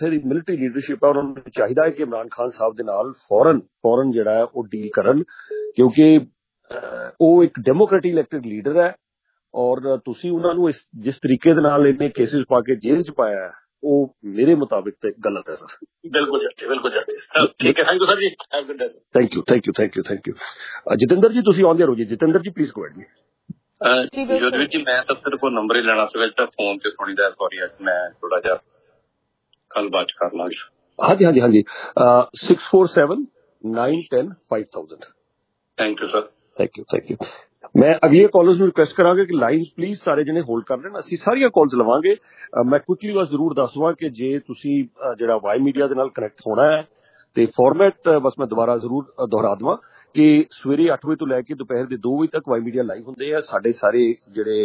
Military leadership है उन्होंने चाहिए है कि इमरान खान साहब के नाल फौरन जिहड़ा है वो डील करन, क्योंकि वो एक डेमोक्रेटिक इलैक्टेड लीडर है और तुसी उन्हां नूं जिस तरीके दे नाल इन्हें केसेस पा के जेल च पाया है वो मेरे मुताबिक तो गलत है सर। बिल्कुल ठीक है, thank you sir ji, have good day. Thank you Jatinder ji तुसी आउंदे रहो जी। Jatinder ji please go ahead ji. Jodhveer ji मैं तो सिर्फ नंबर ही लेना सीगा, फोन ते सुनीदा, सॉरी अज मैं थोड़ा जा कल बात कर लांगे। हाँ जी 6479105000। Thank you sir. Thank you. मैं अगले कॉलर्स ਨੂੰ ਰਿਕੁਐਸਟ ਕਰਾਂਗਾ ਕਿ ਲਾਈਨਸ ਪਲੀਜ਼ ਸਾਰੇ ਜਣੇ ਹੋਲਡ ਕਰ ਲੈਣ, ਅਸੀਂ ਸਾਰੀਆਂ ਕਾਲਸ ਲਵਾਂਗੇ। ਮੈਂ ਕੁਇਕਲੀ ਬਸ ਜ਼ਰੂਰ ਦੱਸਵਾਂ ਕਿ ਜੇ ਤੁਸੀਂ ਜਿਹੜਾ ਵਾਈ ਮੀਡੀਆ ਦੇ ਨਾਲ ਕਨੈਕਟ ਹੋਣਾ ਹੈ ਤੇ ਫਾਰਮੈਟ ਬਸ ਮੈਂ ਦੁਬਾਰਾ ਜ਼ਰੂਰ ਦੁਹਰਾ ਦੇਵਾਂ ਕਿ ਸਵੇਰੇ 8 ਵਜੇ ਤੋਂ ਲੈ ਕੇ ਦੁਪਹਿਰ ਦੇ 2 ਵਜੇ ਤੱਕ ਵਾਈ ਮੀਡੀਆ ਲਾਈਵ ਹੁੰਦੇ ਆ। ਸਾਡੇ ਸਾਰੇ ਜਿਹੜੇ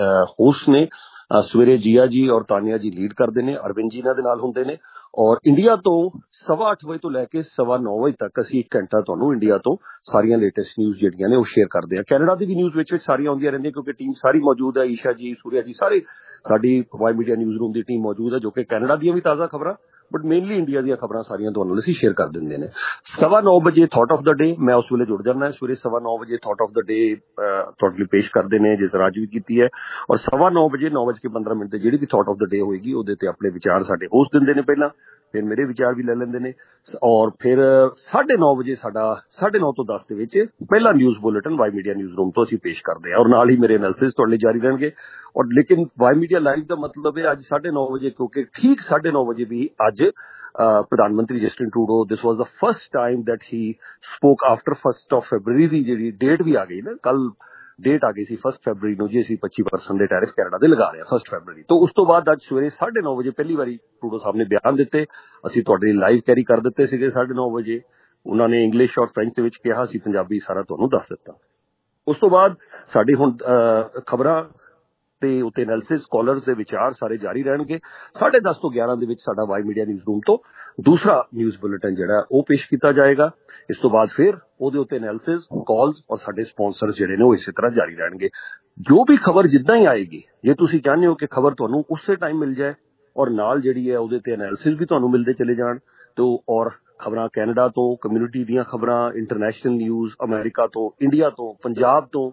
ਹੋਸਟ ਨੇ ਸਵੇਰੇ ਜੀਆ ਜੀ ਔਰ ਤਾਨੀਆ ਜੀ ਲੀਡ ਕਰਦੇ ਨੇ, ਅਰਵਿੰਦ ਜੀ ਇਹਨਾਂ ਦੇ ਨਾਲ ਹੁੰਦੇ ਨੇ। ਔਰ ਇੰਡੀਆ ਤੋਂ 8:15 ਵਜੇ ਤੋਂ ਲੈ ਕੇ 9:15 ਵਜੇ ਤੱਕ ਅਸੀਂ 1 ਘੰਟਾ ਤੁਹਾਨੂੰ ਇੰਡੀਆ ਤੋਂ ਸਾਰੀਆਂ ਲੇਟੈਸਟ ਨਿਊਜ਼ ਜਿਹੜੀਆਂ ਨੇ ਉਹ ਸ਼ੇਅਰ ਕਰਦੇ ਆ। ਕੈਨੇਡਾ ਦੀ ਵੀ ਨਿਊਜ਼ ਵਿੱਚ ਸਾਰੀਆਂ ਆਉਂਦੀਆਂ ਰਹਿੰਦੀਆਂ ਕਿਉਂਕਿ ਟੀਮ ਸਾਰੀ ਮੌਜੂਦ ਹੈ, ਈਸ਼ਾ ਜੀ, ਸੂਰਿਆ ਜੀ, ਸਾਰੇ ਸਾਡੀ ਵਾਈ ਮੀਡੀਆ ਨਿਊਜ਼ ਰੂਮ ਦੀ ਟੀਮ ਮੌਜੂਦ ਹੈ ਜੋ ਕਿ ਕੈਨੇਡਾ ਦੀਆਂ ਵੀ ਤਾਜ਼ਾ ਖਬਰਾਂ ਬਟ ਮੇਨਲੀ ਇੰਡੀਆ ਦੀਆਂ ਖਬਰਾਂ ਸਾਰੀਆਂ ਤੁਹਾਨੂੰ ਅਸੀਂ ਸ਼ੇਅਰ ਕਰ ਦਿੰਦੇ ਨੇ। 9:15 ਵਜੇ ਥਾਟ ਆਫ ਦਾ ਡੇ ਮੈਂ ਉਸ ਵੇਲੇ ਜੁੜ ਜਾਣਾ। ਸਵੇਰੇ 9:15 ਵਜੇ ਥਾਟ ਆਫ ਦਾ ਡੇ ਤੁਹਾਡੇ ਲਈ ਪੇਸ਼ ਕਰਦੇ ਨੇ ਜਿਸ ਰਾਜ ਵੀ ਕੀਤੀ ਹੈ। ਔਰ 9:15 ਵਜੇ 9:15 ਤੇ ਜਿਹੜੀ ਵੀ ਥਾਟ ਆਫ ਦਾ ਡੇ ਹੋਏਗੀ ਉਹਦੇ ਤੇ ਆਪਣੇ ਵਿਚਾਰ ਸਾਡੇ ਹੋਸਟ ਦਿੰਦੇ ਨੇ ਪਹਿਲਾਂ, ਫਿਰ ਮੇਰੇ ਵਿਚਾਰ ਵੀ ਲੈ ਲੈਂਦੇ ਨੇ। ਔਰ ਫਿਰ 9:30 ਵਜੇ ਸਾਡਾ 9:30 ਤੋਂ 10 ਦੇ ਵਿੱਚ ਪਹਿਲਾ news bulletin Y media news room ਤੋਂ ਅਸੀਂ ਪੇਸ਼ ਕਰਦੇ ਹਾਂ ਔਰ ਨਾਲ ਹੀ ਮੇਰੇ ਐਨਾਲਿਸਿਸ ਤੁਹਾਡੇ ਲਈ ਜਾਰੀ ਰਹਿਣਗੇ। ਔਰ ਲੇਕਿਨ ਵਾਈ ਮੀਡੀਆ ਲਾਈਵ ਦਾ ਮਤਲਬ ਹੈ ਅੱਜ 9:30 ਵਜੇ ਕਿਉਂਕਿ ਠੀਕ 9:30 ਵਜੇ ਵੀ ਅੱਜ ਪ੍ਰਧਾਨ ਮੰਤਰੀ Justin Trudeau this was the first time that he spoke after 1 February ਦੀ ਜਿਹੜੀ ਡੇਟ ਵੀ ਆ ਗਈ ਨਾ, ਕੱਲ ਡੇਟ ਆ ਗਈ ਸੀ 1 ਫਰਵਰੀ ਨੂੰ ਜੀ ਅਸੀਂ 25% ਦੇ ਟੈਰਿਫ ਕੈਨੇਡਾ ਦੇ ਲਗਾ ਰਹੇ ਹਾਂ 1 ਫਰਵਰੀ ਤੋਂ। ਉਸ ਤੋਂ ਬਾਅਦ ਅੱਜ ਸਵੇਰੇ 9:30 ਵਜੇ ਪਹਿਲੀ ਵਾਰੀ ਟਰੂਡੋ ਸਾਹਿਬ ਨੇ ਬਿਆਨ ਦਿੱਤੇ, ਅਸੀਂ ਤੁਹਾਡੇ ਲਈ ਲਾਈਵ ਕੈਰੀ ਕਰ ਦਿੱਤੇ ਸੀਗੇ 9:30 ਵਜੇ। ਉਹਨਾਂ ਨੇ ਇੰਗਲਿਸ਼ ਔਰ ਫ੍ਰੈਂਚ ਦੇ ਵਿੱਚ ਕਿਹਾ, ਅਸੀਂ ਪੰਜਾਬੀ ਸਾਰਾ ਤੁਹਾਨੂੰ ਦੱਸ ਦਿੱਤਾ। ਉਸ ਤੋਂ ਬਾਅਦ ਸਾਡੀ ਹੁਣ ਖਬਰਾਂ ਤੇ ਉੱਤੇ ਐਨਾਲਿਸਿਸ ਕਾਲਰਸ ਦੇ ਵਿਚਾਰ ਸਾਰੇ ਜਾਰੀ ਰਹਿਣਗੇ। 10:30 ਤੋਂ 11 ਦੇ ਵਿੱਚ ਸਾਡਾ ਵਾਈ ਮੀਡੀਆ ਨਿਊਜ਼ ਰੂਮ ਤੋਂ ਦੂਸਰਾ ਨਿਊਜ਼ ਬੁਲੇਟਿਨ ਜਿਹੜਾ ਉਹ ਪੇਸ਼ ਕੀਤਾ ਜਾਏਗਾ। ਇਸ ਤੋਂ ਬਾਅਦ ਫਿਰ ਉਹਦੇ ਉੱਤੇ ਐਨਾਲਿਸਿਸ, ਕਾਲਸ ਔਰ ਸਾਡੇ ਸਪਾਂਸਰ ਜਿਹੜੇ ਨੇ ਉਹ ਇਸੇ ਤਰ੍ਹਾਂ ਜਾਰੀ ਰਹਿਣਗੇ। ਜੋ ਵੀ ਖਬਰ ਜਿੱਦਾਂ ਹੀ ਆਏਗੀ, ਜੇ ਤੁਸੀਂ ਚਾਹੁੰਦੇ ਹੋ ਕਿ ਖਬਰ ਤੁਹਾਨੂੰ ਉਸੇ ਟਾਈਮ ਮਿਲ ਜਾਏ ਔਰ ਨਾਲ ਜਿਹੜੀ ਹੈ ਉਹਦੇ ਤੇ ਐਨਾਲਿਸਿਸ ਵੀ ਤੁਹਾਨੂੰ ਮਿਲਦੇ ਚਲੇ ਜਾਣ ਤੇ ਔਰ ਖਬਰਾਂ ਕੈਨੇਡਾ ਤੋਂ, ਕਮਿਊਨਿਟੀ ਦੀਆਂ ਖਬਰਾਂ, ਇੰਟਰਨੈਸ਼ਨਲ ਨਿਊਜ਼, ਅਮਰੀਕਾ ਤੋਂ, ਇੰਡੀਆ ਤੋਂ, ਪੰਜਾਬ ਤੋਂ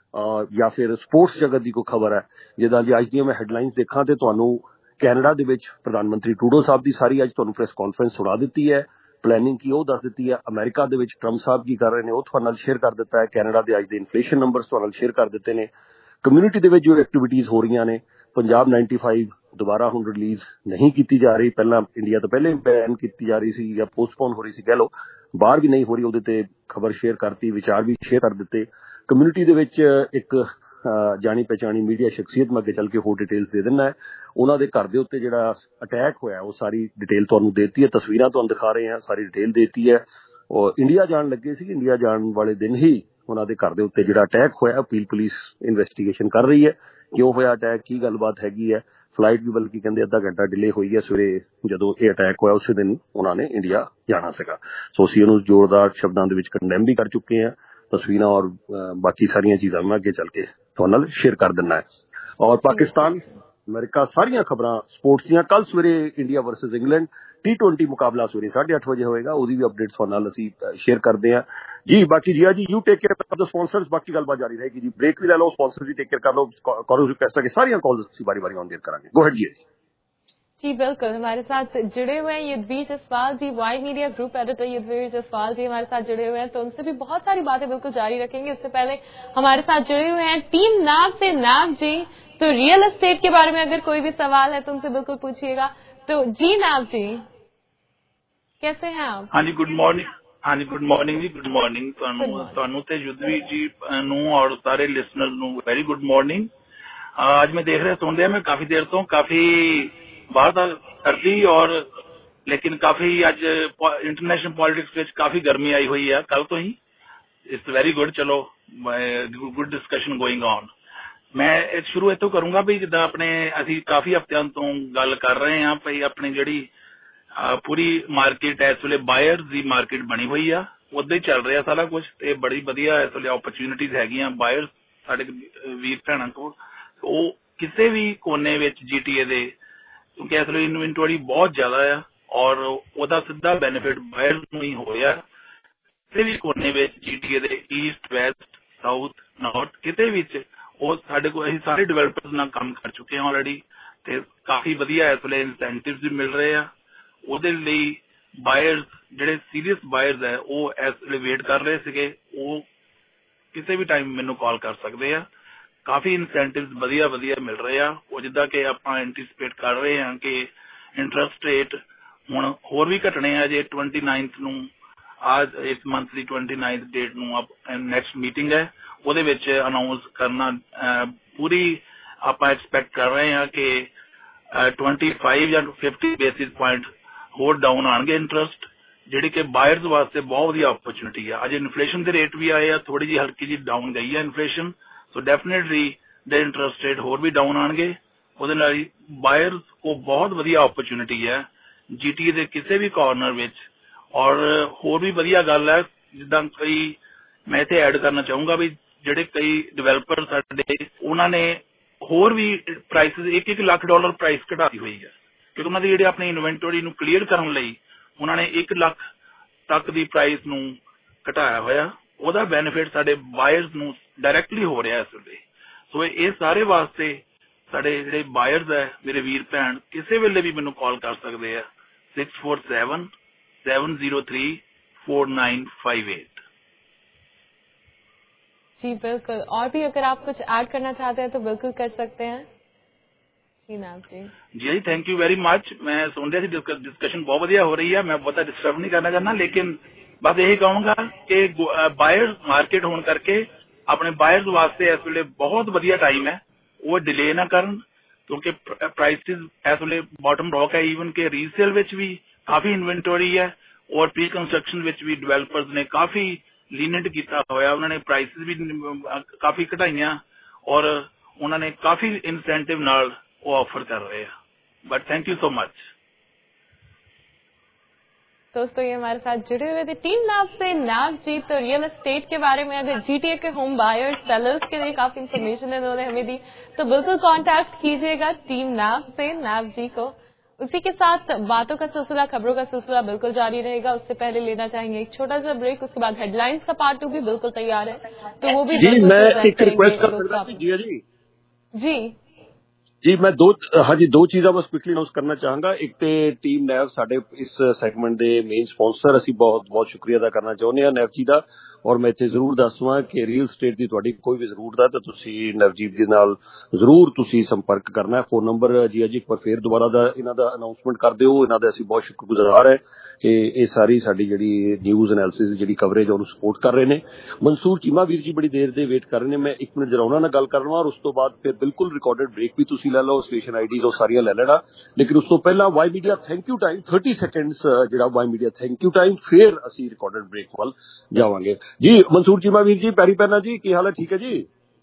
ਜਾਂ ਫਿਰ ਸਪੋਰਟਸ ਜਗਤ ਦੀ ਕੋਈ ਖਬਰ ਹੈ ਜਿੱਦਾਂ ਜੀ ਅੱਜ ਦੀਆਂ ਮੈਂ ਹੈਡਲਾਈਨਸ ਦੇਖਾਂ ਤੇ ਤੁਹਾਨੂੰ ਕੈਨੇਡਾ ਦੇ ਵਿੱਚ ਪ੍ਰਧਾਨ ਮੰਤਰੀ ਟਰੂਡੋ ਸਾਹਿਬ ਦੀ ਸਾਰੀ ਅੱਜ ਤੁਹਾਨੂੰ ਪ੍ਰੈਸ ਕਾਨਫਰੰਸ ਸੁਣਾ ਦਿੱਤੀ ਹੈ, ਪਲੈਨਿੰਗ ਕੀ ਉਹ ਦੱਸ ਦਿੱਤੀ ਹੈ। ਅਮਰੀਕਾ ਦੇ ਵਿੱਚ ਟਰੰਪ ਸਾਹਿਬ ਕੀ ਕਰ ਰਹੇ ਨੇ ਉਹ ਤੁਹਾਡੇ ਨਾਲ ਸ਼ੇਅਰ ਕਰ ਦਿੱਤਾ ਹੈ। ਕੈਨੇਡਾ ਦੇ ਅੱਜ ਦੇ ਇਨਫਲੇਸ਼ਨ ਨੰਬਰਸ ਤੁਹਾਡੇ ਨਾਲ ਸ਼ੇਅਰ ਕਰ ਦਿੱਤੇ ਨੇ। ਕਮਿਊਨਿਟੀ ਦੇ ਵਿੱਚ ਜੋ ਐਕਟੀਵਿਟੀਜ਼ ਹੋ ਰਹੀਆਂ ਨੇ, ਪੰਜਾਬ 95 ਦੁਬਾਰਾ ਹੁਣ ਰਿਲੀਜ਼ ਨਹੀਂ ਕੀਤੀ ਜਾ ਰਹੀ, ਪਹਿਲਾਂ ਇੰਡੀਆ ਤੋਂ ਪਹਿਲੇ ਬੈਨ ਕੀਤੀ ਜਾ ਰਹੀ ਸੀ ਜਾਂ ਪੋਸਟਪੋਨ ਹੋ ਰਹੀ ਸੀ ਕਹਿ ਲਓ, ਬਾਹਰ ਵੀ ਨਹੀਂ ਹੋ ਰਹੀ, ਉਹਦੇ ਤੇ ਖਬਰ ਸ਼ੇਅਰ ਕਰਤੀ, ਵਿਚਾਰ ਵੀ ਸ਼ੇਅਰ ਕਰ ਦਿੱਤੇ। ਕਮਿਊਨਿਟੀ ਦੇ ਵਿੱਚ ਇੱਕ ਜਾਣੀ ਪਹਿਚਾਣੀ ਮੀਡੀਆ ਸ਼ਖਸੀਅਤ ਮੈਂ ਅੱਗੇ ਚੱਲ ਕੇ ਹੋਰ ਡਿਟੇਲਸ ਦੇ ਦਿੰਦਾ ਹੈ। ਉਹਨਾਂ ਦੇ ਘਰ ਦੇ ਉੱਤੇ ਜਿਹੜਾ ਅਟੈਕ ਹੋਇਆ ਉਹ ਸਾਰੀ ਡਿਟੇਲ ਤੁਹਾਨੂੰ ਦੇਤੀ ਹੈ, ਤਸਵੀਰਾਂ ਤੁਹਾਨੂੰ ਦਿਖਾ ਰਹੇ ਹਾਂ, ਸਾਰੀ ਡਿਟੇਲ ਦੇਤੀ ਹੈ। ਉਹ ਇੰਡੀਆ ਜਾਣ ਲੱਗੇ ਸੀ, ਇੰਡੀਆ ਜਾਣ ਵਾਲੇ ਦਿਨ ਹੀ ਉਹਨਾਂ ਦੇ ਘਰ ਦੇ ਉੱਤੇ ਜਿਹੜਾ ਅਟੈਕ ਹੋਇਆ, ਅਪੀਲ ਪੁਲਿਸ ਇਨਵੈਸਟੀਗੇਸ਼ਨ ਕਰ ਰਹੀ ਹੈ ਕਿਉਂ ਹੋਇਆ ਅਟੈਕ, ਕੀ ਗੱਲਬਾਤ ਹੈਗੀ ਹੈ। ਫਲਾਈਟ ਵੀ ਬਲਕਿ ਕਹਿੰਦੇ ਅੱਧਾ ਘੰਟਾ ਡਿਲੇ ਹੋਈ ਹੈ। ਸਵੇਰੇ ਜਦੋਂ ਇਹ ਅਟੈਕ ਹੋਇਆ ਉਸੇ ਦਿਨ ਉਹਨਾਂ ਨੇ ਇੰਡੀਆ ਜਾਣਾ ਸੀਗਾ। ਸੋ ਅਸੀਂ ਉਹਨੂੰ ਜ਼ੋਰਦਾਰ ਸ਼ਬਦਾਂ ਦੇ ਵਿੱਚ ਕੰਡੈਮ ਵੀ ਕਰ ਚੁੱਕੇ ਹਾਂ। ਤਸਵੀਰਾਂ ਔਰ ਬਾਕੀ ਸਾਰੀਆਂ ਚੀਜ਼ਾਂ ਮੈਂ ਅੱਗੇ ਚੱਲ ਕੇ ਤੁਹਾਡੇ ਨਾਲ ਸ਼ੇਅਰ ਕਰ ਦਿੰਦਾ ਹੈ। ਔਰ ਪਾਕਿਸਤਾਨ, ਅਮਰੀਕਾ, ਸਾਰੀਆਂ ਖਬਰਾਂ ਸਪੋਰਟਸ ਦੀਆਂ। ਕੱਲ ਸਵੇਰੇ ਇੰਡੀਆ ਵਰਸਸ ਇੰਗਲੈਂਡ T20 ਮੁਕਾਬਲਾ ਸਵੇਰੇ 8:30 ਵਜੇ ਹੋਏਗਾ, ਉਹਦੀ ਵੀ ਅਪਡੇਟ ਤੁਹਾਡੇ ਨਾਲ ਅਸੀਂ ਸ਼ੇਅਰ ਕਰਦੇ ਹਾਂ ਜੀ। ਬਾਕੀ ਜੀਆ ਜੀ you take care of the sponsors, ਬਾਕੀ ਗੱਲਬਾਤ ਜਾਰੀ ਰਹੇਗੀ ਜੀ। ਬ੍ਰੇਕ ਵੀ ਲੈ ਲਓ, ਸਪਾਂਸਰ ਵੀ ਟੇਕ ਕੇਅਰ ਕਰ ਲਓ, ਕਰੋ ਰਿਕੁਐਸਟ ਹੈ ਕਿ ਸਾਰੀਆਂ ਕਾਲਸ ਅਸੀਂ ਬਾਰੀ ਬਾਰੀ ऑन ਕਰਾਂਗੇ। गो अहेड जी बिल्कुल, हमारे साथ जुड़े हुए हैं Yudhveer Jaswal ji, Y media group editor Yudhvir Jaswal ji हमारे साथ जुड़े हुए हैं, तो उनसे भी बहुत सारी बातें बिल्कुल जारी रखेंगे। उससे पहले हमारे साथ जुड़े हुए हैं टीम नाव से नाव जी, तो रियल एस्टेट के बारे में अगर कोई भी सवाल है तो उनसे बिल्कुल पूछिएगा। तो जी नाव जी कैसे हैं आप? हाँ जी गुड मॉर्निंग। हाँ जी गुड मॉर्निंग जी, गुड मॉर्निंग ਤੁਹਾਨੂੰ ਤੇ युद्धवीर जी ਨੂੰ और सारे लिसनर ਨੂੰ वेरी गुड मॉर्निंग। आज मैं देख रहा सुन रहा मैं काफी देर तो काफी बाहर था सर्दी और लेकिन काफी अज इंटरनेशनल पॉलिटिक्स में काफी गर्मी आई हुई है कल तो ही। इट्स वेरी गुड, चलो गुड डिस्कशन गोइंग ऑन। मैं शुरू इतों करूंगा भी जिदा अपने असी काफी हफ्तियां तो गल कर रहे हैं भाई अपनी जिहड़ी पूरी मार्केट है इस वे बायर्स की मार्केट बनी हुई है, उदा ही चल रहा सारा कुछ, तो बड़ी वधिया इस वे अपॉर्चुनिटीज हैगियां बायर्स साडे वीर भैणां को। ਉਹ ਕਿਸੇ ਵੀ ਕੋਨੇ ਵਿੱਚ GTA ਦੇ ਕਿਉਂਕਿ ਇਸ ਵੇਲੇ ਇਨਵੈਂਟਰੀ ਬਹੁਤ ਜ਼ਿਆਦਾ ਆ ਔਰ ਉਹਦਾ ਸਿੱਧਾ ਬੈਨੀਫਿਟ ਬਾਇਰਸ ਨੂੰ ਹੀ ਹੋ ਰਿਹਾ। ਕਿਸੇ ਵੀ ਕੋਨੇ ਵਿੱਚ GTA ਦੇ ਈਸਟ ਵੈਸਟ ਸਾਊਥ ਨਾਰਥ ਕਿਤੇ ਵਿੱਚ ਉਹ ਸਾਡੇ ਕੋਲ ਅਸੀਂ ਸਾਰੇ ਡਿਵੈਲਪਰਸ ਨਾਲ ਕੰਮ ਕਰ ਚੁੱਕੇ ਹਾਂ ਆਲਰੇਡੀ ਤੇ ਕਾਫੀ ਵਧੀਆ ਇਸ ਵੇਲੇ ਇਨਸੈਂਟਿਵਸ ਵੀ ਮਿਲ ਰਹੇ ਆ। ਉਹਦੇ ਲਈ ਬਾਇਰਸ ਜਿਹੜੇ ਸੀਰੀਅਸ ਬਾਇਰਸ ਹੈ ਉਹ ਇਸ ਵੇਲੇ ਵੇਟ ਕਰ ਰਹੇ ਸੀਗੇ, ਉਹ ਕਿਸੇ ਵੀ ਟਾਈਮ ਮੈਨੂੰ ਕਾਲ ਕਰ ਸਕਦੇ ਆ। ਕਾਫੀ ਇਨਸੈਂਟਿਵਸ ਵਧੀਆ ਮਿਲ ਰਹੇ ਆ। ਉਹ ਜਿੱਦਾਂ ਕਿ ਆਪਾਂ ਐਂਟੀਸਪੇਟ ਕਰ ਰਹੇ ਹਾਂ ਕਿ ਇੰਟਰਸਟ ਰੇਟ ਹੁਣ ਹੋਰ ਵੀ ਘਟਣੇ ਆ। ਜੇ 29 ਨੂੰ ਅੱਜ ਇਸ ਮੰਥ ਦੀ 29 ਡੇਟ ਨੂੰ ਨੈਕਸਟ ਮੀਟਿੰਗ ਹੈ, ਉਹਦੇ ਵਿੱਚ ਅਨਾਊਂਸ ਕਰਨਾ ਪੂਰੀ ਆਪਾਂ ਐਕਸਪੈਕਟ ਕਰ ਰਹੇ ਹਾਂ ਕਿ 25 ਜਾਂ 50 ਬੇਸਿਸ ਪੁਆਇੰਟ ਹੋਰ ਡਾਊਨ ਆਉਣਗੇ ਇੰਟਰਸਟ, ਜਿਹੜੀ ਕਿ ਬਾਇਰਸ ਵਾਸਤੇ ਬਹੁਤ ਵਧੀਆ ਓਪਰਚੁਨਿਟੀ ਆ। ਅੱਜ ਇਨਫਲੇਸ਼ਨ ਦੇ ਰੇਟ ਵੀ ਆਏ ਆ, ਥੋੜੀ ਜਿਹੀ ਹਲਕੀ ਜਿਹੀ ਡਾਊਨ ਗਈ ਹੈ ਇਨਫਲੇਸ਼ਨ, ਸੋ ਡੈਫੀਨੇਟਲੀ ਦੇ ਇੰਟਰਸਟ ਰੇਟ ਹੋਰ ਵੀ ਡਾਊਨ ਆਉਣਗੇ। ਉਹਦੇ ਨਾਲ ਹੀ ਬਾਇਰਸ ਕੋ ਬਹੁਤ ਵਧੀਆ ਓਪਰਚੁਨਿਟੀ ਹੈ GTA ਦੇ ਕਿਸੇ ਵੀ ਕਾਰਨਰ ਵਿੱਚ। ਔਰ ਹੋਰ ਵੀ ਵਧੀਆ ਗੱਲ ਹੈ, ਜਿੱਦਾਂ ਕਈ ਮੈਂ ਇੱਥੇ ਐਡ ਕਰਨਾ ਚਾਹੂੰਗਾ ਵੀ ਜਿਹੜੇ ਕਈ ਡਿਵੈਲਪਰ ਸਾਡੇ ਉਹਨਾਂ ਨੇ ਹੋਰ ਵੀ ਪ੍ਰਾਈਸਿਸ $1 ਲੱਖ ਪ੍ਰਾਈਸ ਘਟਾਈ ਹੋਈ ਹੈ, ਕਿਉਂਕਿ ਉਹਨਾਂ ਦੀ ਜਿਹੜੀ ਆਪਣੀ ਇਨਵੈਂਟਰੀ ਨੂੰ ਕਲੀਅਰ ਕਰਨ ਲਈ ਉਹਨਾਂ ਨੇ 1 ਲੱਖ ਤੱਕ ਦੀ ਪ੍ਰਾਈਸ ਨੂੰ ਘਟਾਇਆ ਹੋਇਆ। ਉਹਦਾ ਬੈਨੀਫਿਟ ਸਾਡੇ ਬਾਇਰਸ ਨੂੰ ਡਾਇਰੈਕਟਲੀ ਹੋ ਰਿਹਾ ਇਸ ਵੇਲੇ। ਸੋ ਇਹ ਸਾਰੇ ਵਾਸਤੇ ਸਾਡੇ ਜਿਹੜੇ ਬਾਇਰਸ ਹੈ ਮੇਰੇ ਵੀਰ ਭੈਣ ਕਿਸੇ ਵੇਲੇ ਵੀ ਮੈਨੂੰ ਕਾਲ ਕਰ ਸਕਦੇ ਆ 647-703-4958। जी बिल्कुल, और भी अगर आप कुछ ऐड करना चाहते हैं तो बिल्कुल कर सकते हैं। जी नाम जी थैंक यू वेरी मच। मैं सुन रहा थी डिस्कशन बहुत बढ़िया हो रही है, मैं बहुत डिस्टर्ब नहीं करना चाहना, लेकिन बस यही कहूंगा कि बायर्स मार्केट होने करके अपने बायर्स वास्ते इस वेले बहुत बढ़िया टाइम है, वो डिले ना करन क्योंकि प्राइसेस इस वेले बॉटम रॉक है। ईवन के रीसेल विच भी काफी इन्वेंटरी है और प्री कंस्ट्रक्शन विच भी डिवेलपर्स ने काफी लीनेंट किया होया, उन्होंने प्राइसेस भी काफी घटाइया और उन्होंने काफी इंसेंटिव नाल वो ऑफर कर रहे हैं। But thank you so much दोस्तों, ये हमारे साथ जुड़े हुए थे टीम नाव से नाव जी। तो रियल एस्टेट के बारे में अगर GTA के होम बायर्स सेलर्स के लिए काफी इन्फॉर्मेशन उन्होंने हमें दी, तो बिल्कुल कांटेक्ट कीजिएगा टीम नाव से नाव जी को। उसी के साथ बातों का सिलसिला, खबरों का सिलसिला बिल्कुल जारी रहेगा। उससे पहले लेना चाहेंगे एक छोटा सा ब्रेक, उसके बाद हेडलाइंस का पार्ट 2 भी बिल्कुल तैयार है, तो वो भी जी मैं एक रिक्वेस्ट कर सकता हूं जी मैं दो चीज़ां बस क्विकली अनाउंस करना चाहांगा। एक तो टीम नैव साडे इस सैगमेंट दे मेन स्पॉन्सर, असीं बहुत बहुत शुक्रिया अदा करना चाहुंदे हां नैव जी दा। और मैं इत्थे जरूर दसवां कि रीयल स्टेट की तुहाडी कोई भी जरूरत है तो तुसीं नवजीत जी नाल जरूर तुसीं संपर्क करना है। फोन नंबर जी अज एक बार फिर दोबारा दा इन्हां दा अनाउंसमेंट कर दिओ। इन्हां दे असीं बहुत शुक्रगुजार है कि ये सारी साडी जिहड़ी न्यूज़ एनालिसिस जिहड़ी कवरेज उहनूं सपोर्ट कर रहे ने। मंसूर चीमा वीर जी बड़ी देर दे वेट कर रहे ने, मैं 1 मिनट जरा उहनां नाल गल करना और उस तो बाद फिर बिल्कुल रिकॉर्डेड ब्रेक भी तुसीं लै लो, स्टेशन आईडीज और सारियां लै लेना। लेकिन उस तो पहला Y media thank you time 30 seconds जिहड़ा Y media thank you time, फिर असीं रिकॉर्डेड ब्रेक वाल जावांगे जी। मंसूर चीमा वीर जी पैरी पैना जी, की हाल है? ठीक है जी,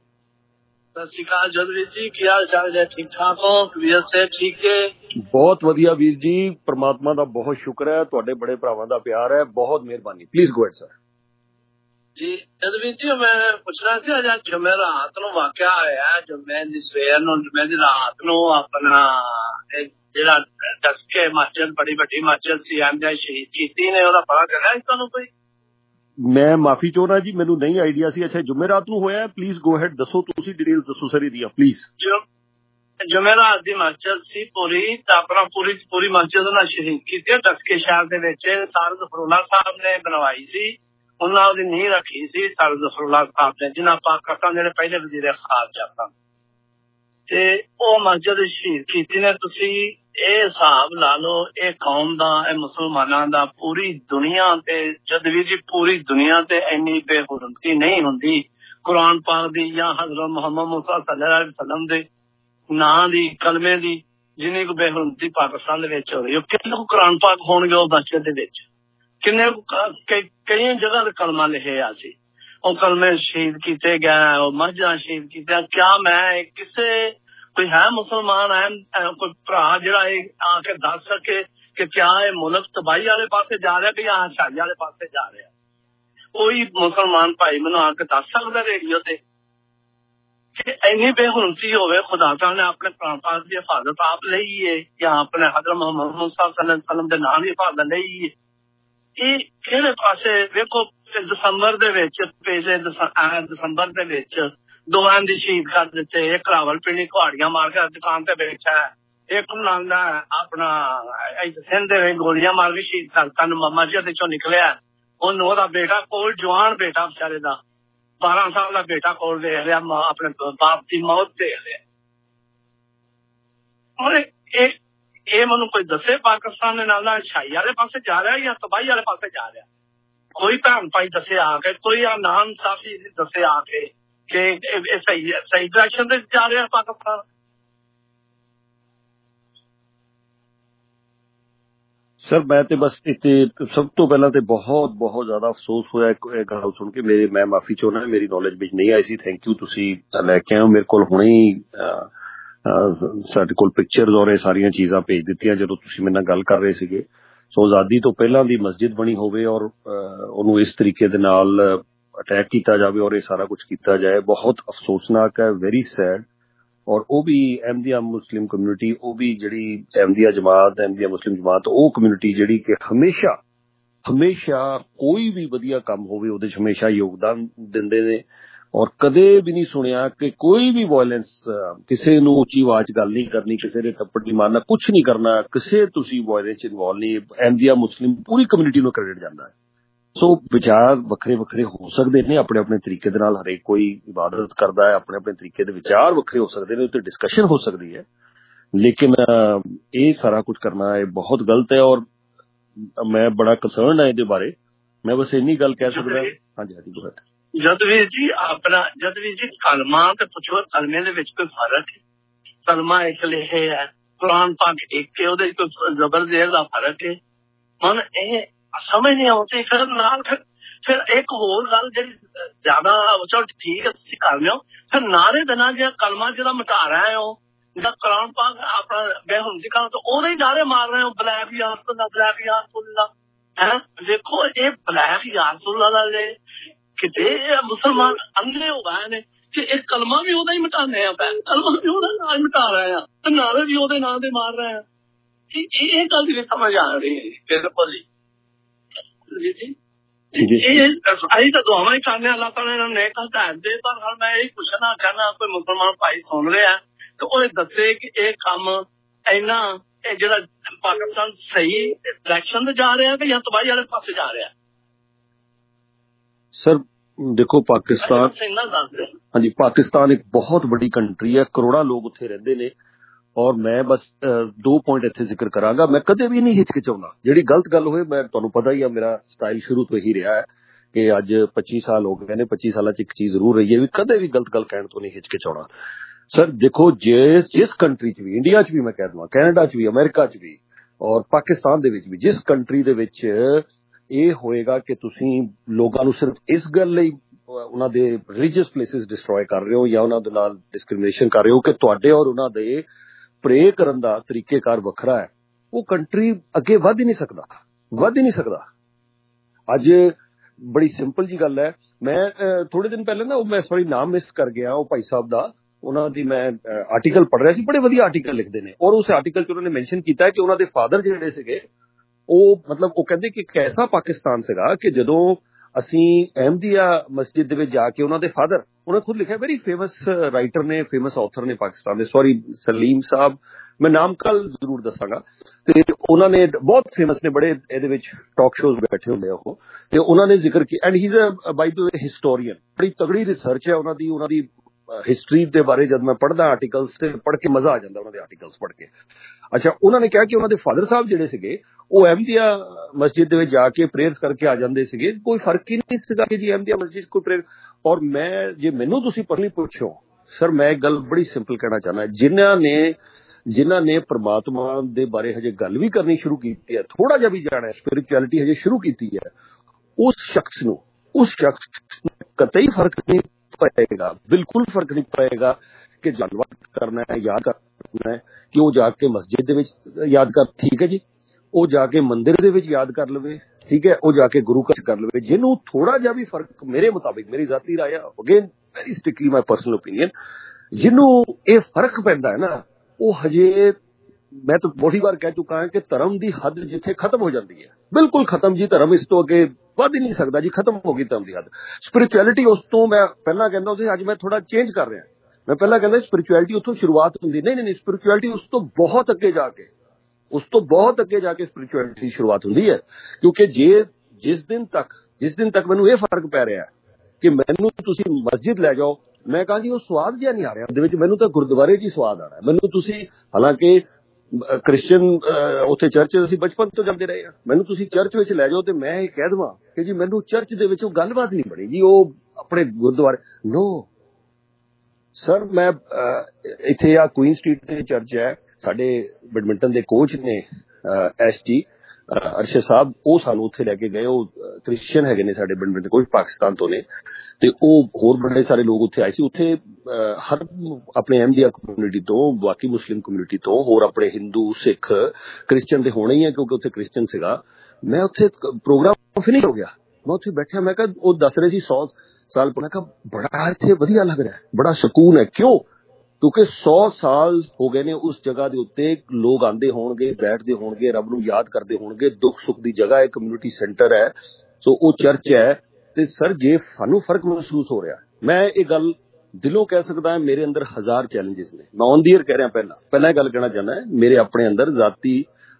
सत श्री अकाल जदवीर जी, की हाल चाल है? ठीक ठाक हो? तबीयत से ठीक है? बहुत वधिया वीर जी, परमात्मा का बहुत शुक्र है, तुहाडे बड़े भरावां दा प्यार है, बहुत मेहरबानी। प्लीज गो अहेड सर जी। जदवीर जी मैं पुछना सी, अज जुमे रात नूं वाकिया होया, जुमे दी सवेर नूं जुमे दी रात नूं अपना जिहड़ा डस्के मस्जिद बड़ी वड्डी मस्जिद सी एमजे शहीद कीती ने, ओहदा पता चलिया तुहानूं कोई? मैं माफी चाहना जी, मैनू नहीं आइडिया सी। अच्छा जुमे रात नूं होया, प्लीज गो अहेड दसो, तुसीं डिटेल्स दसो सर इहदियां प्लीज। जुमेरात दी मस्जिद सी पूरी अपना पूरी मस्जिद उन्हें शहीद की डस्के शहर दे विच सर जफरुल्ला साहब ने बनवाई सी, उन्हां दी नींह रखी सी सर जफरुल्ला साहब ने, जिन्हां पाकिस्तान दे पहले वजीर खारजा सन, ते ओ मस्जिद शहीद कीती ने। तुसी ए हिसाब ला लो, ए कौम दा, ए मुसलमानां दा पूरी दुनिया ते जदवीर जी पूरी दुनिया ते इन्नी बेहुरमती नहीं हुंदी कुरान पाक दी या हजरत मुहम्मद मुसा सल्लल्लाहु अलैहि वसल्लम दे नां दी कलमे दी जिन्नी को बेहुरमती पाकिस्तान दे विच हो रही है। किन्ने को कुरान पाक होणगे ओ मस्जिद दे विच, किन्ने कई जगह ते कलमा लिखे आ सी, ओ कलमे शहीद कीते गए, ओ मस्जिदां शहीद कीते। क्या मैं किसे कोई है मुसलमान है कोई भरा जिहड़ा आके दस सके कि क्या ये मुल्क तबाही वाले पासे जा रहा है कि हशाई वाले पासे जा रहा है? कोई मुसलमान भाई मैनूं आके दस सकदा रेडियो ते कि इन्नी बेहुरमती होवे, खुदा ताला ने अपने कुरान पाक की हिफाजत आप लई है या अपने हज़रत मोहम्मद मुस्तफा सल्लल्लाहु अलैहि वसल्लम दे नाम की हिफाजत लई है। ये किहड़े पासे देखो दिसंबर दे विच पिछले दिसंबर दे विच दो आंधी शहीद कर दिते, एक रावलपिंडी कुहाड़ियां मार के दुकान ते बैठा है, एक नांदा अपना सिंध दे गोलियां मार के शहीद करता, मामा जी चो निकलिया, उन्होंने ओहदा बेटा कोल जवान बेटा बेचारे दा 12 साल का बेटा कोल देख लिया, अपने बाप की मौत देख लिया। मैनू कोई दसे पाकिस्तान ने नाल अच्छाई वाले पासे जा रहा है या तबाही वाले पासे जा रहा है? कोई भैन भाई दसे आके, कोई नाम साफी दसे आके कि सही डायरेक्शन से जा रहा है पाकिस्तान। सर मैं तो बस इतने सब तो पहला तो बहुत बहुत ज्यादा अफसोस होया गल सुन के। मेरे मैं माफी चाहना, मेरी नॉलेज में नहीं आई सी। थैंक यू, तुसी लैके आए। मेरे को हुणे ही साडे कोल पिक्चर्स और सारिया चीज़ां भेज दित्तियां जदों तुसी मेरे नाल गल कर रहे सीगे। सो आज़ादी तो पहला दी मस्जिद बनी होवे और उन्होंने इस तरीके दे नाल अटैक किया जाए और ये सारा कुछ किया जाए, बहुत अफसोसनाक है, वेरी सैड। और वो भी अहमदिया मुस्लिम कम्यूनिटी, वो भी जी अहमदिया जमात, अहमदिया मुस्लिम जमात, वो कम्यूनिटी जी कि हमेशा हमेशा कोई भी वधिया काम होवे उहदे च हमेशा योगदान दिंदे ने और कदे भी नहीं सुनिया कि कोई भी वायलेंस, किसी नूं उच्ची आवाज गल नहीं करनी, किसी ने थप्पड़ नहीं मारना, कुछ नहीं करना, किसी तुसी वायलेंस इन्वॉल्व नहीं। अहमदिया मुस्लिम पूरी कम्यूनिटी नूं क्रेडिट जाता है। सो विचार वखरे वखरे हो सकते हैं अपने अपने तरीके दे नाल, हरेक कोई इबादत करता है, अपने अपने तरीके दे विचार वखरे हो सकते हैं, तो डिस्कशन हो सकती है, लेकिन ये सारा कुछ करना है बहुत गलत है और मैं बड़ा कंसर्न है इहदे बारे। मैं बस इन्नी गल कह सकदा। हाँ जी हाँ जी गुड। जदवीर जी अपना जदवीर जी कलमा ते पुछो, कलमे दे विच कोई फर्क है? कलमा एक लिखे है, कुरान पाक एक है, उहदे कोई जबर जेर दा फर्क है? मन ए समझ नहीं आती। फिर नाल फिर एक होर गल जी ज्यादा चलो ठीक है तुसीं कर लियो, फिर नारे देना जो कलमा जो मिटा रहे हो, जो कुरान पाक अपना बेहुरमती का तो ओदे ही नारे मार रहे हो, ब्लैक या रसूलुल्लाह, ब्लैक या रसूलुल्लाह है। देखो ये ब्लैक या रसूलुल्लाह दे किते मुसलमान अंधे हो गए ने कि एक कलमा भी ओदा ही मिटाने हैं, कलमा भी ओदा नाल मिटा रहे हैं, तो नारे भी ओदे नाल दे मार रहे हैं। ये गल नहीं समझ आ रही है बिल्कुल ही जी। अभी तो दुआवां ही करने, अल्लाह ताला ने नेक हदायत दे। पर मैं यही पूछना चाहना, कोई मुसलमान भाई सुन रहे हैं तो वो दसे कि ये काम इन्ना जो पाकिस्तान सही डायरेक्शन जा रहा है या तबाही वाले पासे जा रहा है? सर देखो पाकिस्तान, हाँ जी, पाकिस्तान एक बहुत बड़ी कंट्री है, करोड़ा लोग उत्थे रहंदे ने और मैं बस 2 पॉइंट इत्थे जिक्र करांगा। मैं कदे भी नहीं हिचकिचाउंदा, जिहड़ी गलत गल होए, मैं तुहानूं पता ही है मेरा स्टाइल शुरू तो यही रहा है कि अज 25 साल हो गए ने, 25 साल च एक चीज जरूर रही है भी कदे भी गलत गल कहण तो नहीं हिचकिचाउणा। सर देखो जिस कंट्री च भी, इंडिया च भी मैं कह दूँ, कैनेडा च भी, अमेरिका च भी और पाकिस्तान दे विच भी, जिस कंट्री दे विच ये होएगा कि तुसीं लोगां नूं सिर्फ इस गल लई उन्हां दे रिलीजियस प्लेसिस डिस्ट्रॉय कर रहे हो या उन्हां दे नाल डिस्क्रिमिनेशन कर रहे हो कि तुहाडे और उन्हां दे प्रे करन दा तरीकेकार वखरा है, वो कंट्री अगे वध ही नहीं सकदा। अज बड़ी सिंपल जी गल है, मैं थोड़े दिन पहले ना मैं सॉरी नाम मिस कर गया, वो भाई साहब दा, उन्हां दी मैं आर्टिकल पढ़ रहा सी, बड़े वधिया आर्टिकल लिखदे ने और उस आर्टिकल च उन्होंने मेंशन कीता है कि उन्हां दे फादर जिहड़े सीगे ਉਹ मतलब ਉਹ ਕਹਿੰਦੇ ਕਿ कैसा पाकिस्तान ਸੀਗਾ कि ਜਦੋਂ ਅਸੀਂ ਅਹਿਮਦੀਆ ਮਸਜਿਦ ਦੇ ਵਿੱਚ ਜਾ ਕੇ ਉਹਨਾਂ ਦੇ ਫਾਦਰ, ਉਹਨੇ ਖੁਦ ਲਿਖਿਆ, वेरी फेमस राइटर ने, फेमस ऑथर ने पाकिस्तान ਦੇ, सॉरी सलीम साहब, मैं नाम कल जरूर दसांगा, ਤੇ ਉਹਨਾਂ ਨੇ ਬਹੁਤ ਫੇਮਸ ਨੇ, ਬੜੇ ਇਹਦੇ ਵਿੱਚ ਟਾਕ ਸ਼ੋਜ਼ ਬੈਠੇ ਹੁੰਦੇ ਆ ਉਹ, ਤੇ ਉਹਨਾਂ ਨੇ ਜ਼ਿਕਰ ਕੀਤਾ and he is a by the way historian, ਬੜੀ ਤਗੜੀ ਰਿਸਰਚ ਹੈ ਉਹਨਾਂ ਦੀ हिस्टरी के बारे जब मैं पढ़दा आर्टिकल्स ते पढ़ के मजा आ जाता उन्होंने आर्टिकल्स पढ़ के। अच्छा, उन्होंने कहा कि उन्होंने फादर साहब जिहड़े सीगे वो अहमदिया मस्जिद दे विच जाके प्रेयर्स करके आ जांदे सीगे, कोई फर्क ही नहीं सीगा कि जी अहमदिया मस्जिद कोई प्रेयर। और मैं जे मैनूं तुसीं पर्सनली पुछो सर, मैं एक गल बड़ी सिंपल कहना चाहना, जिन्हां ने परमात्मा दे बारे हजे गल भी करनी शुरू की है, थोड़ा जिहा भी जाना है, स्पिरिचुअलिटी हजे शुरू की है, उस शख्स कतई फर्क नहीं पएगा, बिल्कुल फर्क नहीं पएगा कि जानवत करना है, याद करना है कि वो जाके मस्जिद दे विच याद कर, ठीक है जी, वो जाके मंदिर दे विच याद कर लवे, ठीक है, वो जाके गुरु घर कर लवे। जिन्हों थोड़ा जिहा भी फर्क, मेरे मुताबिक, मेरी जाती राय, again very strictly my personal opinion, जिन्हों ये फर्क पैंदा है ना, वो हजे मैं तो बड़ी बार कह चुका है कि धर्म की हद जिथे खत्म हो जाती है, बिल्कुल खत्म जी, धर्म इस तो अगे वध ही नहीं सकता जी, खत्म हो गई धर्म की हद। स्पिरिचुअलिटी उस तो मैं पहला कहता हूं, अज मैं थोड़ा चेंज कर रहा, मैं पहला कहता स्पिरिचुअलिटी उतों शुरुआत होंगी, नहीं, स्पिरिचुअलिटी उस तो बहुत अगे जाके, उस तो बहुत अगे जाके स्पिरिचुअलिटी शुरुआत होंगी है। क्योंकि जिस दिन तक मैनू ये फर्क पै रहा है कि मैनू तुसी मस्जिद लै जाओ, मैं कहा जी वो स्वाद जिहा नहीं आ रहा, मैनू तो गुरुद्वारे च स्वाद आ रहा है। मैनू तुसी हालांकि क्रिश्चियन उत्थे चर्च असीं बचपन तो जाते रहे हैं, मैनू तुसी चर्च विच लै जाओ तो मैं ये कह देवां कि जी मैनू चर्च दे विच गलबात नहीं बनी जी, वो अपने गुरुद्वारे नो सर। मैं इत्थे आ क्वीन स्ट्रीट ते चर्च है, साडे बैडमिंटन दे कोच ने SG अरशद साहब, वो सानू उत्थे लैके गए, वो क्रिश्चियन हैगे ने साडे बैडमिंटन कोच, पाकिस्तान तो ने, ते होर बड़े सारे लोग उत्थे आए सी। उत्थे हर अपने अहमदिया कम्यूनिटी तो, बाकी मुस्लिम कम्यूनिटी तो, होर अपने हिंदू सिख क्रिश्चियन ते होने ही है, क्योंकि उत्थे क्रिश्चियन सीगा। मैं उत्थे प्रोग्राम फिनिश हो गया, मैं उत्थे बैठा, मैं कहा वो दस रहे सी 100 साल पुराना, कहा बड़ा इत्थे वधिया लग रहा है, बड़ा सुकून है। क्यों? क्योंकि 100 साल हो गए ने उस जगह के उत्ते, लोग आंदे होणगे, बैठते होणगे, रब नूं याद करते होणगे, दुख सुख की जगह है, कम्यूनिटी सेंटर है, सो वो चर्च है। ते सर जे सानू फर्क महसूस हो रहा, मैं ये गल दिलों कह सकता है, मेरे अंदर 1000 चैलेंजेस ने, मैं ऑन दी एयर कह रहा, पहला गल कहना चाहना है, मेरे अपने अंदर जाती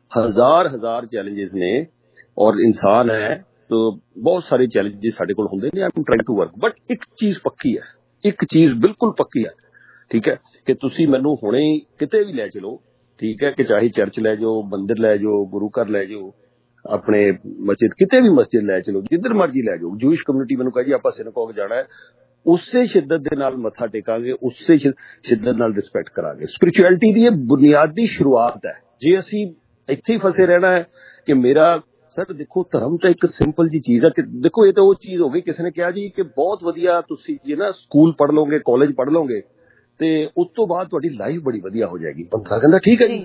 1000 चैलेंजेस ने, और इंसान है तो बहुत सारे चैलेंजेस साडे कोल हुंदे ने, I am trying to work. But एक चीज पक्की है, एक चीज बिल्कुल पक्की है, ठीक है, कि तुसी मैनू हुणे किते भी लै चलो, ठीक है, कि चाहे चर्च लै जाओ, मंदिर लै जाओ, गुरु घर लै जाओ, अपने मस्जिद, किते भी मस्जिद लै चलो, जिधर मर्जी लै जाओ, जूइश कम्यूनिटी मैनू कहे जी आपां सिनेगॉग जाना है, उससे शिद्दत दे नाल मत्था टेकांगे, उससे शिद्दत नाल रिस्पैक्ट करांगे। स्पिरिचुअलिटी दी बुनियादी शुरुआत है। जे असीं इत्थे ही फसे रहना है कि मेरा सर देखो धर्म तो एक सिंपल जी चीज है, कि देखो ये तो वो चीज हो गई, किसी ने कहा जी कि बहुत वधिया तुसीं जे ना स्कूल पढ़ लोगे, कॉलेज पढ़ लोगे, ते उस तो बाद तुहाडी लाइफ बड़ी वधिया हो जाएगी। बंदा कहंदा ठीक है जी,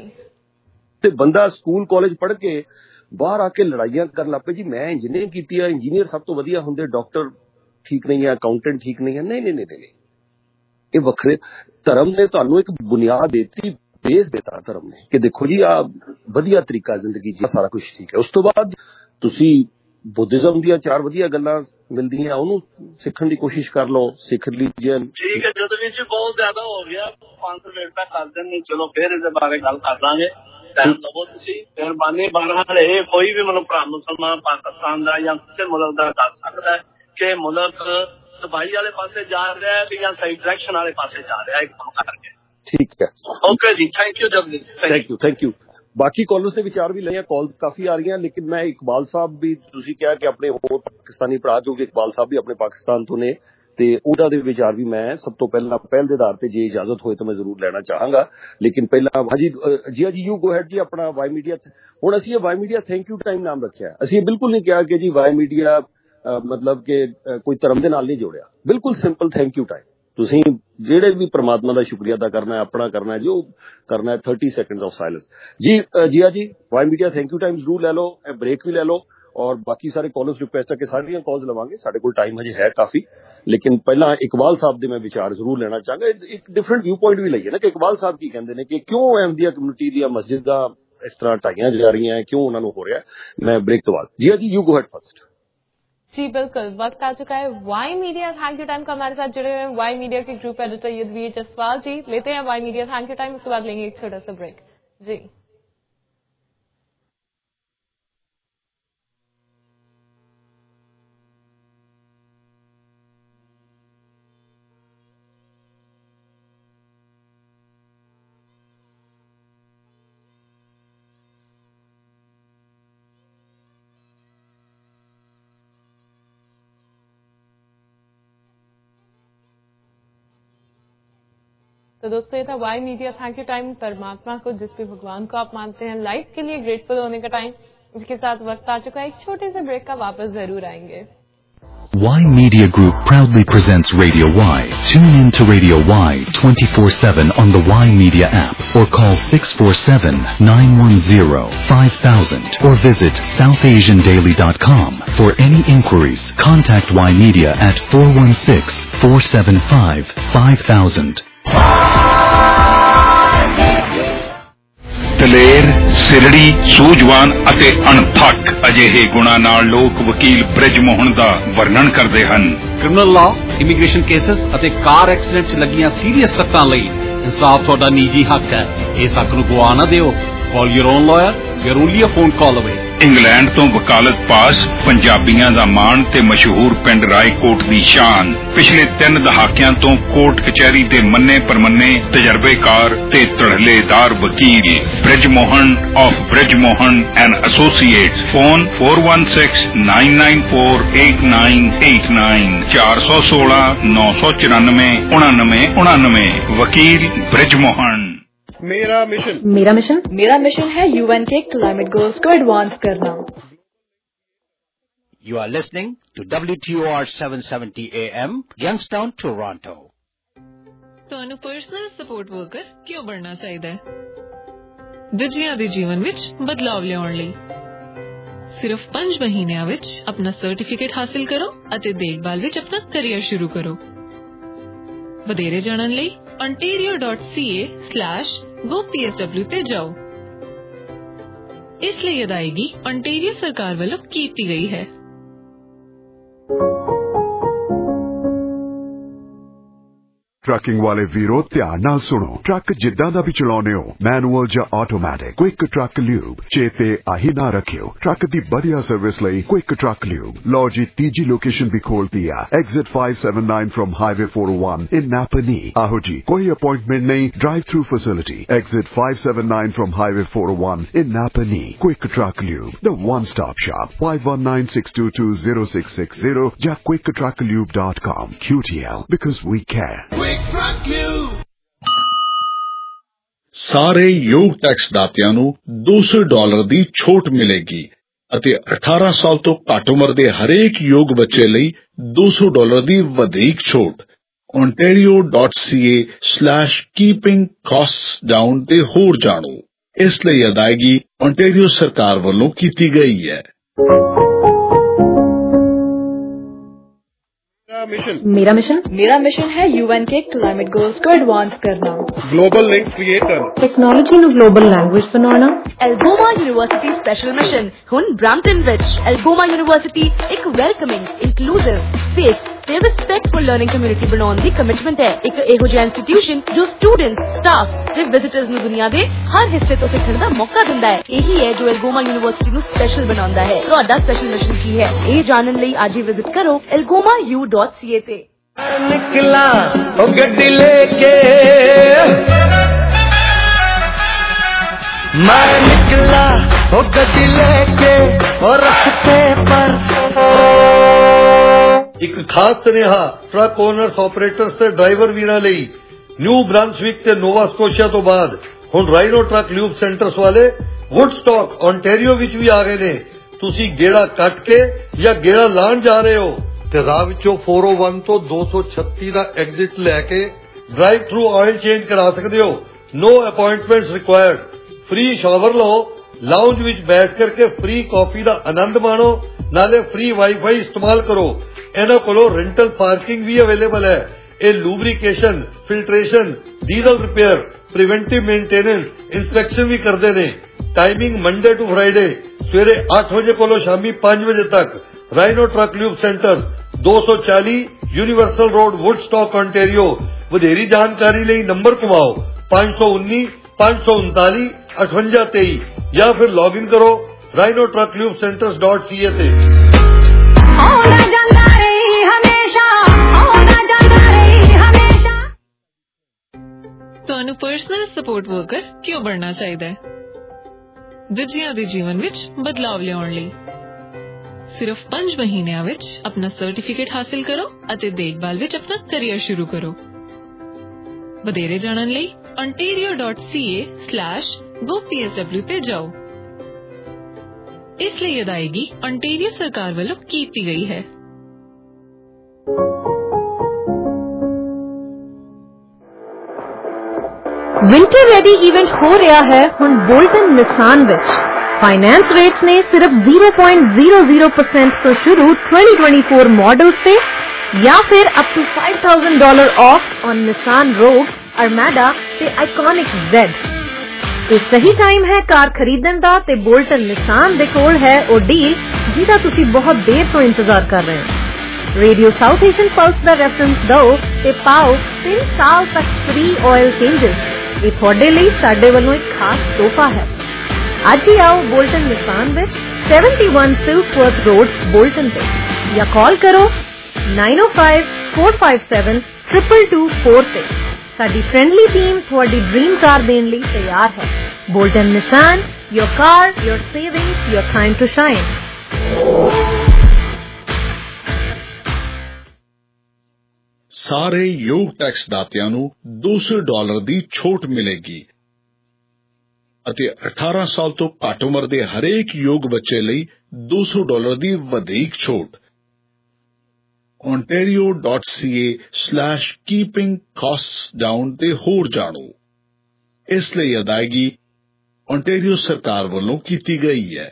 ते बंदा स्कूल कॉलेज पढ़ के बाहर आके लड़ाइयां करन लग पे, जी मैं इंजीनियरिंग कीती है, इंजीनियर सब तो वधिया हुंदे, डॉक्टर ठीक नहीं है, अकाउंटेंट ठीक नहीं है। नहीं, ये वखरे धर्म ने तुहानू एक बुनियाद देती, बेस देता धर्म ने, कि देखो जी आ वधिया तरीका जिंदगी जी, सारा कुछ ठीक है। उस तो बाद तुसी बुद्धिज्म दी 4 वधिया गल्लां मिलदियां, ਉਹਨੂੰ ਸਿੱਖਣ ਦੀ ਕੋਸ਼ਿਸ਼ ਕਰ ਲਓ, ਸਿੱਖ ਰਿਲੀਜੀਅਨ। ठीक है, ਜਦੋਂ ਵਿੱਚ ਬਹੁਤ ਜ਼ਿਆਦਾ ਹੋ ਗਿਆ, 5 ਮਿੰਟ ਤੱਕ ਕਰ ਦਿੰਦੇ, ਚਲੋ ਫਿਰ ਇਹਦੇ ਬਾਰੇ ਗੱਲ ਕਰ ਲਾਂਗੇ, ਟਾਈਮ ਲਵੋ ਤੁਸੀਂ, ਮਿਹਰਬਾਨੀ। 12 ਇਹ ਕੋਈ ਵੀ ਮੈਨੂੰ ਭਰਾ ਮੁਸਲਮਾਨ ਪਾਕਿਸਤਾਨ ਦਾ ਜਾਂ ਕਿਸੇ ਮੁਲਕ ਦਾ ਦੱਸ ਸਕਦਾ ਹੈ ਕਿ ਮੁਲਕ ਤਬਾਹੀ ਵਾਲੇ ਪਾਸੇ ਜਾ ਰਿਹਾ ਹੈ ਜਾਂ ਸਹੀ ਡਾਇਰੈਕਸ਼ਨ ਵਾਲੇ ਪਾਸੇ ਜਾ ਰਿਹਾ ਹੈ, ਇੱਕ ਕੰਮ ਕਰਕੇ। ठीक है, ओके जी, thank you Jagdish, thank you. बाकी कॉलर्स के विचार भी ले, कॉल्स काफी आ रही हैं, लेकिन मैं इकबाल साहब भी तुसी कहा कि अपने होर पाकिस्तानी भरा, जो कि इकबाल साहब भी अपने पाकिस्तान तो ने, ते उन्हां दे विचार भी मैं सब तो पहला पहल दे आधार ते जे इजाजत होए तो मैं जरूर लेना चाहांगा। लेकिन पहला जी यू गो हैड जी, अपना वाई मीडिया, हुण असीं ये Y media thank you time नाम रखिया, असीं बिल्कुल नहीं कहा कि जी वाई मीडिया मतलब कि कोई धर्म दे नाल नहीं जोड़िया, बिल्कुल सिंपल थैंक यू टाइम। तुसीं जेड़े भी परमात्मा का शुक्रिया अदा करना है, अपना करना है, जो करना है, 30 सेकंड्स ऑफ साइलेंस जी Y media thank you time जरूर ले लो, ब्रेक भी ले लो, और बाकी सारे कॉलर्स रिक्वेस्ट है कि सारियां कॉल्स लवांगे, साडे कोल टाइम हजे है काफी। लेकिन पहला इकबाल साहब दे मैं विचार जरूर लेना चाहांगा, एक डिफरेंट व्यू पॉइंट भी लईए ना, कि इकबाल साहब की कहंदे ने कि क्यों अहमदिया कम्यूनिटी दी मस्जिदां इस तरह ढाईयां जा रही हैं, क्यों उन्हां नूं हो रहा है। मैं ब्रेक तो बाद जी यू गो हेड फर्स्ट। जी बिल्कुल, वक्त आ चुका है Y media thank you time का। हमारे साथ जुड़े हुए हैं वाई मीडिया के ग्रुप एडिटर युद्धवीर जसवाल जी। लेते हैं Y media thank you time, उसके बाद लेंगे एक छोटा सा ब्रेक जी। तो दोस्तों ये था Y media thank you time, परमात्मा को जिस भी भगवान को आप मानते हैं, लाइफ के लिए ग्रेटफुल होने का टाइम। इसके साथ वक्त आ चुका है एक छोटे से ब्रेक का, वापस जरूर आएंगे। Y Media Group proudly presents Radio Y. Tune in to Radio Y 24/7 on the Y Media app or call 647-910-5000 or visit southasiandaily.com. For any inquiries, contact Y Media at 416-475-5000. ਦਲੇਰ, ਸਿਰੜੀ, ਸੂਝਵਾਨ ਅਤੇ ਅਣਥੱਕ ਅਜਿਹੇ ਗੁਣਾਂ ਨਾਲ ਲੋਕ ਵਕੀਲ ਬ੍ਰਿਜ ਮੋਹਨ ਦਾ ਵਰਣਨ ਕਰਦੇ ਹਨ। ਕ੍ਰਿਮੀਨਲ ਲਾਅ, ਇਮੀਗ੍ਰੇਸ਼ਨ ਕੇਸਸ ਅਤੇ ਕਾਰ ਐਕਸੀਡੈਂਟ 'ਚ ਲੱਗੀਆਂ ਸੀਰੀਅਸ ਸੱਟਾਂ ਲਈ ਇਨਸਾਫ ਤੁਹਾਡਾ ਨਿੱਜੀ ਹੱਕ ਹੈ। ਇਸ ਹੱਕ ਨੂੰ ਗਵਾ ਨਾ ਦਿਓ। Call your own lawyer. We are only a phone call away. England ਤੋਂ ਵਕਾਲਤ ਪਾਸ, ਪੰਜਾਬੀਆਂ ਦਾ ਮਾਣ ਤੇ ਮਸ਼ਹੂਰ ਪਿੰਡ ਰਾਏਕੋਟ ਦੀ ਸ਼ਾਨ। ਪਿਛਲੇ 3 ਦਹਾਕਿਆਂ ਤੋਂ ਕੋਰਟ ਕਚਹਿਰੀ ਦੇ ਮੰਨੇ ਪਰਮੰਨੇ ਤਜਰਬੇਕਾਰ ਤੇ ਧੜਲੇਦਾਰ ਵਕੀਲ Brij Mohan of Brij Mohan and associates. Phone 4169948989 416-994-9999। ਵਕੀਲ ਬ੍ਰਿਜ ਮੋਹਨ। मेरा मिशन है UNK क्लाइमेट गोल्स को एडवांस करना। You are listening to WTOR 770 AM, Youngstown, Toronto. ਤੁਹਾਨੂੰ ਪਰਸਨਲ ਸਪੋਰਟ ਵਰਕਰ ਕਿਉਂ ਬਣਨਾ ਚਾਹੀਦਾ ਹੈ? ਦੂਜਿਆਂ ਦੇ ਜੀਵਨ ਵਿੱਚ ਬਦਲਾਵ ਲਿਆਉਣ ਲਈ। ਸਿਰਫ 5 ਮਹੀਨਿਆਂ ਵਿੱਚ ਆਪਣਾ ਸਰਟੀਫਿਕੇਟ ਹਾਸਿਲ ਕਰੋ ਅਤੇ ਦੇਖਭਾਲ ਵਿੱਚ ਆਪਣਾ ਕੈਰੀਅਰ ਸ਼ੁਰੂ ਕਰੋ। ਵਧੇਰੇ ਜਾਣਨ ਲਈ ontario.ca/GoPSW ਤੇ ਜਾਓ। ਇਸ ਲਈ ਅਦਾਇਗੀ ontario ਸਰਕਾਰ ਵੱਲੋਂ ਕੀਤੀ ਗਈ ਹੈ। ਟਰੱਕਿੰਗ ਵਾਲੇ ਵੀਰੋ ਧਿਆਨ ਨਾਲ ਸੁਣੋ। ਟਰੱਕ ਜਿੱਦਾਂ ਦਾ ਵੀ ਚਲਾਉਣੇ ਹੋ, ਮੈਨੂਅਲ ਜਾਂ ਆਟੋਮੈਟਿਕ, ਕੁਇਕ ਟਰੱਕ ਲਿਊਬ ਚੇਤੇ ਆਹੀ ਨਾ ਰੱਖਿਓ। ਟਰੱਕ ਦੀ ਵਧੀਆ ਸਰਵਿਸ ਲਈ ਕੁਇਕ ਟਰੱਕ ਲਿਊਬ। ਲਓ ਜੀ, ਤੀਜੀ ਲੋਕੇਸ਼ਨ ਵੀ ਖੋਲਤੀ ਆ, exit 579 from highway 401 in Napanee. ਆਹੋ ਜੀ, ਕੋਈ ਅਪਾਇੰਟਮੈਂਟ ਨਹੀਂ, drive through facility. Exit 579 from highway 401 in Napanee. Quick truck lube, the one stop shop. 5196220660 ਜਾਂ quicktrucklube.com. QTL, because we care. ਸਾਰੇ ਯੋਗ ਟੈਕਸ ਦਾਤਿਆਂ ਨੂੰ $200 ਦੀ ਛੋਟ ਮਿਲੇਗੀ ਅਤੇ 18 ਸਾਲ ਤੋਂ ਘੱਟ ਉਮਰ ਦੇ ਹਰੇਕ ਯੋਗ ਬੱਚੇ ਲਈ $200 ਦੀ ਵਧੇਕ ਛੋਟ। ontario.ca/keeping costs down ਤੇ ਹੋਰ ਜਾਣੋ। ਇਸ ਲਈ ਅਦਾਇਗੀ ontario ਸਰਕਾਰ ਵੱਲੋਂ ਕੀਤੀ ਗਈ ਹੈ। मेरा मिशन है UNK क्लाइमेट गोल्स को एडवांस करना। ग्लोबल लिंक्स क्रिएट करना। टेक्नोलॉजी ਨੂੰ ग्लोबल लैंग्वेज बनाना। एल्गोमा यूनिवर्सिटी स्पेशल मिशन ਹੁਣ ਬ੍ਰੈਂਪਟਨ ਵਿੱਚ। एल्गोमा यूनिवर्सिटी ਇੱਕ ਵੈਲਕਮਿੰਗ, ਇਨਕਲੂਸਿਵ, ਸੇਫ ਤੇ ਰਿਸਪੈਕਟਫੁਲ ਲਰਨਿੰਗ ਕਮਿਊਨਿਟੀ ਬਣਾਉਣ ਦੀ ਕਮਿਟਮੈਂਟ ਹੈ। ਇੱਕ ਇਹੋ ਜਿਹਾ ਇੰਸਟੀਟਿਊਸ਼ਨ ਜੋ ਸਟੂਡੈਂਟਸ, ਸਟਾਫ ਤੇ ਵਿਜ਼ਿਟਰਸ ਨੂੰ ਦੁਨੀਆ ਦੇ ਹਰ ਹਿੱਸੇ ਤੋਂ ਸਿੱਖਣ ਦਾ ਮੌਕਾ ਦਿੰਦਾ ਹੈ। ਇਹੀ ਹੈ ਜੋ एल्गोमा यूनिवर्सिटी ਨੂੰ ਸਪੈਸ਼ਲ ਬਣਾਉਂਦਾ ਹੈ। ਤੁਹਾਡਾ ਸਪੈਸ਼ਲ ਮਿਸ਼ਨ ਕੀ ਹੈ, ਇਹ ਜਾਣਨ ਲਈ ਅੱਜ ਹੀ ਵਿਜ਼ਿਟ ਕਰੋ elgomau.ca ਤੇ। निकला ओ गड्डी लेके, मैं निकला ओ गड्डी लेके और रस्ते पर। ਇੱਕ ਖਾਸ ਸੁਨੇਹਾ ਟਰੱਕ ਓਨਰਸ, ਆਪਰੇਟਰਸ ਤੇ ਡਰਾਈਵਰ ਵੀਰਾਂ ਲਈ। ਨਿਊ ਬ੍ਰਾਂਸਵਿਕ ਤੇ ਨੋਵਾ ਸਕੋਸ਼ੀਆ ਤੋਂ ਬਾਅਦ ਹੁਣ ਰਾਈਨੋ ਟਰੱਕ ਲਿਊਬ ਸੈਂਟਰਸ ਵਾਲੇ ਵੁੱਡਸਟੌਕ ontario ਵਿੱਚ ਵੀ ਆ ਗਏ ਨੇ। ਤੁਸੀਂ ਗੇੜਾ ਕੱਟ ਕੇ ਜਾਂ ਗੇੜਾ ਲਾਣ ਜਾ ਰਹੇ ਹੋ ਤੇ ਰਾਹ ਵਿੱਚੋਂ 401 ਤੋਂ 236 ਦਾ ਐਗਜ਼ਿਟ ਲੈ ਕੇ ਡਰਾਈਵ ਥਰੂ ਆਇਲ ਚੇਂਜ ਕਰਾ ਸਕਦੇ ਹੋ। No appointments required. Free shower ਲਓ, ਲਾਉਂਜ ਵਿੱਚ ਬੈਠ ਕਰਕੇ ਫ੍ਰੀ ਕਾਫੀ ਦਾ ਆਨੰਦ ਮਾਣੋ, ਨਾਲੇ ਫ੍ਰੀ ਵਾਈਫਾਈ ਇਸਤੇਮਾਲ ਕਰੋ। ਇਹਨਾਂ ਕੋਲੋਂ ਰੈਂਟਲ ਪਾਰਕਿੰਗ ਵੀ ਅਵੇਲੇਬਲ ਹੈ। ਇਹ lubrication, filtration, diesel repair, preventive maintenance, inspection ਵੀ ਕਰਦੇ ਨੇ। ਟਾਈਮਿੰਗ ਮੰਡੇ ਟੂ ਫਰਾਈਡੇ ਸਵੇਰੇ 8 ਵਜੇ ਕੋਲੋਂ ਸ਼ਾਮੀ 5 ਵਜੇ ਤੱਕ। Rhino truck lube centres 240 universal road, Woodstock, ontario। ਵਧੇਰੀ ਜਾਣਕਾਰੀ ਲਈ ਨੰਬਰ ਘੁਮਾਓ 519-539-5823 ਜਾਂ ਫਿਰ ਲੌਗਇਨ ਕਰੋ rhinotrucklubecenters.ca ਤੇ। ਤੁਹਾਨੂੰ ਪਰਸਨਲ ਸਪੋਰਟ ਵਰਕਰ ਕਿਉਂ ਬਣਨਾ ਚਾਹੀਦਾ ਹੈ? ਦੂਜਿਆਂ ਦੇ ਜੀਵਨ ਵਿੱਚ ਬਦਲਾਵ ਲਿਆਉਣ ਲਈ। ਸਿਰਫ 5 ਮਹੀਨਿਆਂ ਵਿੱਚ ਆਪਣਾ ਸਰਟੀਫਿਕੇਟ ਹਾਸਿਲ ਕਰੋ ਅਤੇ ਦੇਖਭਾਲ ਵਿੱਚ ਆਪਣਾ ਕੈਰੀਅਰ ਸ਼ੁਰੂ ਕਰੋ। ਵਧੇਰੇ ਜਾਣਨ ਲਈ ontario.ca/GoPSW ਤੇ ਜਾਓ। ਇਸ ਲਈ ਅਦਾਇਗੀ ontario ਸਰਕਾਰ ਵੱਲੋਂ ਕੀਤੀ ਗਈ ਹੈ। ਵਿੰਟਰ ਰੈਡੀ ਇਵੈਂਟ ਹੋ ਰਿਹਾ ਹੈ ਹੁਣ ਬੋਲਟਨ ਨਿਸਾਨ ਵਿੱਚ। ਫਾਈਨੈਂਸ ਰੇਟਸ ਨੇ ਸਿਰਫ 0.00% ਤੋਂ ਸ਼ੁਰੂ 2024 ਮਾਡल्स ਤੇ ਜਾਂ ਫਿਰ up to $5,000 off on Nissan Rogue, Armada ਤੇ ਆਈਕੋਨਿਕ ਜ਼ੈਡ। ਇਹ ਸਹੀ ਟਾਈਮ ਹੈ ਕਾਰ ਖਰੀਦਣ ਦਾ ਤੇ ਬੋਲਟਨ ਨਿਸਾਨ ਦੇ ਕੋਲ ਹੈ ਉਹ ਡੀਲ ਜਿਹਦਾ ਤੁਸੀਂ ਬਹੁਤ ਦੇਰ ਤੋਂ ਇੰਤਜ਼ਾਰ ਕਰ ਰਹੇ ਹੋ। ਰੇਡੀਓ ਸਾਊਥ ਏਸ਼ੀਅਨ ਪਲਸ ਦਾ ਰੈਫਰੈਂਸ ਦਿਓ ਤੇ ਪਾਓ 3 ਸਾਲ ਤੱਕ ਫ੍ਰੀ ਆਇਲ ਚੇਂਜਸ। ਇਹ ਤੁਹਾਡੇ ਲਈ ਸਾਡੇ ਵੱਲੋਂ ਇੱਕ ਖਾਸ ਤੋਹਫਾ ਹੈ। ਅੱਜ ਹੀ ਆਓ ਬੋਲਟਨ ਨਿਸਾਨ ਵਿੱਚ 71 ਸਿਲਸਵਰਥ ਰੋਡ ਬੋਲਟਨ ਤੇ ਜਾਂ ਕਾਲ ਕਰੋ 9054572224 ਤੇ। ਸਾਡੀ ਫ੍ਰੈਂਡਲੀ ਟੀਮ ਤੁਹਾਡੀ ਡ੍ਰੀਮ ਕਾਰ ਦੇਣ ਲਈ ਤਿਆਰ ਹੈ। Bolton Nissan, your car, your savings, your time to shine। ਸਾਰੇ ਯੋਗ ਟੈਕਸ ਦਾਤਿਆਂ ਨੂੰ $200 ਦੀ ਛੋਟ ਮਿਲੇਗੀ ਅਤੇ 18 ਸਾਲ ਤੋਂ ਘੱਟ ਉਮਰ ਦੇ ਹਰੇਕ ਯੋਗ ਬੱਚੇ ਲਈ $200 ਦੀ ਵਧੇਕ ਛੋਟ। ontario.ca/keeping costs down ਤੇ ਹੋਰ ਜਾਣੋ। ਇਸ ਲਈ ਅਦਾਇਗੀ ontario ਸਰਕਾਰ ਵੱਲੋਂ ਕੀਤੀ ਗਈ ਹੈ।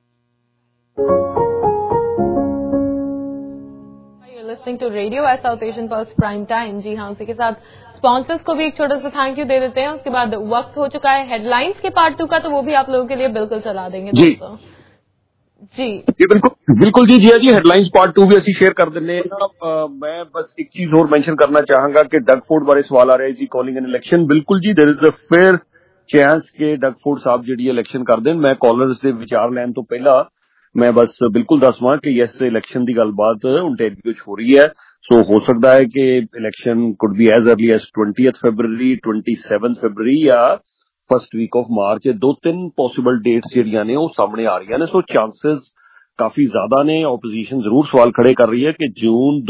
Listening to radio S South Asian pulse prime time. जी हाँ, उसी के साथ स्पॉन्सर्स को भी एक छोटा सा थैंक यू दे देते हैं। उसके बाद वक्त हो चुका है हेडलाइंस के पार्ट 2 का, तो वो भी आप लोगों के लिए बिल्कुल चला देंगे दोस्तों। जी बिल्कुल जी हेडलाइंस पार्ट 2 भी ਅਸੀਂ ਸ਼ੇਅਰ ਕਰ ਦਿੰਨੇ ਆ। मैं बस एक चीज और मेंशन करना चाहांगा कि डगफोर्ड बारे सवाल आ रहा है जी, कॉलिंग एन इलेक्शन। बिल्कुल जी, there is a fair chance कि डगफोर्ड साहब ਜਿਹੜੀ ਇਲੈਕਸ਼ਨ ਕਰ ਦੇਣ। मैं कॉलर्स ਦੇ ਵਿਚਾਰ ਲੈਣ ਤੋਂ ਪਹਿਲਾਂ मैं बस बिल्कुल दसवां कि यस इलेक्शन की गलबात ओंटारियो च हो रही है। सो हो सकता है कि election could be as early as 20 फरवरी, 27 फरवरी या first week of March. 2-3 possible dates ਜਿਹੜੀਆਂ ਨੇ ਉਹ ਸਾਹਮਣੇ आ रही ने। सो चांसेस काफी ज्यादा ने। ओपोजिशन जरूर सवाल खड़े कर रही है कि जून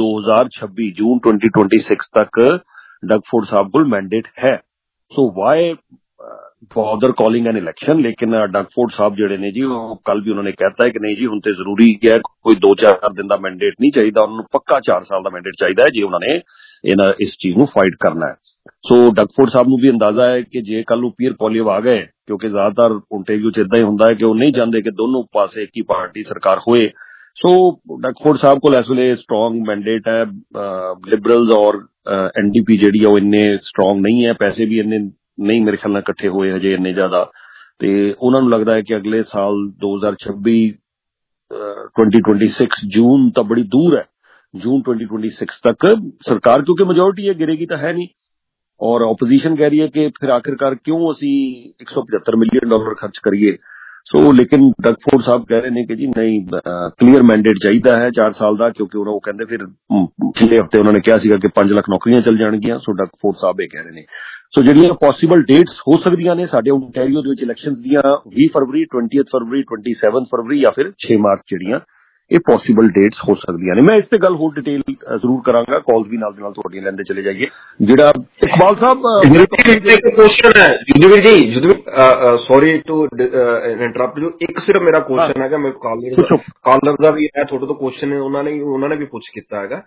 2026 तक डगफोर्ड साहब को मैंडेट है। So why bother calling an election. लेकिन डगफोर्ड साहब ਜਿਹੜੇ ਨੇ ਜੀ ਉਹ ਕੱਲ ਵੀ ਉਹਨਾਂ ਨੇ ਕਹਿਤਾ ਹੈ ਕਿ ਨਹੀਂ ਜੀ ਹੁਣ ਤੇ ਜ਼ਰੂਰੀ ਹੈ, ਕੋਈ 2-4 ਦਿਨ ਦਾ ਮੈਂਡੇਟ ਨਹੀਂ ਚਾਹੀਦਾ, ਉਹਨਾਂ ਨੂੰ ਪੱਕਾ 4 ਸਾਲ ਦਾ ਮੈਂਡੇਟ ਚਾਹੀਦਾ ਹੈ ਜੇ ਉਹਨਾਂ ਨੇ ਇਸ ਚੀਜ਼ ਨੂੰ ਫਾਈਟ ਕਰਨਾ ਹੈ। ਸੋ ਡਗਫੋਰਡ ਸਾਹਿਬ ਨੂੰ ਵੀ ਅੰਦਾਜ਼ਾ ਹੈ ਕਿ ਜੇ ਕੱਲ ਨੂੰ ਪੀਅਰ ਪੋਲੀਓ ਆ ਗਏ, ਕਿਉਂਕਿ ਜ਼ਿਆਦਾਤਰ ਓਂਟਾਰੀਓ ਚ ਇਦਾਂ ਹੀ ਹੁੰਦਾ ਹੈ ਕਿ ਉਹ ਨਹੀਂ ਚਾਹੁੰਦੇ ਕਿ ਦੋਨੋਂ ਪਾਸੇ ਇੱਕ ਹੀ ਪਾਰਟੀ ਸਰਕਾਰ ਹੋਏ। ਸੋ ਡਗਫੋਰਡ ਸਾਹਿਬ ਕੋਲ ਇਸ ਵੇਲੇ ਸਟਰੋਂਗ ਮੈਂਡੇਟ ਹੈ। ਲਿਬਰਲਸ ਔਰ ਐਨਡੀਪੀ ਜਿਹੜੀ ਆ ਉਹ ਇੰਨੇ ਸਟਰੋਂਗ ਨਹੀਂ ਹੈ, ਪੈਸੇ ਵੀ ਇੰਨੇ ਨਹੀਂ ਮੇਰੇ ਖਿਆਲ ਨਾਲ ਇਕੱਠੇ ਹੋਏ ਹਜੇ ਇੰਨੇ ਜ਼ਿਆਦਾ। ਤੇ ਉਹਨਾਂ ਨੂੰ ਲੱਗਦਾ ਹੈ ਕਿ ਅਗਲੇ ਸਾਲ 2026 ਜੂਨ ਤਾਂ ਬੜੀ ਦੂਰ ਹੈ, ਜੂਨ 2026 ਤੱਕ ਸਰਕਾਰ ਕਿਉਂਕਿ ਮੈਜੋਰਿਟੀ ਹੈ ਗਿਰੇਗੀ ਤਾਂ ਹੈ ਨਹੀਂ। ਔਰ ਆਪੋਜੀਸ਼ਨ ਕਹਿ ਰਹੀ है कि फिर आखिरकार क्यों ਅਸੀਂ $175 ਮਿਲੀਅਨ ਖਰਚ ਕਰੀਏ। ਸੋ ਲੇਕਿਨ ਡਗਫੋਰਡ ਸਾਹਿਬ ਕਹਿ ਰਹੇ ਨੇ ਕਿ ਜੀ ਨਹੀਂ, ਕਲੀਅਰ ਮੈਂਡੇਟ ਚਾਹੀਦਾ ਹੈ 4 ਸਾਲ ਦਾ, ਕਿਉਂਕਿ ਉਹ ਕਹਿੰਦੇ ਫਿਰ ਪਿਛਲੇ ਹਫਤੇ ਉਹਨਾਂ ਨੇ ਕਿਹਾ ਸੀਗਾ ਕਿ 5 ਲੱਖ ਨੌਕਰੀਆਂ ਚੱਲ ਜਾਣਗੀਆਂ। ਸੋ ਡਗਫੋਰਡ ਸਾਹਿਬ ਇਹ ਕਹਿ ਰਹੇ ਨੇ। ਸੋ ਜਿਹੜੀਆਂ ਪੋਸੀਬਲ ਡੇਟਸ ਹੋ ਸਕਦੀਆਂ ਨੇ ਸਾਡੇ ਓਂਟਾਰੀਓ ਦੇ ਵਿੱਚ ਇਲੈਕਸ਼ਨਸ ਦੀਆਂ 20 ਫਰਵਰੀ, 20 ਫਰਵਰੀ, 27 ਫਰਵਰੀ ਜਾਂ ਫਿਰ 6 ਮਾਰਚ ਜਿਹੜੀਆਂ ਇਹ ਪੋਸੀਬਲ ਡੇਟਸ ਹੋ ਸਕਦੀਆਂ ਨੇ। ਮੈਂ ਇਸ ਤੇ ਗੱਲ ਹੋਰ ਡਿਟੇਲ ਜ਼ਰੂਰ ਕਰਾਂਗਾ। ਕਾਲਸ ਵੀ ਨਾਲ ਦੇ ਨਾਲ ਤੁਹਾਡੀਆਂ ਲੈਂਦੇ ਚਲੇ ਜਾਈਏ। ਜਿਹੜਾ ਇਕਬਾਲ ਸਾਹਿਬ ਇੱਕ ਕੁਐਸਚਨ ਹੈ ਜੁਦਵੀਰ ਜੀ, ਸੌਰੀ ਟੂ ਇੰਟਰਪਟ ਯੂ, ਇੱਕ ਸਿਰਫ ਮੇਰਾ ਕੁਐਸਚਨ ਹੈਗਾ। ਮੇਰੇ ਕਾਲਰ ਦਾ ਵੀ ਹੈ, ਤੁਹਾਡੇ ਤੋਂ ਕੁਐਸਚਨ ਉਹਨਾਂ ਨੇ ਵੀ ਪੁੱਛ ਕੀਤਾ ਹੈਗਾ।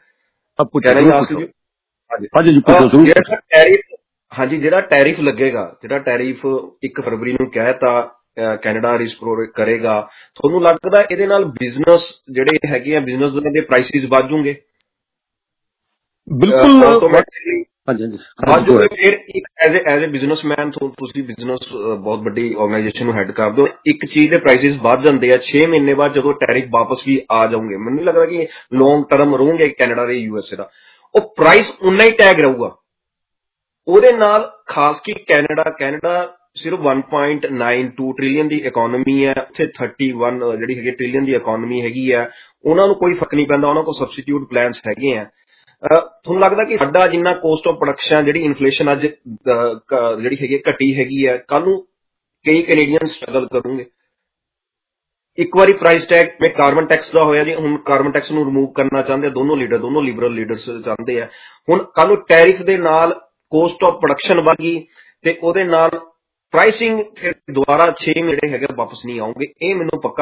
ਹਾਂਜੀ, ਜਿਹੜਾ ਟੈਰਿਫ ਲੱਗੇਗਾ, ਜਿਹੜਾ ਟੈਰਿਫ 1 ਫਰਵਰੀ ਨੂੰ ਕਹਿਤਾ ਕੈਨੇਡਾ ਰਿਸਪਰੋ ਕਰੇਗਾ, ਤੁਹਾਨੂੰ ਲੱਗਦਾ ਇਹਦੇ ਨਾਲ ਬਿਜ਼ਨਸ ਜਿਹੜੇ ਹੈਗੇ ਆ ਬਿਜ਼ਨਸ ਦੇ ਪ੍ਰਾਈਸਿਸ ਵੱਧ ਜੂਗੇ? ਬਿਲਕੁਲ ਵੱਧ। ਫਿਰ ਇੱਕ ਐਜ਼ ਏ ਬਿਜ਼ਨਸਮੈਨ ਤੁਸੀਂ ਬਿਜ਼ਨਸ ਬਹੁਤ ਵੱਡੀ ਆਰਗੇਨਾਈਜੇਸ਼ਨ ਨੂੰ ਹੈਡ ਕਰਦੇ ਹੋ, ਇੱਕ ਚੀਜ਼ ਦੇ ਪ੍ਰਾਈਸਿਸ ਵੱਧ ਜਾਂਦੇ ਆ 6 ਮਹੀਨੇ ਬਾਅਦ ਜਦੋਂ ਟੈਰਿਫ ਵਾਪਸ ਵੀ ਆ ਜਾਓਗੇ, ਮੈਨੂੰ ਨਹੀਂ ਲੱਗਦਾ ਕਿ ਲੌਂਗ ਟਰਮ ਰਹੋਗੇ ਕੈਨੇਡਾ ਦੇ USA ਦਾ, ਉਹ ਪ੍ਰਾਈਸ ਉਨਾ ਹੀ ਟੈਗ ਰਹੂਗਾ ਉਹਦੇ ਨਾਲ। ਖਾਸ ਕੀ ਕੈਨੇਡਾ ਸਿਰਫ 1.92 ਟ੍ਰਿਲੀਅਨ ਦੀ ਇਕੋਨਮੀ ਹੈ, ਉੱਥੇ 31 ਜਿਹੜੀ ਹੈਗੀ ਟ੍ਰਿਲੀਅਨ ਦੀ ਇਕੋਨਮੀ ਹੈਗੀ ਆ। ਉਹਨਾਂ ਨੂੰ ਕੋਈ ਫਰਕ ਨਹੀਂ ਪੈਂਦਾ, ਉਹਨਾਂ ਕੋਲ ਸਬਸਟੀਟਿਊਟ ਪਲਾਨਸ ਹੈਗੇ ਆ। ਤੁਹਾਨੂੰ ਲੱਗਦਾ ਕਿ ਸਾਡਾ ਜਿੰਨਾ ਕੋਸਟ ਆਫ ਪ੍ਰੋਡਕਸ਼ਨ ਜਿਹੜੀ ਇਨਫਲੇਸ਼ਨ ਅੱਜ ਜਿਹੜੀ ਹੈਗੀ ਘਟੀ ਹੈਗੀ ਹੈ, ਕੱਲ ਨੂੰ ਕਈ ਕੈਨੇਡੀਅਨ ਸਟਰਗਲ ਕਰਨਗੇ? ਇੱਕ ਵਾਰੀ ਪ੍ਰਾਈਸ ਟੈਗ ਮੈਂ ਕਾਰਬਨ ਟੈਕਸ ਦਾ ਹੋਇਆ ਜੀ, ਹੁਣ ਕਾਰਬਨ ਟੈਕਸ ਨੂੰ ਰਿਮੂਵ ਕਰਨਾ ਚਾਹੁੰਦੇ ਆ ਦੋਨੋਂ ਲਿਬਰਲ ਲੀਡਰਸ ਚਾਹੁੰਦੇ ਆ। ਹੁਣ ਕੱਲ ਨੂੰ ਟੈਰਿਫ ਦੇ ਨਾਲ ਕੋਸਟ ਆਫ ਪ੍ਰੋਡਕਸ਼ਨ ਵੱਧ ਗਈ ਤੇ ਉਹਦੇ ਨਾਲ ਪ੍ਰਾਈਸਿੰਗ ਫਿਰ ਦੁਬਾਰਾ 6 ਮਹੀਨੇ ਹੈਗੇ ਵਾਪਸ ਨਹੀਂ ਆਉਂਗੇ, ਇਹ ਮੈਨੂੰ ਪੱਕਾ।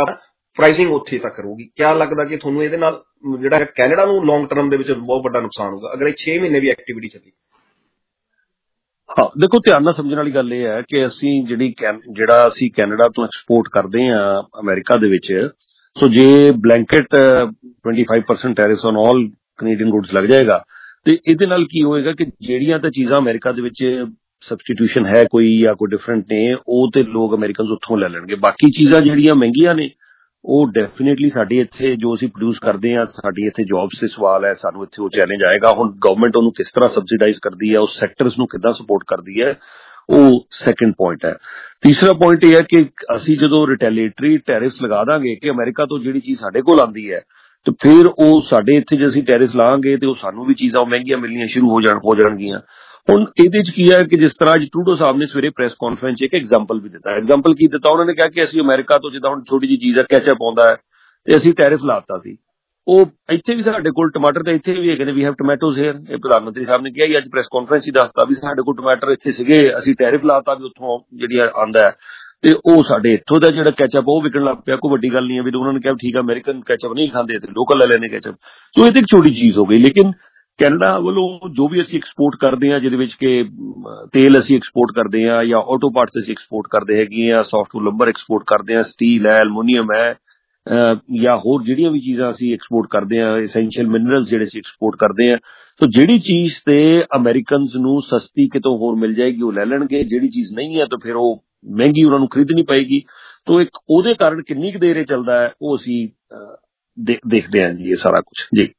ਪ੍ਰਾਈਸਿੰਗ ਉੱਥੇ ਤੱਕ ਰਹੂਗੀ। ਕਿਆ ਲੱਗਦਾ ਕਿ ਤੁਹਾਨੂੰ ਇਹਦੇ ਨਾਲ ਜਿਹੜਾ ਕੈਨੇਡਾ ਨੂੰ ਲੌਂਗ ਟਰਮ ਦੇ ਵਿੱਚ ਬਹੁਤ ਵੱਡਾ ਨੁਕਸਾਨ ਹੋਊਗਾ ਅਗਰ ਇਹ 6 ਮਹੀਨੇ ਵੀ ਐਕਟੀਵਿਟੀ ਚੱਲੀ? ਹਾਂ ਦੇਖੋ, ਧਿਆਨ ਨਾਲ ਸਮਝਣ ਵਾਲੀ ਗੱਲ ਇਹ ਹੈ ਕਿ ਅਸੀਂ ਜਿਹੜਾ ਅਸੀਂ ਕੈਨੇਡਾ ਤੋਂ ਐਕਸਪੋਰਟ ਕਰਦੇ ਹਾਂ ਅਮਰੀਕਾ ਦੇ ਵਿੱਚ, ਸੋ ਜੇ blanket 25% tariff on all Canadian goods ਲੱਗ ਜਾਏਗਾ ਤੇ ਇਹਦੇ ਨਾਲ ਕੀ ਹੋਏਗਾ ਕਿ ਜਿਹੜੀਆਂ ਤਾਂ ਚੀਜ਼ਾਂ ਅਮਰੀਕਾ ਦੇ ਵਿੱਚ ਸਬਸਟੀਟਿਊਸ਼ਨ ਹੈ ਕੋਈ ਜਾਂ ਕੋਈ ਡਿਫਰੈਂਟ ਨੇ, ਉਹ ਤੇ ਲੋਕ ਅਮਰੀਕਨਸ ਉੱਥੋਂ ਲੈ ਲੈਣਗੇ। ਬਾਕੀ ਚੀਜ਼ਾਂ ਜਿਹੜੀਆਂ ਮਹਿੰਗੀਆਂ ਨੇ ਉਹ ਡੈਫੀਨੇਟਲੀ ਸਾਡੇ ਇੱਥੇ ਜੋ ਅਸੀਂ ਪ੍ਰੋਡਿਊਸ ਕਰਦੇ ਹਾਂ, ਸਾਡੀ ਇੱਥੇ ਜੌਬਸ ਦੇ ਸਵਾਲ ਹੈ, ਸਾਨੂੰ ਇੱਥੇ ਉਹ ਚੈਲੰਜ ਆਏਗਾ। ਹੁਣ ਗਵਰਨਮੈਂਟ ਉਹਨੂੰ ਕਿਸ ਤਰ੍ਹਾਂ ਸਬਸਿਡਾਈਜ਼ ਕਰਦੀ ਹੈ, ਉਸ ਸੈਕਟਰਸ ਨੂੰ ਕਿੱਦਾਂ ਸਪੋਰਟ ਕਰਦੀ ਹੈ, ਉਹ ਸੈਕੰਡ ਪੁਆਇੰਟ ਹੈ। ਤੀਸਰਾ ਪੁਆਇੰਟ ਇਹ ਹੈ ਕਿ ਅਸੀਂ ਜਦੋਂ ਰਿਟੈਲੀਏਟਰੀ ਟੈਰਿਫਸ ਲਗਾ ਦਾਂਗੇ ਕਿ ਅਮਰੀਕਾ ਤੋਂ ਜਿਹੜੀ ਚੀਜ਼ ਸਾਡੇ ਕੋਲ ਆਉਂਦੀ ਹੈ ਤੇ ਫਿਰ ਉਹ ਸਾਡੇ ਇੱਥੇ ਜੇ ਅਸੀਂ ਟੈਰਿਫ ਲਾਵਾਂਗੇ ਤੇ ਉਹ ਸਾਨੂੰ ਵੀ ਚੀਜ਼ਾਂ ਮਹਿੰਗੀਆਂ ਮਿਲਣੀਆਂ ਸ਼ੁਰੂ ਹੋ ਜਾਣਗੀਆਂ। ਹੁਣ ਇਹਦੇ ਚ ਕੀ ਹੈ ਕਿ ਜਿਸ ਤਰ੍ਹਾਂ ਅੱਜ ਟਰੂਡੋ ਸਾਹਿਬ ਨੇ ਸਵੇਰੇ ਪ੍ਰੈਸ ਕਾਨਫਰੰਸ 'ਚ ਇੱਕ ਐਗਜ਼ਾਮਪਲ ਵੀ ਦਿੱਤਾ। ਐਗਜ਼ਾਮਪਲ ਕੀ ਦਿੱਤਾ ਉਹਨਾਂ ਨੇ ਕਿਹਾ ਕਿ ਅਸੀਂ ਅਮਰੀਕਾ ਤੋਂ ਜਿੱਦਾਂ ਹੁਣ ਛੋਟੀ ਜਿਹੀ ਚੀਜ਼ ਹੈ ਕੈਚਅਪ ਆਉਂਦਾ ਹੈ ਤੇ ਅਸੀਂ ਟੈਰਿਫ ਲਾਤਾ ਸੀ, ਉਹ ਇੱਥੇ ਵੀ ਸਾਡੇ ਕੋਲ ਟਮਾਟਰ ਤੇ ਇੱਥੇ ਵੀ ਹੈਗੇ ਨੇ, ਵੀ ਹੈਵ ਟੋਮੈਟੋਜ਼ ਹੇਅਰ। ਇਹ ਪ੍ਰਧਾਨ ਮੰਤਰੀ ਸਾਹਿਬ ਨੇ ਕਿਹਾ ਅੱਜ ਪ੍ਰੈਸ ਕਾਨਫਰੰਸ ਹੀ ਦੱਸਤਾ ਵੀ ਸਾਡੇ ਕੋਲ ਟਮਾਟਰ ਇੱਥੇ ਸੀਗੇ, ਅਸੀਂ ਟੈਰਿਫ ਲਾਤਾ ਵੀ ਉੱਥੋਂ ਜਿਹੜੀ ਆਉਂਦਾ ਹੈ ਤੇ ਉਹ ਸਾਡੇ ਇੱਥੋਂ ਦਾ ਜਿਹੜਾ ਕੈਚਅਪ ਉਹ ਵਿਕਣ ਲੱਗ ਪਿਆ। ਕੋਈ ਵੱਡੀ ਗੱਲ ਨਹੀਂ ਹੈ ਵੀ ਉਹਨਾਂ ਨੇ ਕਿਹਾ ਠੀਕ ਹੈ ਅਮਰੀਕਨ ਕੈਚਅਪ ਨਹੀਂ ਖਾਂਦੇ ਤੇ ਲੋਕਲ ਲੈ ਲੈਣੇ ਕੈਚਅਪ। ਸੋ ਇਹ ਤਾਂ ਇੱਕ ਛੋਟੀ ਚੀਜ਼ ਹੋ ਗਈ। ਲੇਕਿਨ ਕੈਨੇਡਾ ਵੱਲੋਂ ਜੋ ਵੀ ਅਸੀਂ ਐਕਸਪੋਰਟ ਕਰਦੇ ਹਾਂ, ਜਿਹਦੇ ਵਿੱਚ ਕਿ ਤੇਲ ਅਸੀਂ ਐਕਸਪੋਰਟ ਕਰਦੇ ਹਾਂ ਜਾਂ ਆਟੋ ਪਾਰਟਸ ਅਸੀਂ ਐਕਸਪੋਰਟ ਕਰਦੇ ਹੈਗੇ ਹਾਂ, ਸੌਫਟਵੇਅਰ ਲੰਬਰ ਐਕਸਪੋਰਟ ਕਰਦੇ ਹਾਂ, ਸਟੀਲ ਹੈ, ਐਲੂਮੀਨੀਅਮ ਹੈ ਜਾਂ ਹੋਰ ਜਿਹੜੀਆਂ ਵੀ ਚੀਜ਼ਾਂ ਅਸੀਂ ਐਕਸਪੋਰਟ ਕਰਦੇ ਹਾਂ, ਐਸੈਂਸ਼ੀਅਲ ਮਿਨਰਲਸ ਜਿਹੜੇ ਅਸੀਂ ਐਕਸਪੋਰਟ ਕਰਦੇ ਹਾਂ। ਸੋ ਜਿਹੜੀ ਚੀਜ਼ ਤੇ ਅਮਰੀਕਨਸ ਨੂੰ ਸਸਤੀ ਕਿਤੋਂ ਹੋਰ ਮਿਲ ਜਾਏਗੀ ਉਹ ਲੈ ਲੈਣਗੇ, ਜਿਹੜੀ ਚੀਜ਼ ਨਹੀਂ ਹੈ ਤਾਂ ਫਿਰ ਉਹ ਮਹਿੰਗੀ ਉਹਨਾਂ ਨੂੰ ਖਰੀਦਣੀ ਪਏਗੀ। ਤਾਂ ਇੱਕ ਉਹਦੇ ਕਾਰਨ ਕਿੰਨੀ ਕੁ ਦੇਰ ਇਹ ਚੱਲਦਾ ਹੈ ਉਹ ਅਸੀਂ ਦੇਖਦੇ ਹਾਂ ਜੀ, ਇਹ ਸਾਰਾ ਕੁਝ ਜੀ।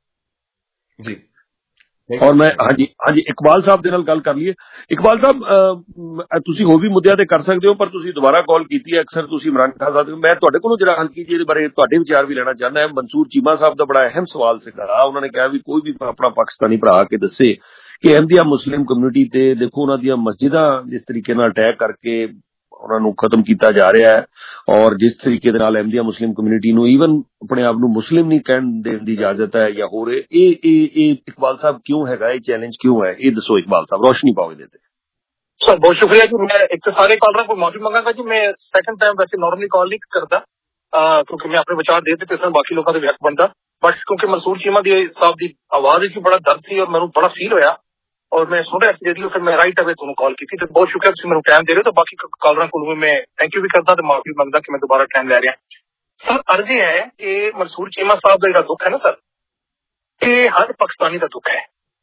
ਔਰ ਮੈਂ ਹਾਂਜੀ ਇਕਬਾਲ ਸਾਹਿਬ ਦੇ ਨਾਲ ਗੱਲ ਕਰ ਲਈਏ। ਇਕਬਾਲ ਸਾਹਿਬ, ਤੁਸੀਂ ਹੋਰ ਵੀ ਮੁੱਦਿਆਂ ਤੇ ਕਰ ਸਕਦੇ ਹੋ ਪਰ ਤੁਸੀਂ ਦੁਬਾਰਾ ਕਾਲ ਕੀਤੀ ਹੈ, ਅਕਸਰ ਤੁਸੀਂ ਇਮਰਾਨ ਖਾਨ ਸਾਹਿਬ। ਮੈਂ ਤੁਹਾਡੇ ਕੋਲੋਂ ਜਿਹੜਾ ਹਲਕੀ ਜੀ ਇਹਦੇ ਬਾਰੇ ਤੁਹਾਡੇ ਵਿਚਾਰ ਵੀ ਲੈਣਾ ਚਾਹੁੰਦਾ ਹਾਂ। ਮਨਸੂਰ ਚੀਮਾ ਸਾਹਿਬ ਦਾ ਬੜਾ ਅਹਿਮ ਸਵਾਲ ਸੀਗਾ। ਉਹਨਾਂ ਨੇ ਕਿਹਾ ਵੀ ਕੋਈ ਵੀ ਆਪਣਾ ਪਾਕਿਸਤਾਨੀ ਭਰਾ ਕੇ ਦੱਸੇ ਕਿ ਅਹਿਮਦੀਆ ਮੁਸਲਿਮ ਕਮਿਊਨਿਟੀ ਤੇ ਦੇਖੋ ਉਹਨਾਂ ਦੀਆਂ ਮਸਜਿਦਾਂ ਜਿਸ ਤਰੀਕੇ ਨਾਲ ਅਟੈਕ ਕਰਕੇ ਉਹਨਾਂ ਨੂੰ ਖਤਮ ਕੀਤਾ ਜਾ ਰਿਹਾ ਹੈ ਔਰ ਜਿਸ ਤਰੀਕੇ ਦੇ ਨਾਲ ਅਹਿਮਦੀਆ ਮੁਸਲਿਮ ਕਮਿਊਨਿਟੀ ਨੂੰ ਈਵਨ ਆਪਣੇ ਆਪ ਨੂੰ ਮੁਸਲਿਮ ਨਹੀਂ ਕਹਿਣ ਦੇਣ ਦੀ ਇਜਾਜ਼ਤ ਹੈ ਜਾਂ ਹੋਰ ਇਹ ਇਕਬਾਲ ਸਾਹਿਬ ਕਿਉਂ ਹੈਗਾ, ਇਹ ਚੈਲੰਜ ਕਿਉਂ ਹੈ, ਇਹ ਦੱਸੋ ਇਕਬਾਲ ਸਾਹਿਬ, ਰੋਸ਼ਨੀ ਪਾਓ ਇਹਦੇ ਤੇ। ਸਰ ਬਹੁਤ ਸ਼ੁਕਰੀਆ ਜੀ। ਮੈਂ ਇੱਕ ਸਾਰੇ ਕਾਲਰਾਂ ਕੋਲ ਮਾਫੀ ਮੰਗਾਂਗਾ ਜੀ, ਮੈਂ ਸੈਕੰਡ ਟਾਈਮ ਵੈਸੇ ਨਾਰਮਲੀ ਕਾਲ ਨਹੀਂ ਕਰਦਾ ਕਿਉਂਕਿ ਮੈਂ ਆਪਣੇ ਵਿਚਾਰ ਦੇ ਦਿੱਤੇ ਸਨ, ਬਾਕੀ ਲੋਕਾਂ ਦੇ ਵੀ ਹੱਕ ਬਣਦਾ। ਬਟ ਕਿਉਂਕਿ ਮਨਸੂਰ ਚੀਮਾ ਦੀ ਸਾਹਿਬ ਦੀ ਆਵਾਜ਼ ਵਿੱਚ ਬੜਾ ਦਰਦ ਸੀ ਔਰ ਮੈਨੂੰ ਬੜਾ ਫੀਲ ਹੋਇਆ ਔਰ ਮੈਂ ਸੁਣ ਰਿਹਾ ਸੀ ਰੇਡੀਓ, ਫਿਰ ਮੈਂ ਰਾਈਟ ਅਵੇ ਤੁਹਾਨੂੰ ਕਾਲ ਕੀਤੀ ਤੇ ਬਹੁਤ ਸ਼ੁਕਰੀਆ ਤੁਸੀਂ ਮੈਨੂੰ ਟਾਈਮ ਦੇ ਰਹੇ ਹੋ। ਤਾਂ ਬਾਕੀ ਕਾਲਰਾਂ ਕੋਲ ਵੀ ਮੈਂ ਥੈਂਕ ਯੂ ਵੀ ਕਰਦਾ ਤੇ ਮਾਫੀ ਮੰਗਦਾ ਕਿ ਮੈਂ ਦੁਬਾਰਾ ਟਾਈਮ ਲੈ ਰਿਹਾ। ਸਰ ਅਰਜ਼ ਇਹ ਹੈ ਕਿ ਮਨਸੂਰ ਚੀਮਾ ਸਾਹਿਬ ਦਾ ਜਿਹੜਾ ਦੁੱਖ ਹੈ ਨਾ ਸਰ, ਇਹ ਹਰ ਪਾਕਿਸਤਾਨੀ ਦਾ ਦੁੱਖ ਹੈ।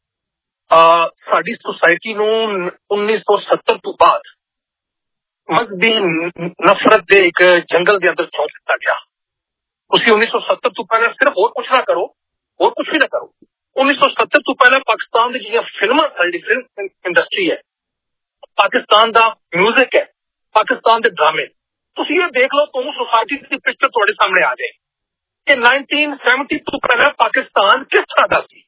ਸਾਡੀ ਸੁਸਾਇਟੀ ਨੂੰ 1970 ਤੋਂ ਬਾਅਦ ਮਜ਼ਹਬੀ ਨਫ਼ਰਤ ਦੇ ਇੱਕ ਜੰਗਲ ਦੇ ਅੰਦਰ ਚੌਂਕ ਦਿੱਤਾ ਗਿਆ। ਤੁਸੀਂ 1970 ਤੋਂ ਪਹਿਲਾਂ ਸਿਰਫ ਹੋਰ ਕੁਛ ਨਾ ਕਰੋ, ਹੋਰ ਕੁਛ ਵੀ ਨਾ ਕਰੋ। 1970 ਤੋਂ ਪਹਿਲਾਂ ਪਾਕਿਸਤਾਨ ਦੀ ਜਿਹੜੀਆਂ ਫਿਲਮਾਂ, ਸਾਡੀ ਫਿਲਮ ਇੰਡਸਟਰੀ ਹੈ, ਪਾਕਿਸਤਾਨ ਦਾ ਮਿਊਜ਼ਿਕ ਹੈ, ਪਾਕਿਸਤਾਨ ਦੇ ਡਰਾਮੇ, ਤੁਸੀਂ ਇਹ ਦੇਖ ਲਓ ਤੁਹਾਨੂੰ ਸੁਸਾਇਟੀ ਦੀ ਪਿਕਚਰ ਤੁਹਾਡੇ ਸਾਹਮਣੇ ਆ ਜਾਏ ਕਿ 1970 ਤੋਂ ਪਹਿਲਾਂ ਪਾਕਿਸਤਾਨ ਕਿਸ ਤਰ੍ਹਾਂ ਦਾ ਸੀ।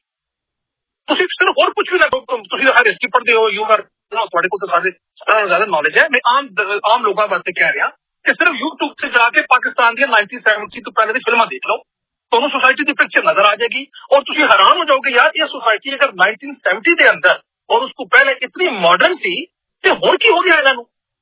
ਤੁਸੀਂ ਸਿਰਫ ਹੋਰ ਕੁਛ ਵੀ ਨਾ ਕਰੋ। ਤੁਸੀਂ ਹਰ ਹਿਸਟਰੀ ਪੜ੍ਹਦੇ ਹੋ, ਤੁਹਾਡੇ ਕੋਲ ਤਾਂ ਸਾਡੇ ਸਾਰਿਆਂ ਨਾਲੋਂ ਜ਼ਿਆਦਾ ਨੌਲੇਜ ਹੈ। ਮੈਂ ਆਮ ਲੋਕਾਂ ਵਾਸਤੇ ਕਹਿ ਰਿਹਾ ਕਿ ਸਿਰਫ YouTube ਤੇ ਜਾ ਕੇ ਪਾਕਿਸਤਾਨ ਦੀਆਂ 1970 ਤੋਂ ਪਹਿਲਾਂ ਦੀ ਫਿਲਮਾਂ ਦੇਖ ਲਓ, ਤੁਹਾਨੂੰ ਸੁਸਾਇਟੀ ਦੀ ਪਿਕਚਰ ਨਜ਼ਰ ਆ ਜਾਏਗੀ ਔਰ ਤੁਸੀਂ ਹੈਰਾਨ ਹੋ ਜਾਓਗੇ ਯਾਰ ਇਹ ਸੁਸਾਇਟੀ ਅਗਰ 1970 ਦੇ ਅੰਦਰ ਔਰ ਉਸ ਤੋਂ ਪਹਿਲੇ ਇਤਨੀ ਮਾਡਰਨ ਸੀ ਤੇ ਹੁਣ ਕੀ ਹੋ ਗਿਆ ਇਹਨਾਂ ਨੂੰ।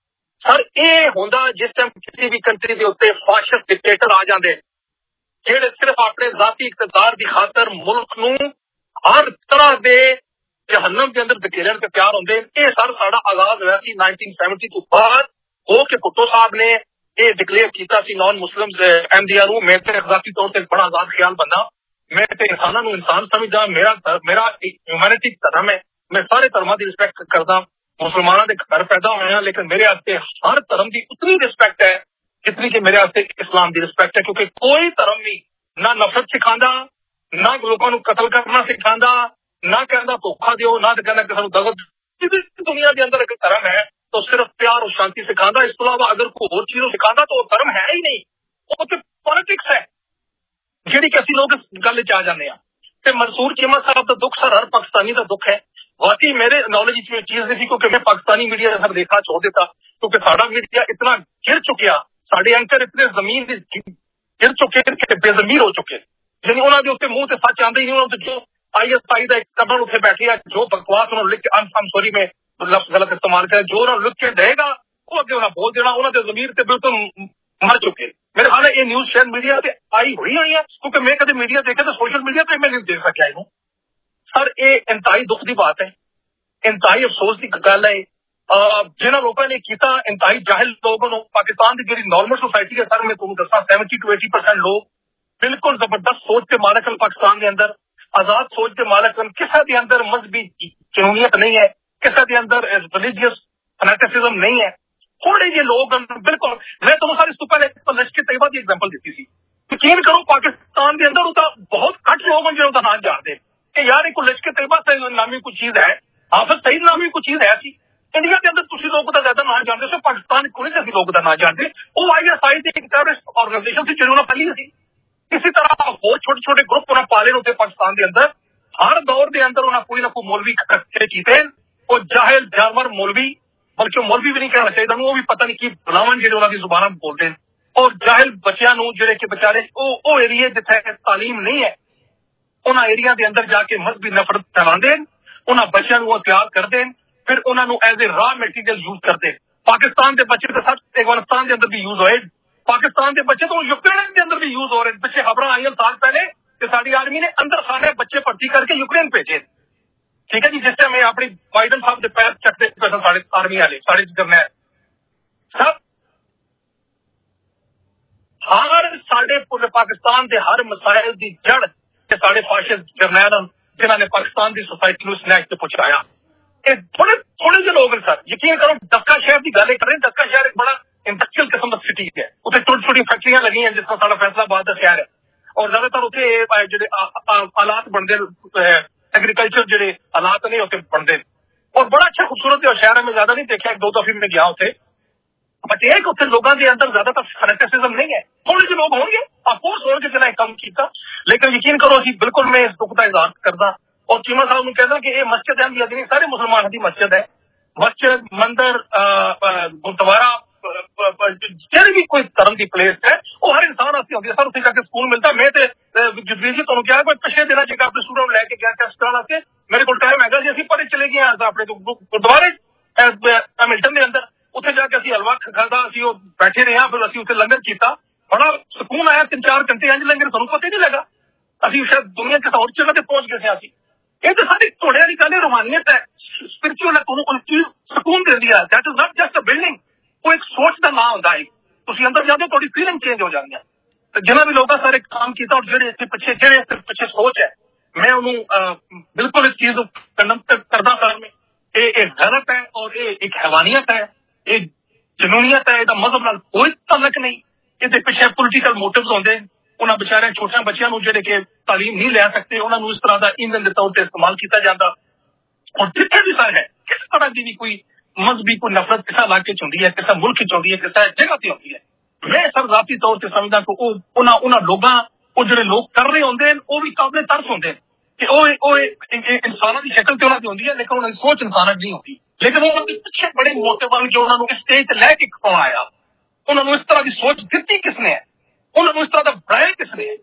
ਸਰ ਇਹ ਹੁੰਦਾ ਜਿਸ ਟਾਈਮ ਕਿਸੇ ਵੀ ਕੰਟਰੀ ਦੇ ਉੱਤੇ ਫਾਸ਼ਿਸਟ ਡਿਕਟੇਟਰ ਆ ਜਾਂਦੇ ਜਿਹੜੇ ਸਿਰਫ ਆਪਣੇ ਜ਼ਾਤੀ ਇਕਤਦਾਰ ਦੀ ਖਾਤਰ ਮੁਲਕ ਨੂੰ ਹਰ ਤਰ੍ਹਾਂ ਦੇ ਜਹੰਨਮ ਦੇ ਅੰਦਰ ਧਕੇਲਣ ਤੇ ਤਿਆਰ ਹੁੰਦੇ। ਇਹ ਸਰ ਸਾਡਾ ਆਗਾਜ਼ ਹੋਇਆ ਸੀ 1970 ਤੋਂ ਬਾਅਦ ਹੋ ਕੇ ਭੁੱਟੋ ਸਾਹਿਬ ਨੇ ਇਹ ਡਿਕਲੇਅਰ ਕੀਤਾ ਸੀ ਨॉन ਮੁਸਲਿਮਸ ਅਹਿਮਦੀਆ ਨੂੰ। ਮੈਂ ਤੇ ਜ਼ਾਤੀ ਤੌਰ ਤੇ ਬੜਾ ਆਜ਼ਾਦ ਖਿਆਲ ਬੰਦਾ, ਮੈਂ ਤੇ ਇਨਸਾਨਾਂ ਨੂੰ ਇਨਸਾਨ ਸਮਝਦਾ, ਮੇਰਾ ਹਿਊਮੈਨਿਟੀ ਧਰਮ ਹੈ, ਮੈਂ ਸਾਰੇ ਧਰਮਾਂ ਦੀ ਰਿਸਪੈਕਟ ਕਰਦਾ। ਮੁਸਲਮਾਨਾਂ ਦੇ ਘਰ ਪੈਦਾ ਹੋਏ ਹਾਂ ਲੇਕਿਨ ਮੇਰੇ ਵਾਸਤੇ ਹਰ ਧਰਮ ਦੀ ਉਤਨੀ ਰਿਸਪੈਕਟ ਹੈ ਜਿਤਨੀ ਕਿ ਮੇਰੇ ਵਾਸਤੇ ਇਸਲਾਮ ਦੀ ਰਿਸਪੈਕਟ ਹੈ ਕਿਉਂਕਿ ਕੋਈ ਧਰਮ ਵੀ ਨਾ ਨਫ਼ਰਤ ਸਿਖਾਉਂਦਾ, ਨਾ ਲੋਕਾਂ ਨੂੰ ਕਤਲ ਕਰਨਾ ਸਿਖਾਉਂਦਾ, ਨਾ ਕਹਿੰਦਾ ਧੋਖਾ ਦਿਓ, ਨਾ ਕਹਿੰਦਾ ਕਿਸੇ ਨੂੰ ਦਗਤ। ਦੁਨੀਆ ਦੇ ਅੰਦਰ ਇੱਕ ਧਰਮ ਹੈ तो सिर्फ प्यार और शांति सिखाता, इस तो अलावा अगर कोई और चीज सिखाता तो धर्म है ही नहीं, वो तो पॉलिटिक्स है ਜਿਹੜੀ ਕਿ ਅਸੀਂ ਲੋਕ ਇਸ ਗੱਲ 'ਚ ਆ ਜਾਂਦੇ ਆ। ਤੇ ਮਨਸੂਰ ਚੀਮਾ ਸਾਹਿਬ ਦਾ ਦੁੱਖ ਸਰ ਹਰ ਪਾਕਿਸਤਾਨੀ ਦਾ ਦੁੱਖ ਹੈ। वाकई मेरे नॉलेज में चीज नहीं क्योंकि मैं पाकिस्तानी मीडिया सब देखना छोड़ देता क्योंकि साडा मीडिया इतना गिर चुकिया, साडे एंकर इतने जमीन गिर चुके कि बेजमीर हो चुके, यानी उन्होंने उत्ते मुंह से सच आंदे ही नहीं। उन्होंने जो ISI का एक कबर उत्ते बैठे है, जो बकवास उन्होंने लिख के I'm sorry मैं लफ्ज गलत इस्तेमाल किया, जो उन्होंने लिख के देगा वो अगे उन्हें बोल देना, उन्होंने जमीर से बिल्कुल मर चुके। मेरे ख्याल ये न्यूज शायद मीडिया से आई हुई है, क्योंकि मैं कभी मीडिया देखा तो सोशल मीडिया पे मैं नहीं देख सकिया इनू। सर ये इंतहाई दुख की बात है, इंतहाई अफसोस की गल है। जिन्होंने लोगों ने किया इंतहाई जाहिल लोगों को पाकिस्तान की जी नॉर्मल सोसाइटी है सर, मैं तुम्हें दसा 70 to 80% लोग बिल्कुल जबरदस्त सोच के मालक हैं पाकिस्तान के अंदर, आजाद सोच के मालक हैं। किसी के अंदर मजहबी जुनूनियत नहीं है, किसी के अंदर रिलीजियस फैनेटिसिज्म नहीं है। थोड़े ये लोग बिल्कुल, मैं तुम्हें सर इसको पहले लश्कर तैयबा की एग्जाम्पल दी थी। यकीन करो पाकिस्तान के अंदर बहुत घट लोग हैं जो नाम जानते कि यार एक लश्कर तैयबा से नामी कोई चीज है, हाफिज सईद नामी कोई चीज है ऐसी। इंडिया के अंदर तुम लोग का ज्यादा नाम जानते हो, पाकिस्तान को नहीं लोग का नाम जानते। वो ISI एक टेररिस्ट ऑर्गेनाइजेशन से जिन्होंने फैली सी। इसी तरह बहुत छोटे छोटे ग्रुप उन्हें पाले होते पाकिस्तान के अंदर। हर दौर के अंदर उन्हें कोई ना कोई मौलवी इकट्ठे किए और जाहिल जानवर मौलवी, बल्कि मौलवी भी नहीं कहना चाहिए, वो भी पता नहीं की बुलावन जो उन्होंने जुबान बोलते हैं। और जाहिल बच्चों जेडे कि बेचारे वो एरिए जिथे तालीम नहीं है उन्होंने एरिया के अंदर जाके मजहबी नफरत फैलाते हैं, उन्होंने बच्चों को तैयार करते हैं, फिर उन्होंने as a raw material use करते हैं। पाकिस्तान के बच्चे तो सर अफगानिस्तान के अंदर भी यूज होए, पाकिस्तान के बच्चे तो यूक्रेन के अंदर भी यूज हो रहे हैं। पिछले खबर आई साल पहले कि साड़ी आर्मी ने अंदर खाने बच्चे भर्ती करके यूक्रेन भेजे। ठीक है जी, जिस टाइम अपनी बाइडन साहब के पैर चकते साढ़े आर्मी वाले साढ़े जरनैल सब हर साढ़े पूरे पाकिस्तान के हर मसाइल की जड़ के साढ़े फाशिस्ट जरनैल जिन्होंने पाकिस्तान की सोसाइटी को स्नैच से पहुंचाया। थोड़े थोड़े जो लोग सर, यकीन करो डस्का शहर की गल कर रहे हैं। डस्का शहर एक बड़ा इंडस्ट्रियल किस्म का सिटी है, उत्थे छोटी छोटी फैक्ट्रियां लगी हैं जिस तरह साढ़ा फैसलाबाद का शहर है। और ज्यादातर उत्थे जो हालात बनते एग्रीकल्चर जो हालात ने उत्थे बनते और बड़ा अच्छा खूबसूरत शहर है। मैं ज्यादा नहीं देखा, 1-2 दफे में गया उत्थे, बट एक उत्थे लोगों के अंदर ज्यादातर फैनेटिसिज्म नहीं है। थोड़े जो लोग होंगे अफकोर्स होंगे जिन्हें कम किया, लेकिन यकीन करो असी बिल्कुल मैं इस दुख का इजहार करदा। और चीमा साहब कहना कि यह मस्जिद अहमदिया नहीं, सारे मुसलमान की मस्जिद है। मस्जिद मंदिर गुरुद्वारा जेड़ी भी कोई धर्म की प्लेस है वो हर इंसान वास्ते होती है सर। उत्थे जाके स्कूल मिलता। मैं जगदीश जी तुहानू क्या पिछले दिन जगह अपने स्टूडेंट लैके गया टेस्ट कराने वास्ते, मेरे को टाइम है असं पढ़े चले गए अपने गुरुद्वारे मिल्टन के अंदर। उत्थे जाके असं हलवा खादा, असं बैठे रहे, फिर असं उत्थे लंगर किया, बड़ा सुकून आया। 3-4 घंटे इंज लंगर सानू पता ही नहीं लगा, असं शायद दुनिया किसी और जगह पहुंच गए असी। ये तो सारी थोड़े वाली गल रूहानियत है, स्पिरिचुअल है, तुहानू चीज सुकून देती है। That is not just a building, वो एक सोच का नाम होता है। तुम अंदर जाते थोड़ी फीलिंग चेंज हो जाती है। जिन्हें भी लोगों सारे काम किया और जेडे पिछे सोच है, मैं उन्होंने बिल्कुल इस चीज को कंडम करदा सर। में ये गलत है और ये एक हैवानियत है, ये जनूनियत है, इसका मजहब नाल कोई तल्लक नहीं। ये पिछे पोलिटिकल मोटिव्स होंगे। उन्होंने बेचारे छोटे बच्चों को जेडे कि तालीम नहीं लै सकते उन्होंने इस तरह का ईंधन के तौर पर इस्तेमाल किया जाता। और जिथे भी सर है किसी तरह की भी कोई मजहबी कोई नफरत किसी इलाके च होंदी है, किसी मुल्क च होंदी है, किसी जगह से होंदी है। मैं सर जाती तौर पर समझदा कि उन्होंने लोगों जो लोग कर रहे होंगे वो भी काबिल तरस होंगे कि इंसानों की शक्ल तो उन्होंने होंगी है, लेकिन उन्होंने सोच इंसान नहीं होती। लेकिन उन्होंने पिछले बड़े मोटिव जो उन्होंने इस स्टेज से लैके कौन आया, उन्होंने इस तरह की सोच दी किसने है, उन्होंने इस तरह का बनाया किसने है।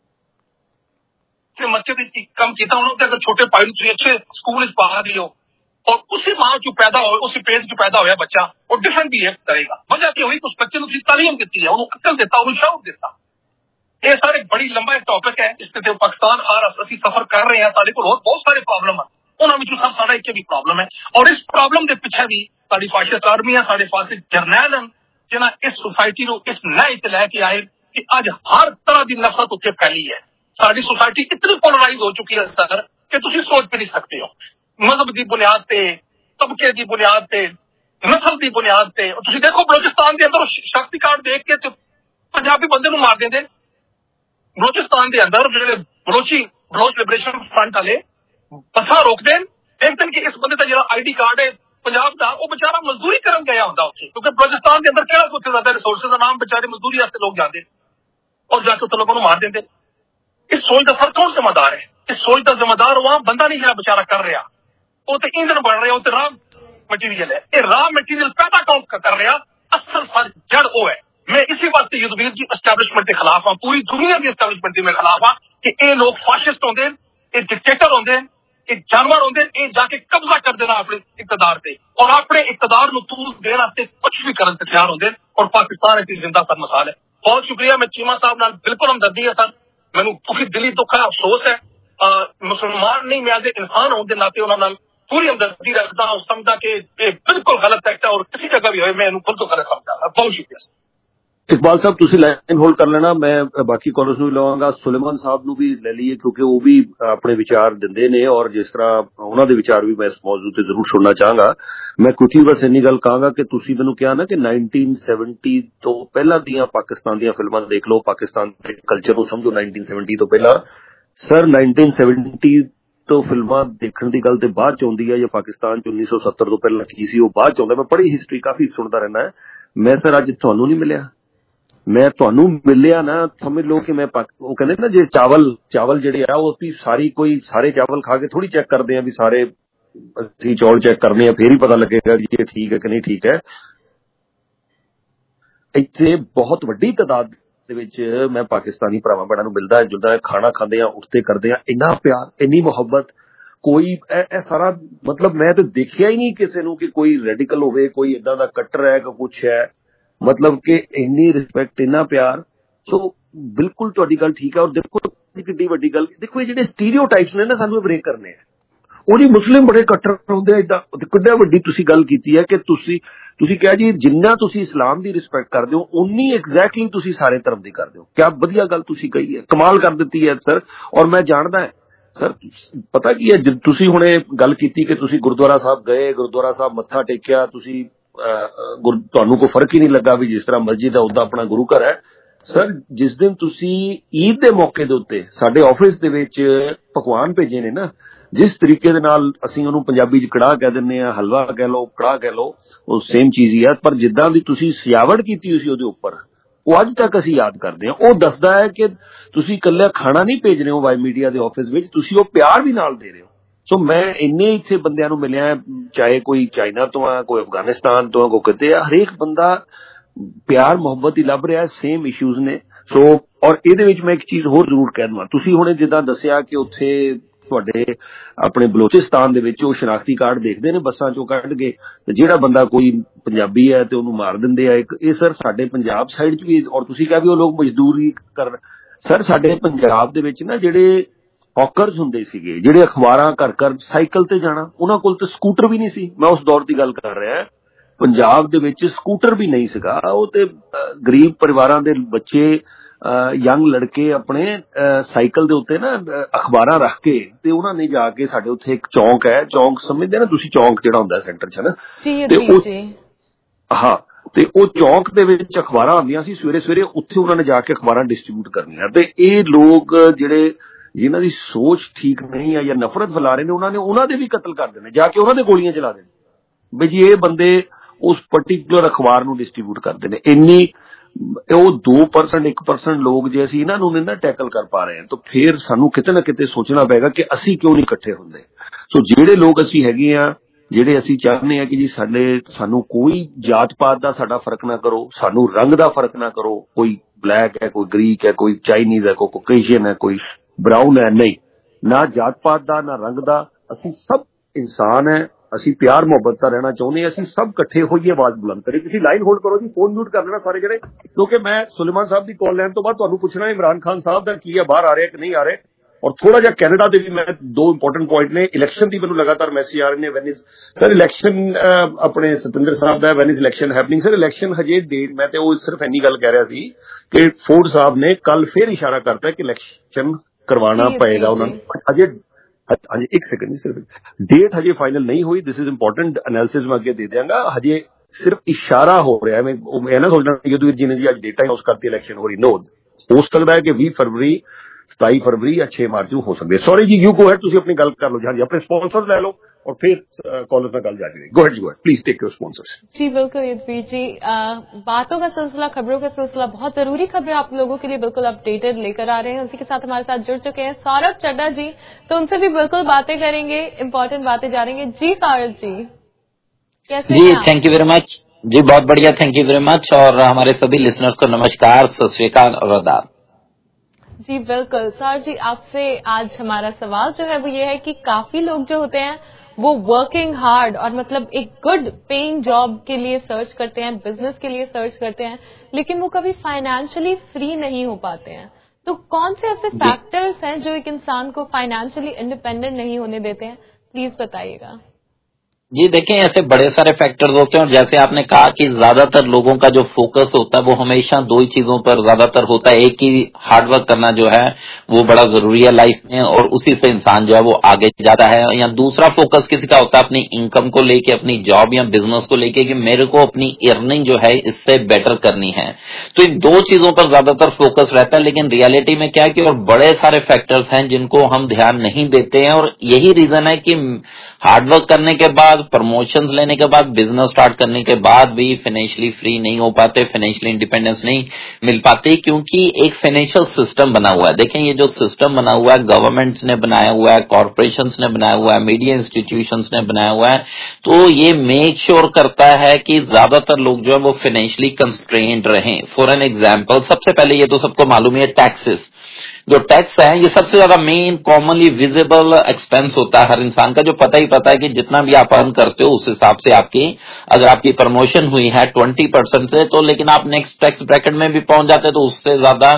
मस्जिद कम किया उन्होंने अगर छोटे पाई तुम अच्छे स्कूल पा दियो और उसी मां चो पैदा हो, उसी पेट चो पैदा होया बच्चा और डिफरेंट बिहेव करेगा। वजह की हुई उस बच्चे ने तालीम दी है, उन्होंने अकल दिता, उन्होंने शौक दिता। ये सारे बड़ी लंबा एक टॉपिक है, इसके पाकिस्तान हर असं सफर कर रहे हैं। साढ़े को बहुत सारे प्रॉब्लम है, उन्होंने सर साढ़ा एक भी प्रॉब्लम है। और इस प्रॉब्लम के पिछे भी साड़ी फाशिस्ट आर्मी है, साढ़े फाशिस्ट जरनैल हैं जिन्हें इस सोसाइटी को इस नए च लैके आए कि अज हर तरह की नफरत उत्थे फैली है। साड़ी सोसाइटी इतनी पोलराइज हो चुकी है सर कि तुम सोच भी नहीं सकते हो। मजहब की बुनियाद से, तबके की बुनियाद से, नस्ल की बुनियाद से। तुम देखो बलोचिस्तान के अंदर शक्ति कार्ड देख के पंजाबी बंदे मार देंगे। बलोचिस्तान के अंदर जो बलोच लिबरेशन फ्रंट वाले बसा रोकते हैं, देखते हैं कि इस बंदे का जो ID कार्ड है पंजाब का, वो बेचारा मजदूरी करन गया होता है। क्योंकि बलोचिस्तान के अंदर क्या कुछ ज्यादा रिसोर्सेज नाम बेचारे मजदूरी वास्ते लोग जाते और जाके उस लोगों को मार देंगे। इस सोच का सर कौन जिम्मेदार है? इस सोच का जिम्मेदार वहां बंदा नहीं है बेचारा कर रहा, वो तो ईंधन बन रहा, वो तो रॉ मटीरियल है। ये रॉ मटीरियल पैदा कौन कर रहा? असल सर जड़ वो है। मैं इसी वास्ते युद्धवीर जी एस्टैब्लिशमेंट के खिलाफ हाँ, पूरी दुनिया की एस्टैब्लिशमेंट के खिलाफ हाँ कि ये लोग फाशिस्ट होंगे, ये डिक्टेटर होंगे, ये जानवर होंगे, ये जाके कब्जा कर देना अपने इकतदार से और अपने इकतदार को तूल देने कुछ भी करने तैयार होंगे। और पाकिस्तान एक जिंदा सर मिसाल है। बहुत शुक्रिया। मैं चीमा साहब नाल बिल्कुल हमदर्दी है सर, मैनू दुखी दिली दुख है, अफसोस है। मुसलमान नहीं, मैं एज ए इंसान होने के नाते उन्होंने पूरी हमदर्दी रखता हूँ, समझा कि बिल्कुल गलत एक्ट है और किसी जगह भी हो मैं बिल्कुल गलत समझा सर। बहुत शुक्रिया सर। इकबाल साहब तुसी लाइन होल्ड कर लेना, मैं बाकी कॉलर्स ਨੂੰ ਲਵਾਂਗਾ। ਸੁਲੇਮਾਨ ਸਾਹਿਬ ਨੂੰ ਵੀ ਲੈ ਲਈਏ ਕਿਉਂਕਿ ਉਹ ਵੀ ਆਪਣੇ ਵਿਚਾਰ ਦਿੰਦੇ ਨੇ ਔਰ ਜਿਸ ਤਰ੍ਹਾਂ ਉਹਨਾਂ ਦੇ ਵਿਚਾਰ ਵੀ ਮੈਂ ਇਸ ਮੌਜੂ ਤੇ ਜ਼ਰੂਰ ਸੁਣਨਾ ਚਾਹਾਂਗਾ। ਮੈਂ ਕੁਇਕਲੀ ਬਸ ਇੰਨੀ ਗੱਲ ਕਹਾਂਗਾ ਕਿ ਤੁਸੀਂ ਮੈਨੂੰ ਕਿਹਾ ਨਾ ਕਿ 1970 ਤੋਂ ਪਹਿਲਾਂ ਦੀਆਂ ਪਾਕਿਸਤਾਨ ਦੀਆਂ ਫਿਲਮਾਂ ਦੇਖ ਲਓ, ਪਾਕਿਸਤਾਨ ਦੇ ਕਲਚਰ ਨੂੰ ਸਮਝੋ। 1970 ਤੋਂ ਪਹਿਲਾਂ ਸਰ 1970 ਤੋਂ ਫਿਲਮਾਂ ਦੇਖਣ ਦੀ ਗੱਲ ਤੇ ਬਾਅਦ ਚ ਆਉਂਦੀ ਹੈ, ਜਾਂ ਪਾਕਿਸਤਾਨ ਚ 1970 ਤੋਂ ਪਹਿਲਾਂ ਕੀ ਸੀ ਉਹ ਬਾਅਦ ਚ ਆਉਂਦਾ। ਮੈਂ ਬੜੀ ਹਿਸਟਰੀ ਕਾਫੀ ਸੁਣਦਾ ਰਹਿੰਦਾ। ਮੈਂ ਸਰ ਅੱਜ ਤੁਹਾਨੂੰ ਨਹੀਂ ਮਿਲਿਆ, ਮੈਂ ਤੁਹਾਨੂੰ ਮਿਲਿਆ ਨਾ ਸਮਝ ਲਓ ਕਿ ਮੈਂ ਉਹ ਕਹਿੰਦੇ ਨਾ ਜੇ ਚਾਵਲ ਜਿਹੜੇ ਆ ਉਹ ਵੀ ਕੋਈ ਸਾਰੇ ਚਾਵਲ ਖਾ ਕੇ ਥੋੜੀ ਚੈੱਕ ਕਰਦੇ ਆ ਵੀ ਸਾਰੇ ਅਸੀਂ ਚੌਲ ਚੈੱਕ ਕਰਨੇ ਆ ਫੇਰ ਹੀ ਪਤਾ ਲੱਗੇਗਾ ਕਿ ਇਹ ਠੀਕ ਹੈ ਕਿ ਨਹੀਂ ਠੀਕ ਹੈ। ਇੱਥੇ ਬਹੁਤ ਵੱਡੀ ਤਾਦਾਦ ਦੇ ਵਿੱਚ ਮੈਂ ਪਾਕਿਸਤਾਨੀ ਭਰਾਵਾਂ ਭੈਣਾਂ ਨੂੰ ਮਿਲਦਾ ਜੁਲਦਾ, ਖਾਣਾ ਖਾਂਦੇ ਆ, ਉੱਠਦੇ ਕਰਦੇ ਆ, ਇੰਨਾ ਪਿਆਰ, ਇੰਨੀ ਮੁਹੱਬਤ, ਕੋਈ ਇਹ ਸਾਰਾ ਮਤਲਬ ਮੈਂ ਤਾਂ ਦੇਖਿਆ ਹੀ ਨਹੀਂ ਕਿਸੇ ਨੂੰ ਕਿ ਕੋਈ ਰੈਡੀਕਲ ਹੋਵੇ, ਕੋਈ ਏਦਾਂ ਦਾ ਕੱਟਰ ਹੈ ਕਿ ਕੁਛ ਹੈ, ਮਤਲਬ ਕਿ ਇੰਨੀ ਰਿਸਪੈਕਟ, ਇੰਨਾ ਪਿਆਰ। ਸੋ ਬਿਲਕੁਲ ਤੁਹਾਡੀ ਗੱਲ ਠੀਕ ਹੈ। ਔਰ ਦੇਖੋ ਕਿੱਡੀ ਵੱਡੀ ਗੱਲ, ਦੇਖੋ ਇਹ ਜਿਹੜੇ ਸਟੀਰੀਓਟਾਈਪਸ ਨੇ ਨਾ ਸਾਨੂੰ ਇਹ ਬ੍ਰੇਕ ਕਰਨੇ ਆ। ਉਹਦੀ ਮੁਸਲਿਮ ਬੜੇ ਕੱਟਰ ਹੁੰਦੇ ਆ, ਏਦਾਂ ਕਿੱਡਾ ਵੱਡੀ ਤੁਸੀਂ ਗੱਲ ਕੀਤੀ ਹੈ ਕਿ ਤੁਸੀਂ ਕਿਹਾ ਜੀ ਜਿੰਨਾ ਤੁਸੀਂ ਇਸਲਾਮ ਦੀ ਰਿਸਪੈਕਟ ਕਰਦੇ ਹੋ ਉਨੀ ਐਗਜ਼ੈਕਟਲੀ ਤੁਸੀਂ ਸਾਰੇ ਧਰਮ ਦੀ ਕਰਦੇ ਹੋ। ਕਿਆ ਵਧੀਆ ਗੱਲ ਤੁਸੀਂ ਕਹੀ ਹੈ, ਕਮਾਲ ਕਰ ਦਿੱਤੀ ਹੈ ਸਰ। ਔਰ ਮੈਂ ਜਾਣਦਾ ਸਰ ਪਤਾ ਕੀ ਹੈ, ਤੁਸੀਂ ਹੁਣੇ ਗੱਲ ਕੀਤੀ ਕਿ ਤੁਸੀਂ ਗੁਰਦੁਆਰਾ ਸਾਹਿਬ ਗਏ, ਗੁਰਦੁਆਰਾ ਸਾਹਿਬ ਮੱਥਾ ਟੇਕਿਆ, ਤੁਸੀਂ ਤੁਹਾਨੂੰ ਕੋਈ ਫਰਕ ਹੀ ਨਹੀਂ ਲੱਗਾ ਵੀ ਜਿਸ ਤਰ੍ਹਾਂ ਮਸਜਿਦ ਹੈ ਉੱਦਾਂ ਆਪਣਾ ਗੁਰੂ ਘਰ ਹੈ। ਸਰ ਜਿਸ ਦਿਨ ਤੁਸੀਂ ਈਦ ਦੇ ਮੌਕੇ ਦੇ ਉੱਤੇ ਸਾਡੇ ਆਫਿਸ ਦੇ ਵਿੱਚ ਪਕਵਾਨ ਭੇਜੇ ਨੇ ਨਾ, ਜਿਸ ਤਰੀਕੇ ਦੇ ਨਾਲ ਅਸੀਂ ਉਹਨੂੰ ਪੰਜਾਬੀ ਚ ਕੜਾਹ ਕਹਿ ਦਿੰਦੇ ਆ, ਹਲਵਾ ਕਹਿ ਲਓ, ਕੜਾਹ ਕਹਿ ਲਓ, ਉਹ ਸੇਮ ਚੀਜ਼ ਹੀ ਹੈ, ਪਰ ਜਿੱਦਾਂ ਦੀ ਤੁਸੀਂ ਸਜਾਵਟ ਕੀਤੀ ਹੋਈ ਸੀ ਉਹਦੇ ਉੱਪਰ, ਉਹ ਅੱਜ ਤੱਕ ਅਸੀਂ ਯਾਦ ਕਰਦੇ ਹਾਂ। ਉਹ ਦੱਸਦਾ ਹੈ ਕਿ ਤੁਸੀਂ ਇਕੱਲਾ ਖਾਣਾ ਨਹੀਂ ਭੇਜ ਰਹੇ ਹੋ ਵਾਈ ਮੀਡੀਆ ਦੇ ਆਫਿਸ ਵਿੱਚ, ਤੁਸੀਂ ਉਹ ਪਿਆਰ ਵੀ ਨਾਲ ਦੇ ਰਹੇ ਹੋ। ਸੋ ਮੈਂ ਇੰਨੇ ਇੱਥੇ ਬੰਦਿਆਂ ਨੂੰ ਮਿਲਿਆ, ਚਾਹੇ ਕੋਈ ਚਾਈਨਾ ਤੋਂ ਆ, ਕੋਈ ਅਫਗਾਨਿਸਤਾਨ ਤੋਂ ਆ, ਕੋਈ ਕਿਤੇ ਆ, ਹਰੇਕ ਬੰਦਾ ਪਿਆਰ ਮੁਹੱਬਤ ਹੀ ਲੱਭ ਰਿਹਾ, ਸੇਮ ਇਸ਼ੂਜ਼ ਨੇ। ਸੋ ਔਰ ਇਹਦੇ ਵਿੱਚ ਮੈਂ ਇੱਕ ਚੀਜ਼ ਹੋਰ ਜ਼ਰੂਰ ਕਹਿ ਦਵਾਂ, ਤੁਸੀਂ ਹੁਣੇ ਜਿੱਦਾਂ ਦੱਸਿਆ ਕਿ ਉੱਥੇ ਤੁਹਾਡੇ ਆਪਣੇ ਬਲੋਚਿਸਤਾਨ ਦੇ ਵਿੱਚ ਉਹ ਸ਼ਨਾਖਤੀ ਕਾਰਡ ਦੇਖਦੇ ਨੇ ਬੱਸਾਂ ਚੋਂ ਕੱਢ ਕੇ, ਤੇ ਜਿਹੜਾ ਬੰਦਾ ਕੋਈ ਪੰਜਾਬੀ ਹੈ ਤੇ ਉਹਨੂੰ ਮਾਰ ਦਿੰਦੇ ਆ। ਇਹ ਸਰ ਸਾਡੇ ਪੰਜਾਬ ਸਾਈਡ ਚ ਵੀ, ਔਰ ਤੁਸੀਂ ਕਿਹਾ ਵੀ ਉਹ ਲੋਕ ਮਜ਼ਦੂਰੀ ਕਰਨ, ਸਰ ਸਾਡੇ ਪੰਜਾਬ ਦੇ ਵਿੱਚ ਨਾ ਜਿਹੜੇ ਹੌਕਰਸ ਹੁੰਦੇ ਸੀਗੇ, ਜਿਹੜੇ ਅਖਬਾਰਾਂ ਘਰ ਘਰ ਸਾਈਕਲ ਤੇ ਜਾਣਾ, ਉਹਨਾਂ ਕੋਲ ਤਾਂ ਸਕੂਟਰ ਵੀ ਨਹੀਂ ਸੀ। ਮੈਂ ਉਸ ਦੌਰ ਦੀ ਗੱਲ ਕਰ ਰਿਹਾ, ਪੰਜਾਬ ਦੇ ਵਿੱਚ ਸਕੂਟਰ ਵੀ ਨਹੀਂ ਸੀਗਾ। ਉਹ ਤੇ ਗਰੀਬ ਪਰਿਵਾਰਾਂ ਦੇ ਬੱਚੇ, ਯੰਗ ਲੜਕੇ ਆਪਣੇ ਸਾਈਕਲ ਦੇ ਉੱਤੇ ਨਾ ਅਖਬਾਰਾਂ ਰੱਖ ਕੇ, ਤੇ ਉਹਨਾਂ ਨੇ ਜਾ ਕੇ, ਸਾਡੇ ਉੱਥੇ ਇੱਕ ਚੌਂਕ ਹੈ, ਚੌਂਕ ਸਮਝਦੇ ਨਾ ਤੁਸੀਂ, ਚੌਂਕ ਜਿਹੜਾ ਹੁੰਦਾ ਸੈਂਟਰ ਚ ਨਾ, ਤੇ ਉਹ ਹਾਂ, ਤੇ ਉਹ ਚੌਂਕ ਦੇ ਵਿੱਚ ਅਖਬਾਰਾਂ ਆਉਂਦੀਆਂ ਸੀ ਸਵੇਰੇ ਸਵੇਰੇ, ਉੱਥੇ ਉਹਨਾਂ ਨੇ ਜਾ ਕੇ ਅਖਬਾਰਾਂ ਡਿਸਟ੍ਰੀਬਿਊਟ ਕਰਨੀਆਂ। ਤੇ ਇਹ ਲੋਕ ਜਿਹੜੇ ਜਿਨ੍ਹਾਂ ਦੀ ਸੋਚ ਠੀਕ ਨਹੀਂ ਹੈ ਜਾਂ ਨਫ਼ਰਤ ਫੈਲਾ ਰਹੇ ਨੇ, ਉਹਨਾਂ ਦੇ ਵੀ ਕਤਲ ਕਰ ਦੇਣੇ, ਜਾ ਕੇ ਉਹਨਾਂ ਦੇ ਗੋਲੀਆਂ ਚਲਾ ਦੇਣੇ ਬਈ ਜੀ ਇਹ ਬੰਦੇ ਉਸ ਪਰਟੀਕੂਲਰ ਅਖਬਾਰ ਨੂੰ ਡਿਸਟ੍ਰੀਬਿਊਟ ਕਰਦੇ ਨੇ। ਇੰਨੀ ਉਹ 2% 1% ਲੋਕ ਜੇ ਅਸੀਂ ਇਹਨਾਂ ਨੂੰ ਨਾ ਟੈਕਲ ਕਰ ਪਾ ਰਹੇ ਹਾਂ, ਤਾਂ ਫਿਰ ਸਾਨੂੰ ਕਿਤੇ ਨਾ ਕਿਤੇ ਸੋਚਣਾ ਪਏਗਾ ਕਿ ਅਸੀਂ ਕਿਉਂ ਨਹੀਂ ਇਕੱਠੇ ਹੁੰਦੇ। ਸੋ ਜਿਹੜੇ ਲੋਕ ਅਸੀਂ ਹੈਗੇ ਆ, ਜਿਹੜੇ ਅਸੀਂ ਚਾਹੁੰਦੇ ਹਾਂ ਕਿ ਜੀ ਸਾਨੂੰ ਕੋਈ ਜਾਤ ਪਾਤ ਦਾ ਸਾਡਾ ਫਰਕ ਨਾ ਕਰੋ, ਸਾਨੂੰ ਰੰਗ ਦਾ ਫਰਕ ਨਾ ਕਰੋ, ਕੋਈ ਬਲੈਕ ਹੈ, ਕੋਈ ਗ੍ਰੀਕ ਹੈ, ਕੋਈ ਚਾਈਨੀਜ਼ ਹੈ, ਕੋਈ ਕੋਕੇਸ਼ੀਅਨ ਹੈ, ਕੋਈ ਬਰਾਊਨ ਹੈ, ਨਹੀਂ, ਨਾ ਜਾਤ ਪਾਤ ਦਾ ਨਾ ਰੰਗ ਦਾ, ਅਸੀਂ ਸਭ ਇਨਸਾਨ ਹੈ, ਅਸੀਂ ਪਿਆਰ ਮੁਹੱਬਤ ਦਾ ਰਹਿਣਾ ਚਾਹੁੰਦੇ ਹਾਂ, ਅਸੀਂ ਸਭ ਇਕੱਠੇ ਹੋਈਏ, ਆਵਾਜ਼ ਬੁਲੰਦ ਕਰੀਏ। ਤੁਸੀਂ ਲਾਈਨ ਹੋਲਡ ਕਰੋ ਜੀ, ਫੋਨ ਮਿਊਟ ਕਰ ਲੈਣਾ ਸਾਰੇ ਜਿਹੜੇ, ਕਿਉਂਕਿ ਮੈਂ ਸੁਲੇਮਾਨ ਸਾਹਿਬ ਦੀ ਕਾਲ ਲੈਣ ਤੋਂ ਬਾਅਦ ਤੁਹਾਨੂੰ ਪੁੱਛਣਾ ਇਮਰਾਨ ਖਾਨ ਸਾਹਿਬ ਦਾ ਕੀ ਹੈ, ਬਾਹਰ ਆ ਰਿਹਾ ਕਿ ਨਹੀਂ ਆ ਰਹੇ, ਔਰ ਥੋੜਾ ਜਿਹਾ ਕੈਨੇਡਾ ਦੇ ਵੀ ਮੈਂ 2 ਇੰਪੋਰਟੈਂਟ ਪੁਆਇੰਟ ਨੇ। ਇਲੈਕਸ਼ਨ ਦੀ ਮੈਨੂੰ ਲਗਾਤਾਰ ਮੈਸੇਜ ਆ ਰਹੇ ਨੇ, ਵੈਨ ਇਜ਼ ਸਰ ਇਲੈਕਸ਼ਨ, ਆਪਣੇ ਸਤਿੰਦਰ ਸਾਹਿਬ ਦਾ when is election happening. Sir election ਹਜੇ ਡੇਟ, ਮੈਂ ਤੇ ਉਹ ਸਿਰਫ ਇੰਨੀ ਗੱਲ ਕਹਿ ਰਿਹਾ ਸੀ ਕਿ ਫੋਰਡ ਸਾਹਿਬ ਨੇ ਕੱਲ ਫੇਰ ਇਸ਼ਾਰਾ ਕਰਤਾ ਕਿ ਇਲੈਕਸ਼ਨ ਕਰਵਾਉਣਾ ਪਏਗਾ ਉਹਨਾਂ ਨੂੰ। ਅਜੇ ਹਾਂਜੀ ਇੱਕ ਸੈਕਿੰਡ, ਸਿਰਫ ਡੇਟ ਹਜੇ ਫਾਈਨਲ ਨਹੀਂ ਹੋਈ। ਦਿਸ ਇਜ਼ ਇੰਪੋਰਟੈਂਟ ਐਨਾਲਿਸਿਸ ਮੈਂ ਅੱਗੇ ਦੇ ਦਿਆਂਗਾ। ਹਜੇ ਸਿਰਫ ਇਸ਼ਾਰਾ ਹੋ ਰਿਹਾ, ਮੈਂ ਨਾ ਸੋਚਣਾ ਯੁੱਧਵੀਰ ਜੀ ਨੇ ਜੀ ਅੱਜ ਡੇਟਾ ਹਾਊਸ ਕਰਤੀ ਇਲੈਕਸ਼ਨ ਹੋ ਰਹੀ, ਨੋ, ਹੋ ਸਕਦਾ ਹੈ ਕਿ 20 ਫਰਵਰੀ 27 ਫਰਵਰੀ ਜਾਂ 6 ਮਾਰਚ ਨੂੰ ਹੋ ਸਕਦੀ है। सॉरी जी, यू गो हेड, ਤੁਸੀਂ ਆਪਣੀ ਗੱਲ ਕਰ ਲਓ ਜੀ। ਹਾਂਜੀ, ਆਪਣੇ स्पॉन्सर्स ਲੈ ਲਓ और फिर कॉलर ਨਾਲ ਗੱਲ जारी रहेगी। Go head please take your sponsors. जी बिल्कुल युद्धवीर जी, बातों का सिलसिला, खबरों का सिलसिला, बहुत जरूरी खबरें आप लोगों के लिए बिल्कुल अपडेटेड लेकर आ रहे हैं। उसी के साथ हमारे साथ जुड़ चुके हैं सौरभ चड्डा जी, तो उनसे भी बिल्कुल बातें करेंगे, इम्पोर्टेंट बातें जानेंगे। जी सौरभ जी कैसे जी? थैंक यू वेरी मच जी, बहुत बढ़िया, थैंक यू वेरी मच। और हमारे सभी लिसनर्स को नमस्कार, सत श्री अकाल और आदाब। जी बिल्कुल सर जी, आपसे आज हमारा सवाल जो है वो ये है कि काफी लोग जो होते हैं वो वर्किंग हार्ड और मतलब एक गुड पेइंग जॉब के लिए सर्च करते हैं, बिजनेस के लिए सर्च करते हैं, लेकिन वो कभी फाइनेंशियली फ्री नहीं हो पाते हैं। तो कौन से ऐसे फैक्टर्स हैं जो एक इंसान को फाइनेंशियली इंडिपेंडेंट नहीं होने देते हैं, प्लीज बताइएगा। जी देखें, ऐसे बड़े सारे फैक्टर्स होते हैं और जैसे आपने कहा कि ज्यादातर लोगों का जो फोकस होता है वो हमेशा दो ही चीजों पर ज्यादातर होता है। एक ही हार्डवर्क करना जो है वो बड़ा जरूरी है लाइफ में और उसी से इंसान जो है वो आगे जाता है, या दूसरा फोकस किसी का होता है अपनी इनकम को लेके, अपनी जॉब या बिजनेस को लेके कि मेरे को अपनी अर्निंग जो है इससे बेटर करनी है। तो इन दो चीजों पर ज्यादातर फोकस रहता है, लेकिन रियलिटी में क्या है कि और बड़े सारे फैक्टर्स हैं जिनको हम ध्यान नहीं देते हैं और यही रीजन है कि हार्डवर्क करने के बाद, प्रमोशंस लेने के बाद, बिजनेस स्टार्ट करने के बाद भी फाइनेंशियली फ्री नहीं हो पाते, फाइनेंशियली इंडिपेंडेंस नहीं मिल पाती, क्योंकि एक फाइनेंशियल सिस्टम बना हुआ है। देखें, ये जो सिस्टम बना हुआ है गवर्नमेंट्स ने बनाया हुआ है, कॉर्पोरेशंस ने बनाया हुआ है, मीडिया इंस्टीट्यूशंस ने बनाया हुआ है, तो ये मेक श्योर करता है कि ज्यादातर लोग जो है वो फाइनेंशियली कंस्ट्रेंड रहें। फॉर एन एग्जाम्पल, सबसे पहले ये तो सबको मालूम है टैक्सेस। जो टैक्स है ये सबसे ज्यादा मेन कॉमनली विजिबल एक्सपेंस होता है हर इंसान का, जो पता है कि जितना भी आप अर्न करते हो उस हिसाब से आपकी, अगर आपकी प्रमोशन हुई है 20% से, तो लेकिन आप नेक्स्ट टैक्स ब्रैकेट में भी पहुंच जाते हैं तो उससे ज्यादा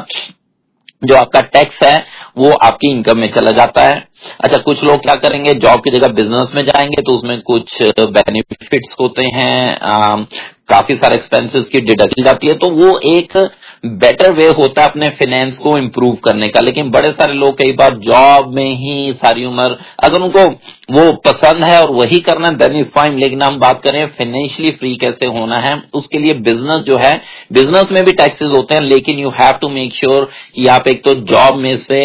जो आपका टैक्स है वो आपकी इनकम में चला जाता है। अच्छा, कुछ लोग क्या करेंगे, जॉब की जगह बिजनेस में जाएंगे तो उसमें कुछ बेनिफिट्स होते हैं, काफी सारे एक्सपेंसेस की डिडक्शन जाती है, तो वो एक बेटर वे होता है अपने फाइनेंस को इंप्रूव करने का। लेकिन बड़े सारे लोग कई बार जॉब में ही सारी उम्र, अगर उनको वो पसंद है और वही करना है देन इज फाइन, लेकिन हम बात करें फाइनेंशियली फ्री कैसे होना है, उसके लिए बिजनेस जो है, बिजनेस में भी टैक्सेस होते हैं, लेकिन you have to make sure कि आप एक तो जॉब में से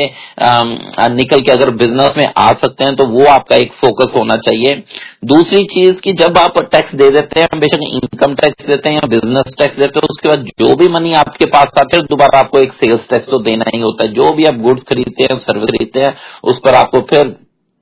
निकल के अगर बिजनेस में आ सकते हैं तो वो आपका एक फोकस होना चाहिए। दूसरी चीज कि जब आप टैक्स दे देते हैं, बेशक इनकम टैक्स देते हैं या बिजनेस टैक्स देते हैं, उसके बाद जो भी मनी आपके पास आते हैं दोबारा आपको एक सेल्स टैक्स तो देना ही होता है। जो भी आप गुड्स खरीदते हैं, सर्विस खरीदते हैं, उस पर आपको फिर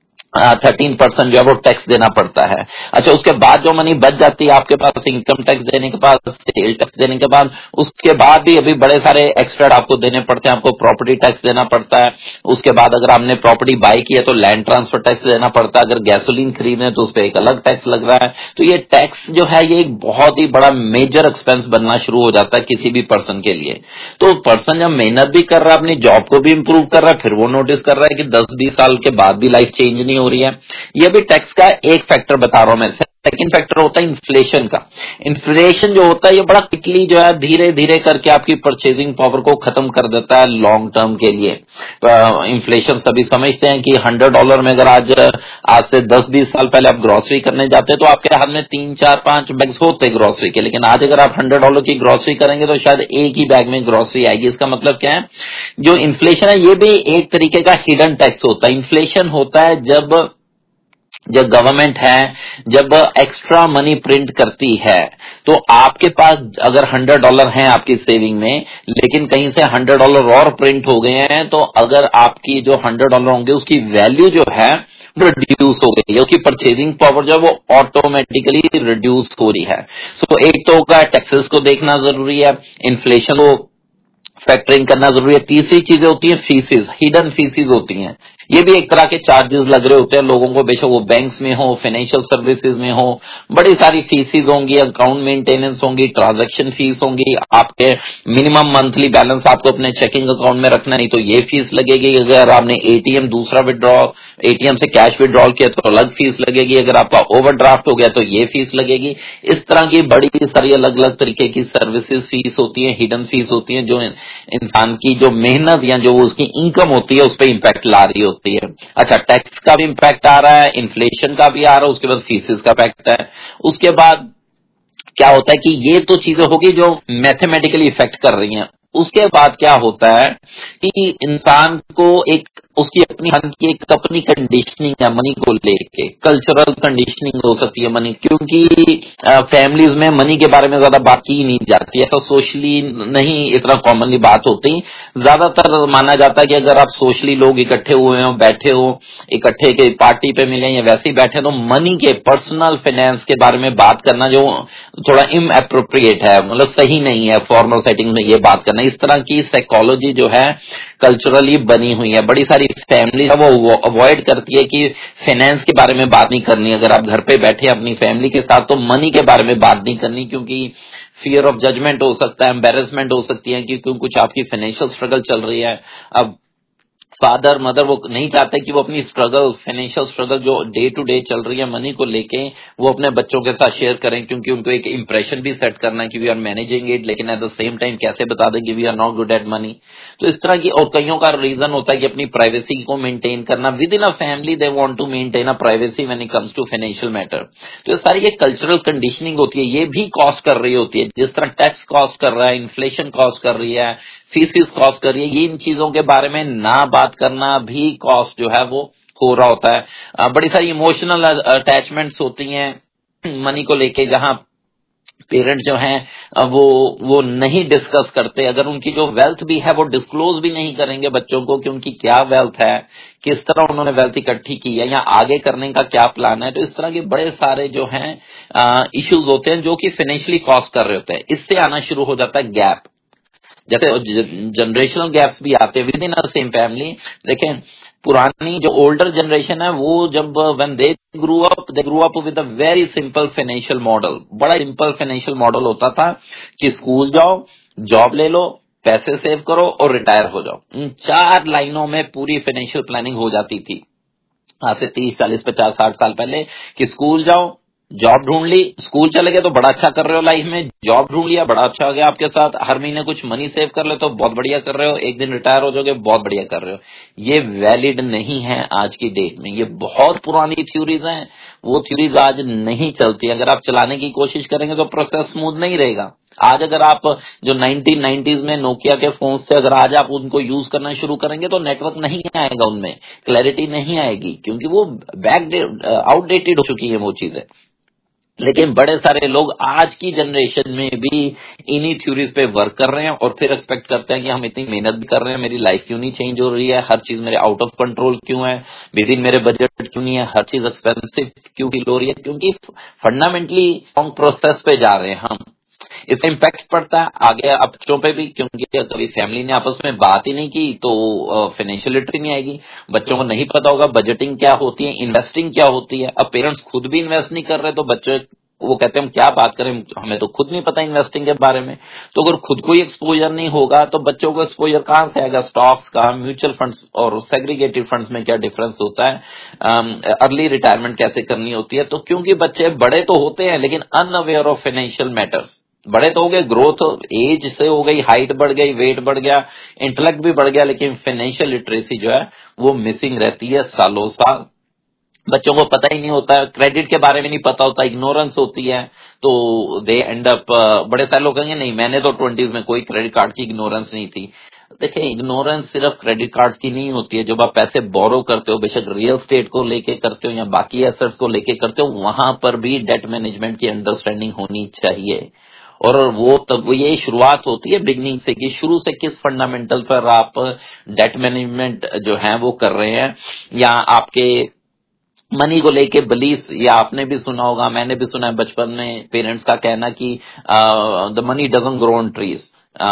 13% जो है वो टैक्स देना पड़ता है। अच्छा, उसके बाद जो मनी बच जाती है आपके पास इनकम टैक्स देने के बाद, सेल टैक्स देने के बाद, उसके बाद भी अभी बड़े सारे एक्स्ट्रा आपको देने पड़ते हैं। आपको प्रॉपर्टी टैक्स देना पड़ता है, उसके बाद अगर आपने प्रॉपर्टी बाय की है तो लैंड ट्रांसफर टैक्स देना पड़ता है, अगर गैसोलीन खरीदे तो उस पर एक अलग टैक्स लग रहा है। तो ये टैक्स जो है ये एक बहुत ही बड़ा मेजर एक्सपेंस बनना शुरू हो जाता है किसी भी पर्सन के लिए। तो पर्सन जब मेहनत भी कर रहा है, अपनी जॉब को भी इंप्रूव कर रहा है, फिर वो नोटिस कर रहा है कि 10-20 साल के बाद भी लाइफ चेंज नहीं हो रही है। ये भी टैक्स का एक फैक्टर बता रहा हूं मैं। सेकंड फैक्टर होता है इन्फ्लेशन का। इन्फ्लेशन जो होता है ये बड़ा क्विकली जो है धीरे धीरे करके आपकी परचेजिंग पावर को खत्म कर देता है लॉन्ग टर्म के लिए। इन्फ्लेशन सभी समझते हैं कि $100 में अगर आज से 10-20 साल पहले आप ग्रोसरी करने जाते तो आपके हाथ में 3-4-5 बैग्स होते ग्रोसरी के, लेकिन आज अगर आप $100 की ग्रोसरी करेंगे तो शायद एक ही बैग में ग्रोसरी आएगी। इसका मतलब क्या है, जो इन्फ्लेशन है ये भी एक तरीके का हिडन टैक्स होता है। इन्फ्लेशन होता है जब गवर्नमेंट है जब एक्स्ट्रा मनी प्रिंट करती है, तो आपके पास अगर $100 हैं आपकी सेविंग में, लेकिन कहीं से $100 और प्रिंट हो गए हैं, तो अगर आपकी जो $100 होंगे उसकी वैल्यू जो है रिड्यूस हो गई है, उसकी परचेजिंग पावर जो है वो ऑटोमेटिकली रिड्यूस हो रही है। सो एक तो होगा टैक्सेस को देखना जरूरी है, इन्फ्लेशन को फैक्टरिंग करना जरूरी है। तीसरी चीजें होती हैं फीसिस, हिडन फीसिस होती हैं। ये भी एक तरह के चार्जेस लग रहे होते हैं लोगों को, बेशक वो बैंक्स में हो, फाइनेंशियल सर्विसेज में हो, बड़ी सारी फीसिस होंगी, अकाउंट मेंटेनेंस होंगी, ट्रांजैक्शन फीस होंगी, आपके मिनिमम मंथली बैलेंस आपको अपने चेकिंग अकाउंट में रखना, नहीं तो ये फीस लगेगी। अगर आपने एटीएम दूसरा विड्रॉ, एटीएम से कैश विड्रॉल किया तो अलग फीस लगेगी, अगर आपका ओवरड्राफ्ट हो गया तो ये फीस लगेगी। इस तरह की बड़ी सारी अलग अलग तरीके की सर्विसेज फीस होती है, हिडन फीस होती है, जो इंसान की जो मेहनत या जो उसकी इनकम होती है उस पर इंपैक्ट ला रही होती है। अच्छा, टैक्स का भी इंपैक्ट आ रहा है, इन्फ्लेशन का भी आ रहा है, उसके बाद फीसिस का इफेक्ट है। उसके बाद क्या होता है कि ये तो चीजें होगी जो मैथमेटिकली इफेक्ट कर रही हैं। उसके बाद क्या होता है कि इंसान को एक उसकी अपनी मन की एक अपनी कंडीशनिंग है मनी को लेके, कल्चरल कंडीशनिंग हो सकती है मनी, क्योंकि फैमिलीज में मनी के बारे में ज्यादा बात की नहीं जाती, ऐसा सोशली नहीं इतना कॉमनली बात होती। ज्यादातर माना जाता है कि अगर आप सोशली लोग इकट्ठे हुए हो, बैठे हो, इकट्ठे के पार्टी पे मिले या वैसे ही बैठे, तो मनी के पर्सनल फाइनेंस के बारे में बात करना जो थोड़ा इनएप्रोप्रिएट है, मतलब सही नहीं है फॉर्मल सेटिंग में ये बात करना। इस तरह की साइकोलॉजी जो है कल्चरली बनी हुई है, बड़ी सारी हमारी फैमिली है वो अवॉइड करती है कि फाइनेंस के बारे में बात नहीं करनी। अगर आप घर पे बैठे अपनी फैमिली के साथ तो मनी के बारे में बात नहीं करनी, क्योंकि फियर ऑफ जजमेंट हो सकता है, एम्बेरसमेंट हो सकती है, क्योंकि कुछ आपकी फाइनेंशियल स्ट्रगल चल रही है। अब फादर मदर वो नहीं चाहते कि वो अपनी स्ट्रगल, फाइनेंशियल स्ट्रगल जो डे टू डे चल रही है मनी को लेके, वो अपने बच्चों के साथ शेयर करें, क्योंकि उनको एक इंप्रेशन भी सेट करना है कि वी आर मैनेजिंग इट, लेकिन एट द सेम टाइम कैसे बता दें कि we are not good at money. तो इस तरह की, और कईयों का रीजन होता है कि अपनी प्राइवेसी को मेंटेन करना within a family, they want to maintain a privacy when it comes to financial matter. तो ये सारी एक कल्चरल कंडीशनिंग होती है, ये भी कॉस्ट कर रही होती है। जिस तरह टैक्स कॉस्ट कर रहा है, इन्फ्लेशन कॉस्ट कर रही है, फीसिस कॉस्ट कर रही है, ये इन चीजों के बारे में ना बात करना भी कॉस्ट जो है वो हो रहा होता है। बड़ी सारी इमोशनल अटैचमेंट्स होती हैं मनी को लेके, जहां पेरेंट्स जो हैं वो नहीं डिस्कस करते। अगर उनकी जो वेल्थ भी है वो डिस्क्लोज भी नहीं करेंगे बच्चों को कि उनकी क्या वेल्थ है, किस तरह उन्होंने वेल्थ इकट्ठी की है, या आगे करने का क्या प्लान है। तो इस तरह के बड़े सारे जो हैं इश्यूज होते हैं जो कि फाइनेंशियली कॉस्ट कर रहे होते हैं। इससे आना शुरू हो जाता है गैप, जैसे जनरेशनल गैप्स भी आते हैं within a same family. देखें, पुरानी जो ओल्डर जनरेशन है वो जब when they grew up with a very simple financial model. बड़ा सिंपल फाइनेंशियल मॉडल होता था कि स्कूल जाओ, जॉब ले लो, पैसे सेव करो और रिटायर हो जाओ। इन 4 लाइनों में पूरी फाइनेंशियल प्लानिंग हो जाती थी आज से 30, 40, 50, 60 साल पहले। कि स्कूल जाओ, जॉब ढूंढ ली, स्कूल चले गए तो बड़ा अच्छा कर रहे हो लाइफ में, जॉब ढूंढ लिया बड़ा अच्छा हो गया आपके साथ, हर महीने कुछ मनी सेव कर ले तो बहुत बढ़िया कर रहे हो, एक दिन रिटायर हो जाओगे बहुत बढ़िया कर रहे हो। ये वैलिड नहीं है आज की डेट में, ये बहुत पुरानी थ्योरीज हैं, वो थ्योरीज आज नहीं चलती। अगर आप चलाने की कोशिश करेंगे तो प्रोसेस स्मूथ नहीं रहेगा। आज अगर आप जो 1990s में नोकिया के फोन से अगर आज आप उनको यूज करना शुरू करेंगे तो नेटवर्क नहीं आएगा, उनमें क्लैरिटी नहीं आएगी, क्योंकि वो आउटडेटेड हो चुकी है वो चीजें। लेकिन बड़े सारे लोग आज की जनरेशन में भी इन्हीं थ्योरीज पे वर्क कर रहे हैं और फिर एक्सपेक्ट करते हैं कि हम इतनी मेहनत भी कर रहे हैं, मेरी लाइफ क्यों नहीं चेंज हो रही है, हर चीज मेरे आउट ऑफ कंट्रोल क्यों है, विद इन मेरे बजट क्यों नहीं है, हर चीज एक्सपेंसिव क्यों फील हो रही है, क्योंकि फंडामेंटली रॉन्ग प्रोसेस पे जा रहे हैं हम। इससे इम्पैक्ट पड़ता है आगे बच्चों पे भी, क्योंकि कभी फैमिली ने आपस में बात ही नहीं की तो फाइनेंशियल लिटरेसी नहीं आएगी। बच्चों को नहीं पता होगा बजटिंग क्या होती है, इन्वेस्टिंग क्या होती है। अब पेरेंट्स खुद भी इन्वेस्ट नहीं कर रहे तो बच्चे वो कहते हैं हम क्या बात करें, हमें तो खुद नहीं पता इन्वेस्टिंग के बारे में। तो अगर खुद को ही एक्सपोजर नहीं होगा तो बच्चों को एक्सपोजर कहां से आएगा, स्टॉक्स का, म्यूचुअल फंड्स और सेग्रीगेटेड फंड्स में क्या डिफरेंस होता है, अर्ली रिटायरमेंट कैसे करनी होती है। तो क्योंकि बच्चे बड़े तो होते हैं लेकिन अनअवेयर ऑफ फाइनेंशियल मैटर्स। बड़े तो हो गए, ग्रोथ एज से हो गई, हाइट बढ़ गई, वेट बढ़ गया, इंटेलेक्ट भी बढ़ गया, लेकिन फाइनेंशियल लिटरेसी जो है वो मिसिंग रहती है सालों साल। बच्चों को पता ही नहीं होता है, क्रेडिट के बारे में नहीं पता होता, इग्नोरेंस होती है, तो दे एंड अप। बड़े सारे लोग कहेंगे नहीं मैंने तो 20s में कोई क्रेडिट कार्ड की इग्नोरेंस नहीं थी। देखिए, इग्नोरेंस सिर्फ क्रेडिट कार्ड्स की नहीं होती है। जब आप पैसे बोरो करते हो, बेशक रियल स्टेट को लेके करते हो या बाकी एसेट्स को लेके करते हो, वहां पर भी डेट मैनेजमेंट की अंडरस्टैंडिंग होनी चाहिए। और वो तब ये शुरुआत होती है बिगनिंग से कि शुरू से किस फंडामेंटल पर आप डेट मैनेजमेंट जो है वो कर रहे हैं, या आपके मनी को लेके बिलीफ। या आपने भी सुना होगा, मैंने भी सुना है बचपन में पेरेंट्स का कहना कि the money doesn't grow on trees.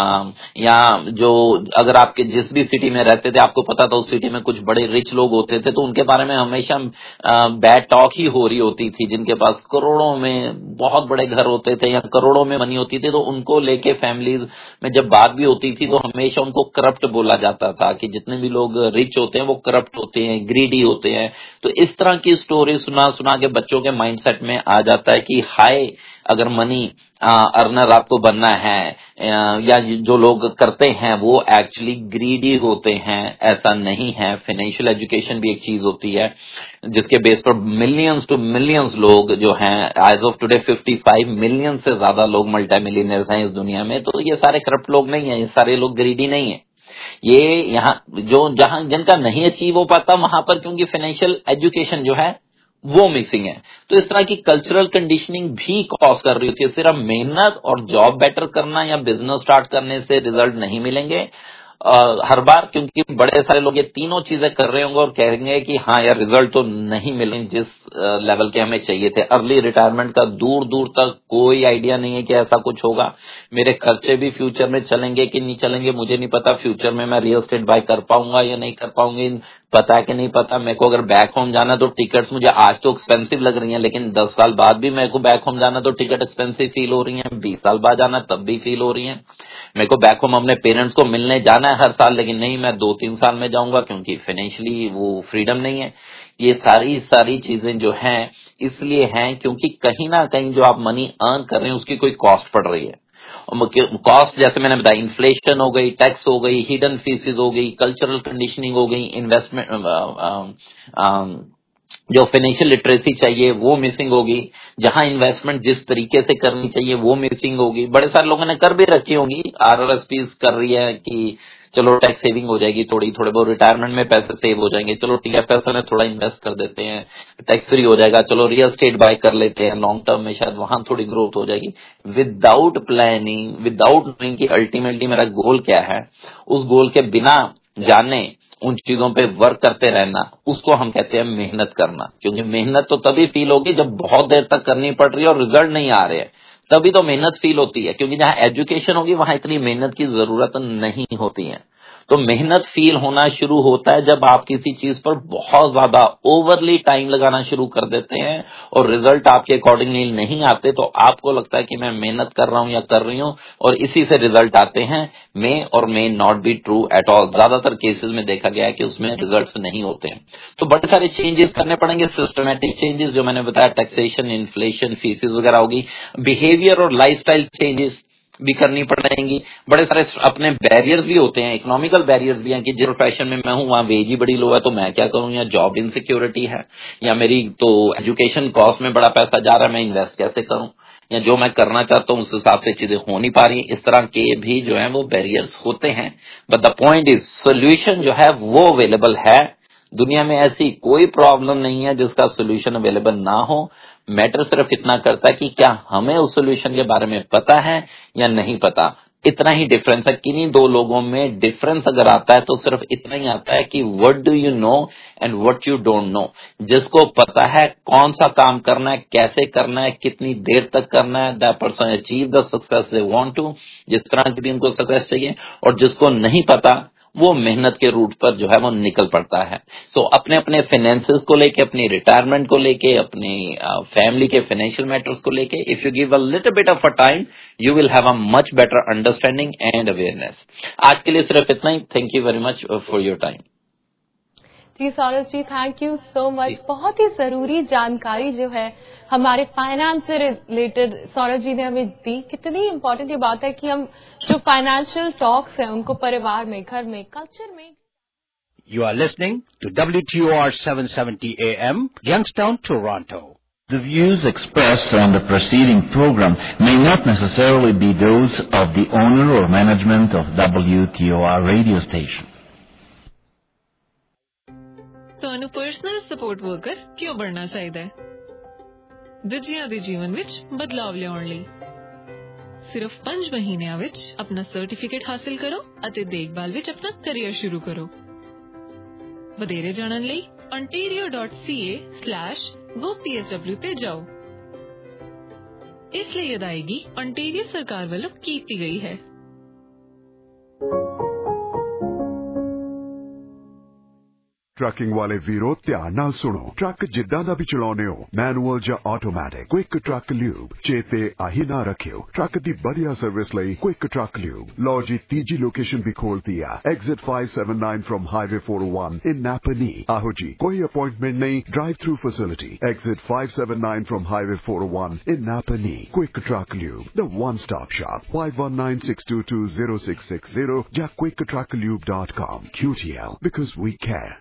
या जो अगर आपके जिस भी सिटी में रहते थे आपको पता था उस सिटी में कुछ बड़े रिच लोग होते थे, तो उनके बारे में हमेशा बैड टॉक ही हो रही होती थी, जिनके पास करोड़ों में बहुत बड़े घर होते थे या करोड़ों में मनी होती थी। तो उनको लेके फैमिलीज में जब बात भी होती थी तो हमेशा उनको करप्ट बोला जाता था कि जितने भी लोग रिच होते हैं वो करप्ट होते हैं, ग्रीडी होते हैं। तो इस तरह की स्टोरी सुना सुना के बच्चों के माइंडसेट में आ जाता है कि हाय, अगर मनी अर्नर आपको बनना है, या जो लोग करते हैं वो एक्चुअली ग्रीडी होते हैं, ऐसा नहीं है। फाइनेंशियल एजुकेशन भी एक चीज होती है जिसके बेस पर मिलियंस टू मिलियंस लोग जो हैं, एज ऑफ टुडे 55 मिलियन से ज्यादा लोग मल्टी मिलियनर्स हैं इस दुनिया में। तो ये सारे करप्ट लोग नहीं है, ये सारे लोग ग्रीडी नहीं है। ये यहाँ जो जहां जिनका नहीं अचीव हो पाता वहां पर क्योंकि फाइनेंशियल एजुकेशन जो है वो मिसिंग है। तो इस तरह की कल्चरल कंडीशनिंग भी कॉज कर रही होती है। सिर्फ मेहनत और जॉब बेटर करना या बिजनेस स्टार्ट करने से रिजल्ट नहीं मिलेंगे हर बार, क्योंकि बड़े सारे लोग ये तीनों चीजें कर रहे होंगे और कहेंगे कि हाँ यार रिजल्ट तो नहीं मिले जिस लेवल के हमें चाहिए थे। अर्ली रिटायरमेंट का दूर दूर तक कोई आइडिया नहीं है कि ऐसा कुछ होगा। मेरे खर्चे भी फ्यूचर में चलेंगे कि नहीं चलेंगे मुझे नहीं पता। फ्यूचर में मैं रियल एस्टेट बाय कर पाऊंगा या नहीं कर पाऊंगी, पता है कि नहीं पता। मेरे को अगर बैक होम जाना तो टिकट्स मुझे आज तो एक्सपेंसिव लग रही हैं, लेकिन 10 साल बाद भी मेरे को बैक होम जाना तो टिकट एक्सपेंसिव फील हो रही हैं, 20 साल बाद जाना तब भी फील हो रही हैं। मेरे को बैक होम अपने पेरेंट्स को मिलने जाना है हर साल, लेकिन नहीं, मैं 2-3 साल में जाऊंगा क्योंकि फाइनेंशियली वो फ्रीडम नहीं है। ये सारी चीजें जो हैं इसलिए हैं क्योंकि कहीं ना कहीं जो आप मनी अर्न कर रहे हैं उसकी कोई कॉस्ट पड़ रही है। कॉस्ट जैसे मैंने बताया, इन्फ्लेशन हो गई, टैक्स हो गई, हिडन फीसेस हो गई, कल्चरल कंडीशनिंग हो गई, इन्वेस्टमेंट जो फाइनेंशियल लिटरेसी चाहिए वो मिसिंग होगी, जहां इन्वेस्टमेंट जिस तरीके से करनी चाहिए वो मिसिंग होगी। बड़े सारे लोगों ने कर भी रखी होंगी, RRSPs कर रही है कि चलो टैक्स सेविंग हो जाएगी, थोड़े बहुत रिटायरमेंट में पैसे सेव हो जाएंगे, चलो TFS में थोड़ा इन्वेस्ट कर देते हैं, टैक्स फ्री हो जाएगा, चलो रियल एस्टेट बाय कर लेते हैं, लॉन्ग टर्म में शायद वहां थोड़ी ग्रोथ हो जाएगी। विदाउट प्लानिंग, विदाउट नोइंग कि अल्टीमेटली मेरा गोल क्या है, उस गोल के बिना जाने उन चीजों पे वर्क करते रहना, उसको हम कहते हैं मेहनत करना। क्योंकि मेहनत तो तभी फील होगी जब बहुत देर तक करनी पड़ रही है और रिजल्ट नहीं आ रहे हैं, तभी तो मेहनत फील होती है। क्योंकि जहां एजुकेशन होगी वहां इतनी मेहनत की जरूरत नहीं होती है। तो मेहनत फील होना शुरू होता है जब आप किसी चीज पर बहुत ज्यादा ओवरली टाइम लगाना शुरू कर देते हैं और रिजल्ट आपके अकॉर्डिंगली नहीं आते, तो आपको लगता है कि मैं मेहनत कर रहा हूं या कर रही हूं और इसी से रिजल्ट आते हैं। May not be true at all. ज्यादातर केसेस में देखा गया है कि उसमें रिजल्ट्स नहीं होते हैं। तो बड़े सारे चेंजेस करने पड़ेंगे, सिस्टमैटिक चेंजेस जो मैंने बताया, टैक्सेशन, इन्फ्लेशन, फीसेस वगैरह होगी, बिहेवियर और लाइफस्टाइल चेंजेस भी करनी पड़ेंगी। बड़े सारे अपने बैरियर्स भी होते हैं, इकोनॉमिकल बैरियर्स भी हैं कि जिस प्रोफेशन में मैं हूं वहां वेज ही बड़ी लो है तो मैं क्या करूं, या जॉब इनसिक्योरिटी है, या मेरी तो एजुकेशन कॉस्ट में बड़ा पैसा जा रहा है, मैं इन्वेस्ट कैसे करूं, या जो मैं करना चाहता हूं उस हिसाब से चीजें हो नहीं पा रही। इस तरह के भी जो है वो बैरियर्स होते हैं। But the point is solution जो है वो अवेलेबल है। दुनिया में ऐसी कोई प्रॉब्लम नहीं है जिसका सोल्यूशन अवेलेबल ना हो। मैटर सिर्फ इतना करता है कि क्या हमें उस सोल्यूशन के बारे में पता है या नहीं पता। इतना ही डिफरेंस है। किन्हीं दो लोगों में डिफरेंस अगर आता है तो सिर्फ इतना ही आता है कि what do you know and what you don't know. जिसको पता है कौन सा काम करना है, कैसे करना है, कितनी देर तक करना है, that person achieve the success they want to, जिस तरह की भी उनको सक्सेस चाहिए। और जिसको नहीं पता वो मेहनत के रूट पर जो है वो निकल पड़ता है। सो अपने अपने फाइनेंसेस को लेके, अपनी रिटायरमेंट को लेके, अपनी फैमिली के फाइनेंशियल मैटर्स को लेके, if you give a little bit of a time you will have a much better understanding and awareness. आज के लिए सिर्फ इतना ही। Thank you very much for your time. जी Saurabh ji, thank you so much. बहुत ही जरूरी जानकारी जो है हमारे फाइनेंस से रिलेटेड सौरभ जी ने हमें दी। कितनी इम्पोर्टेंट ये बात है कि हम जो फाइनेंशियल टॉक्स हैं उनको परिवार में, घर में, कल्चर में। You are listening to WTOR 770 AM, Youngstown, Toronto. The views expressed on the preceding program may not necessarily be those of the owner or management of WTOR radio station. ਤੁਹਾਨੂੰ personal support worker ਕਿਉਂ ਬਣਨਾ ਚਾਹੀਦਾ ਹੈ? ਦੂਜਿਆਂ ਦੇ ਜੀਵਨ ਵਿੱਚ ਬਦਲਾਵ ਲਿਆਉਣ ਲਈ ਸਿਰਫ 5 ਮਹੀਨਿਆਂ ਵਿੱਚ ਆਪਣਾ ਸਰਟੀਫਿਕੇਟ ਹਾਸਲ ਕਰੋ ਅਤੇ ਦੇਖਭਾਲ ਵਿੱਚ ਆਪਣਾ ਕੈਰੀਅਰ ਸ਼ੁਰੂ ਕਰੋ। ਵਧੇਰੇ ਜਾਣਨ ਲਈ ontario.ca/gopsw ਤੇ ਜਾਓ। ਇਸ ਲਈ ਅਦਾਇਗੀ ontario ਸਰਕਾਰ ਵੱਲੋਂ ਕੀਤੀ ਗਈ ਹੈ। ट्रकिंग वाले वीरो ध्यान नाल सुनो। ट्रक जिद्दां दा भी चलाउने हो, मैनुअल या ऑटोमैटिक, क्विक ट्रक ल्यूब चेते आही ना रखियो। ट्रक दी बढ़िया सर्विस लई क्विक ट्रक ल्यूब। लो जी तीजी लोकेशन भी खोल दिया, exit 579 from highway 401 in Napanee. आहो जी कोई अपॉइंटमेंट नहीं, drive through facility. Exit 579 from highway 401 in Napanee. Quick truck lube, the one stop shop. 5196220660 या quicktruckLube.com। QTL because we care।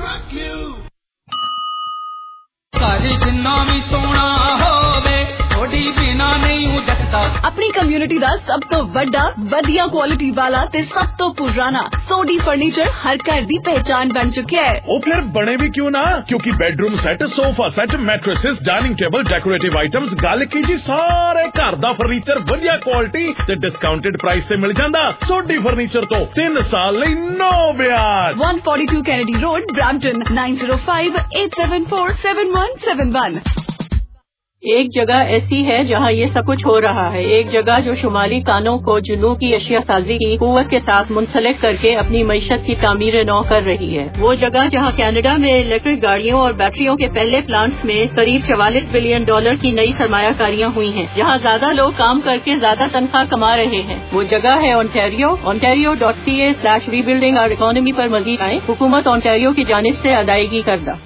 अपनी कम्युनिटी दा सब तो वड्डा, वधिया क्वालिटी वाला ते सब तो पुराना सोडी फर्नीचर हर घर दी पहचान बन चुका है। वो फिर बने भी क्यों ना, क्योंकि bedroom set, sofa set, mattresses, dining table, decorative items, गल की जी सारे घर दा फर्नीचर वधिया क्वालिटी ते डिस्काउंटेड प्राइस से मिल जांदा। सोडी फर्नीचर तो 3 साल लई नो ब्याज। 142 कैनेडी रोड, ब्रैम्पटन 9058747171। एक जगह ऐसी है जहां ये सब कुछ हो रहा है। एक जगह जो शुमाली कानों को जुनूबी अशिया साजी की कुव्वत के साथ मुंसलिक करके अपनी मईशत की तामीर नौ कर रही है। वो जगह जहां कनाडा में इलेक्ट्रिक गाड़ियों और बैटरियों के पहले प्लांट्स में करीब $44 बिलियन की नई सरमायाकारियां हुई हैं, जहां ज्यादा लोग काम करके ज्यादा तनख्वाह कमा रहे हैं। वो जगह है ओंटारियो। ontario.ca/rebuilding our economy पर मजीद आए। हुकूमत ओंटारियो की जानिब से अदायगी करदा।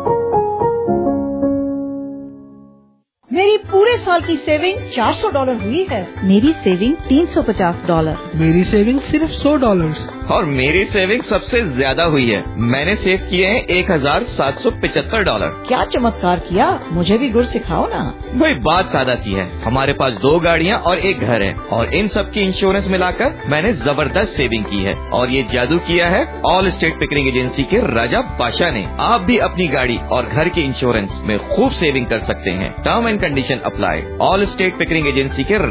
मेरी पूरे साल की सेविंग $400 हुई है। मेरी सेविंग $350। मेरी सेविंग सिर्फ $100। और मेरी सेविंग सबसे ज्यादा हुई है। मैंने सेव किए हैं $1775। क्या चमत्कार किया, मुझे भी गुर सिखाओ ना। भाई बात सादा सी है, हमारे पास 2 गाड़ियाँ और 1 घर है और इन सब की इंश्योरेंस मिलाकर मैंने जबरदस्त सेविंग की है। और ये जादू किया है ऑल स्टेट पिकरिंग एजेंसी के राजा बादशाह ने। आप भी अपनी गाड़ी और घर के इंश्योरेंस में खूब सेविंग कर सकते हैं। Term and condition apply. All state Pickering agency के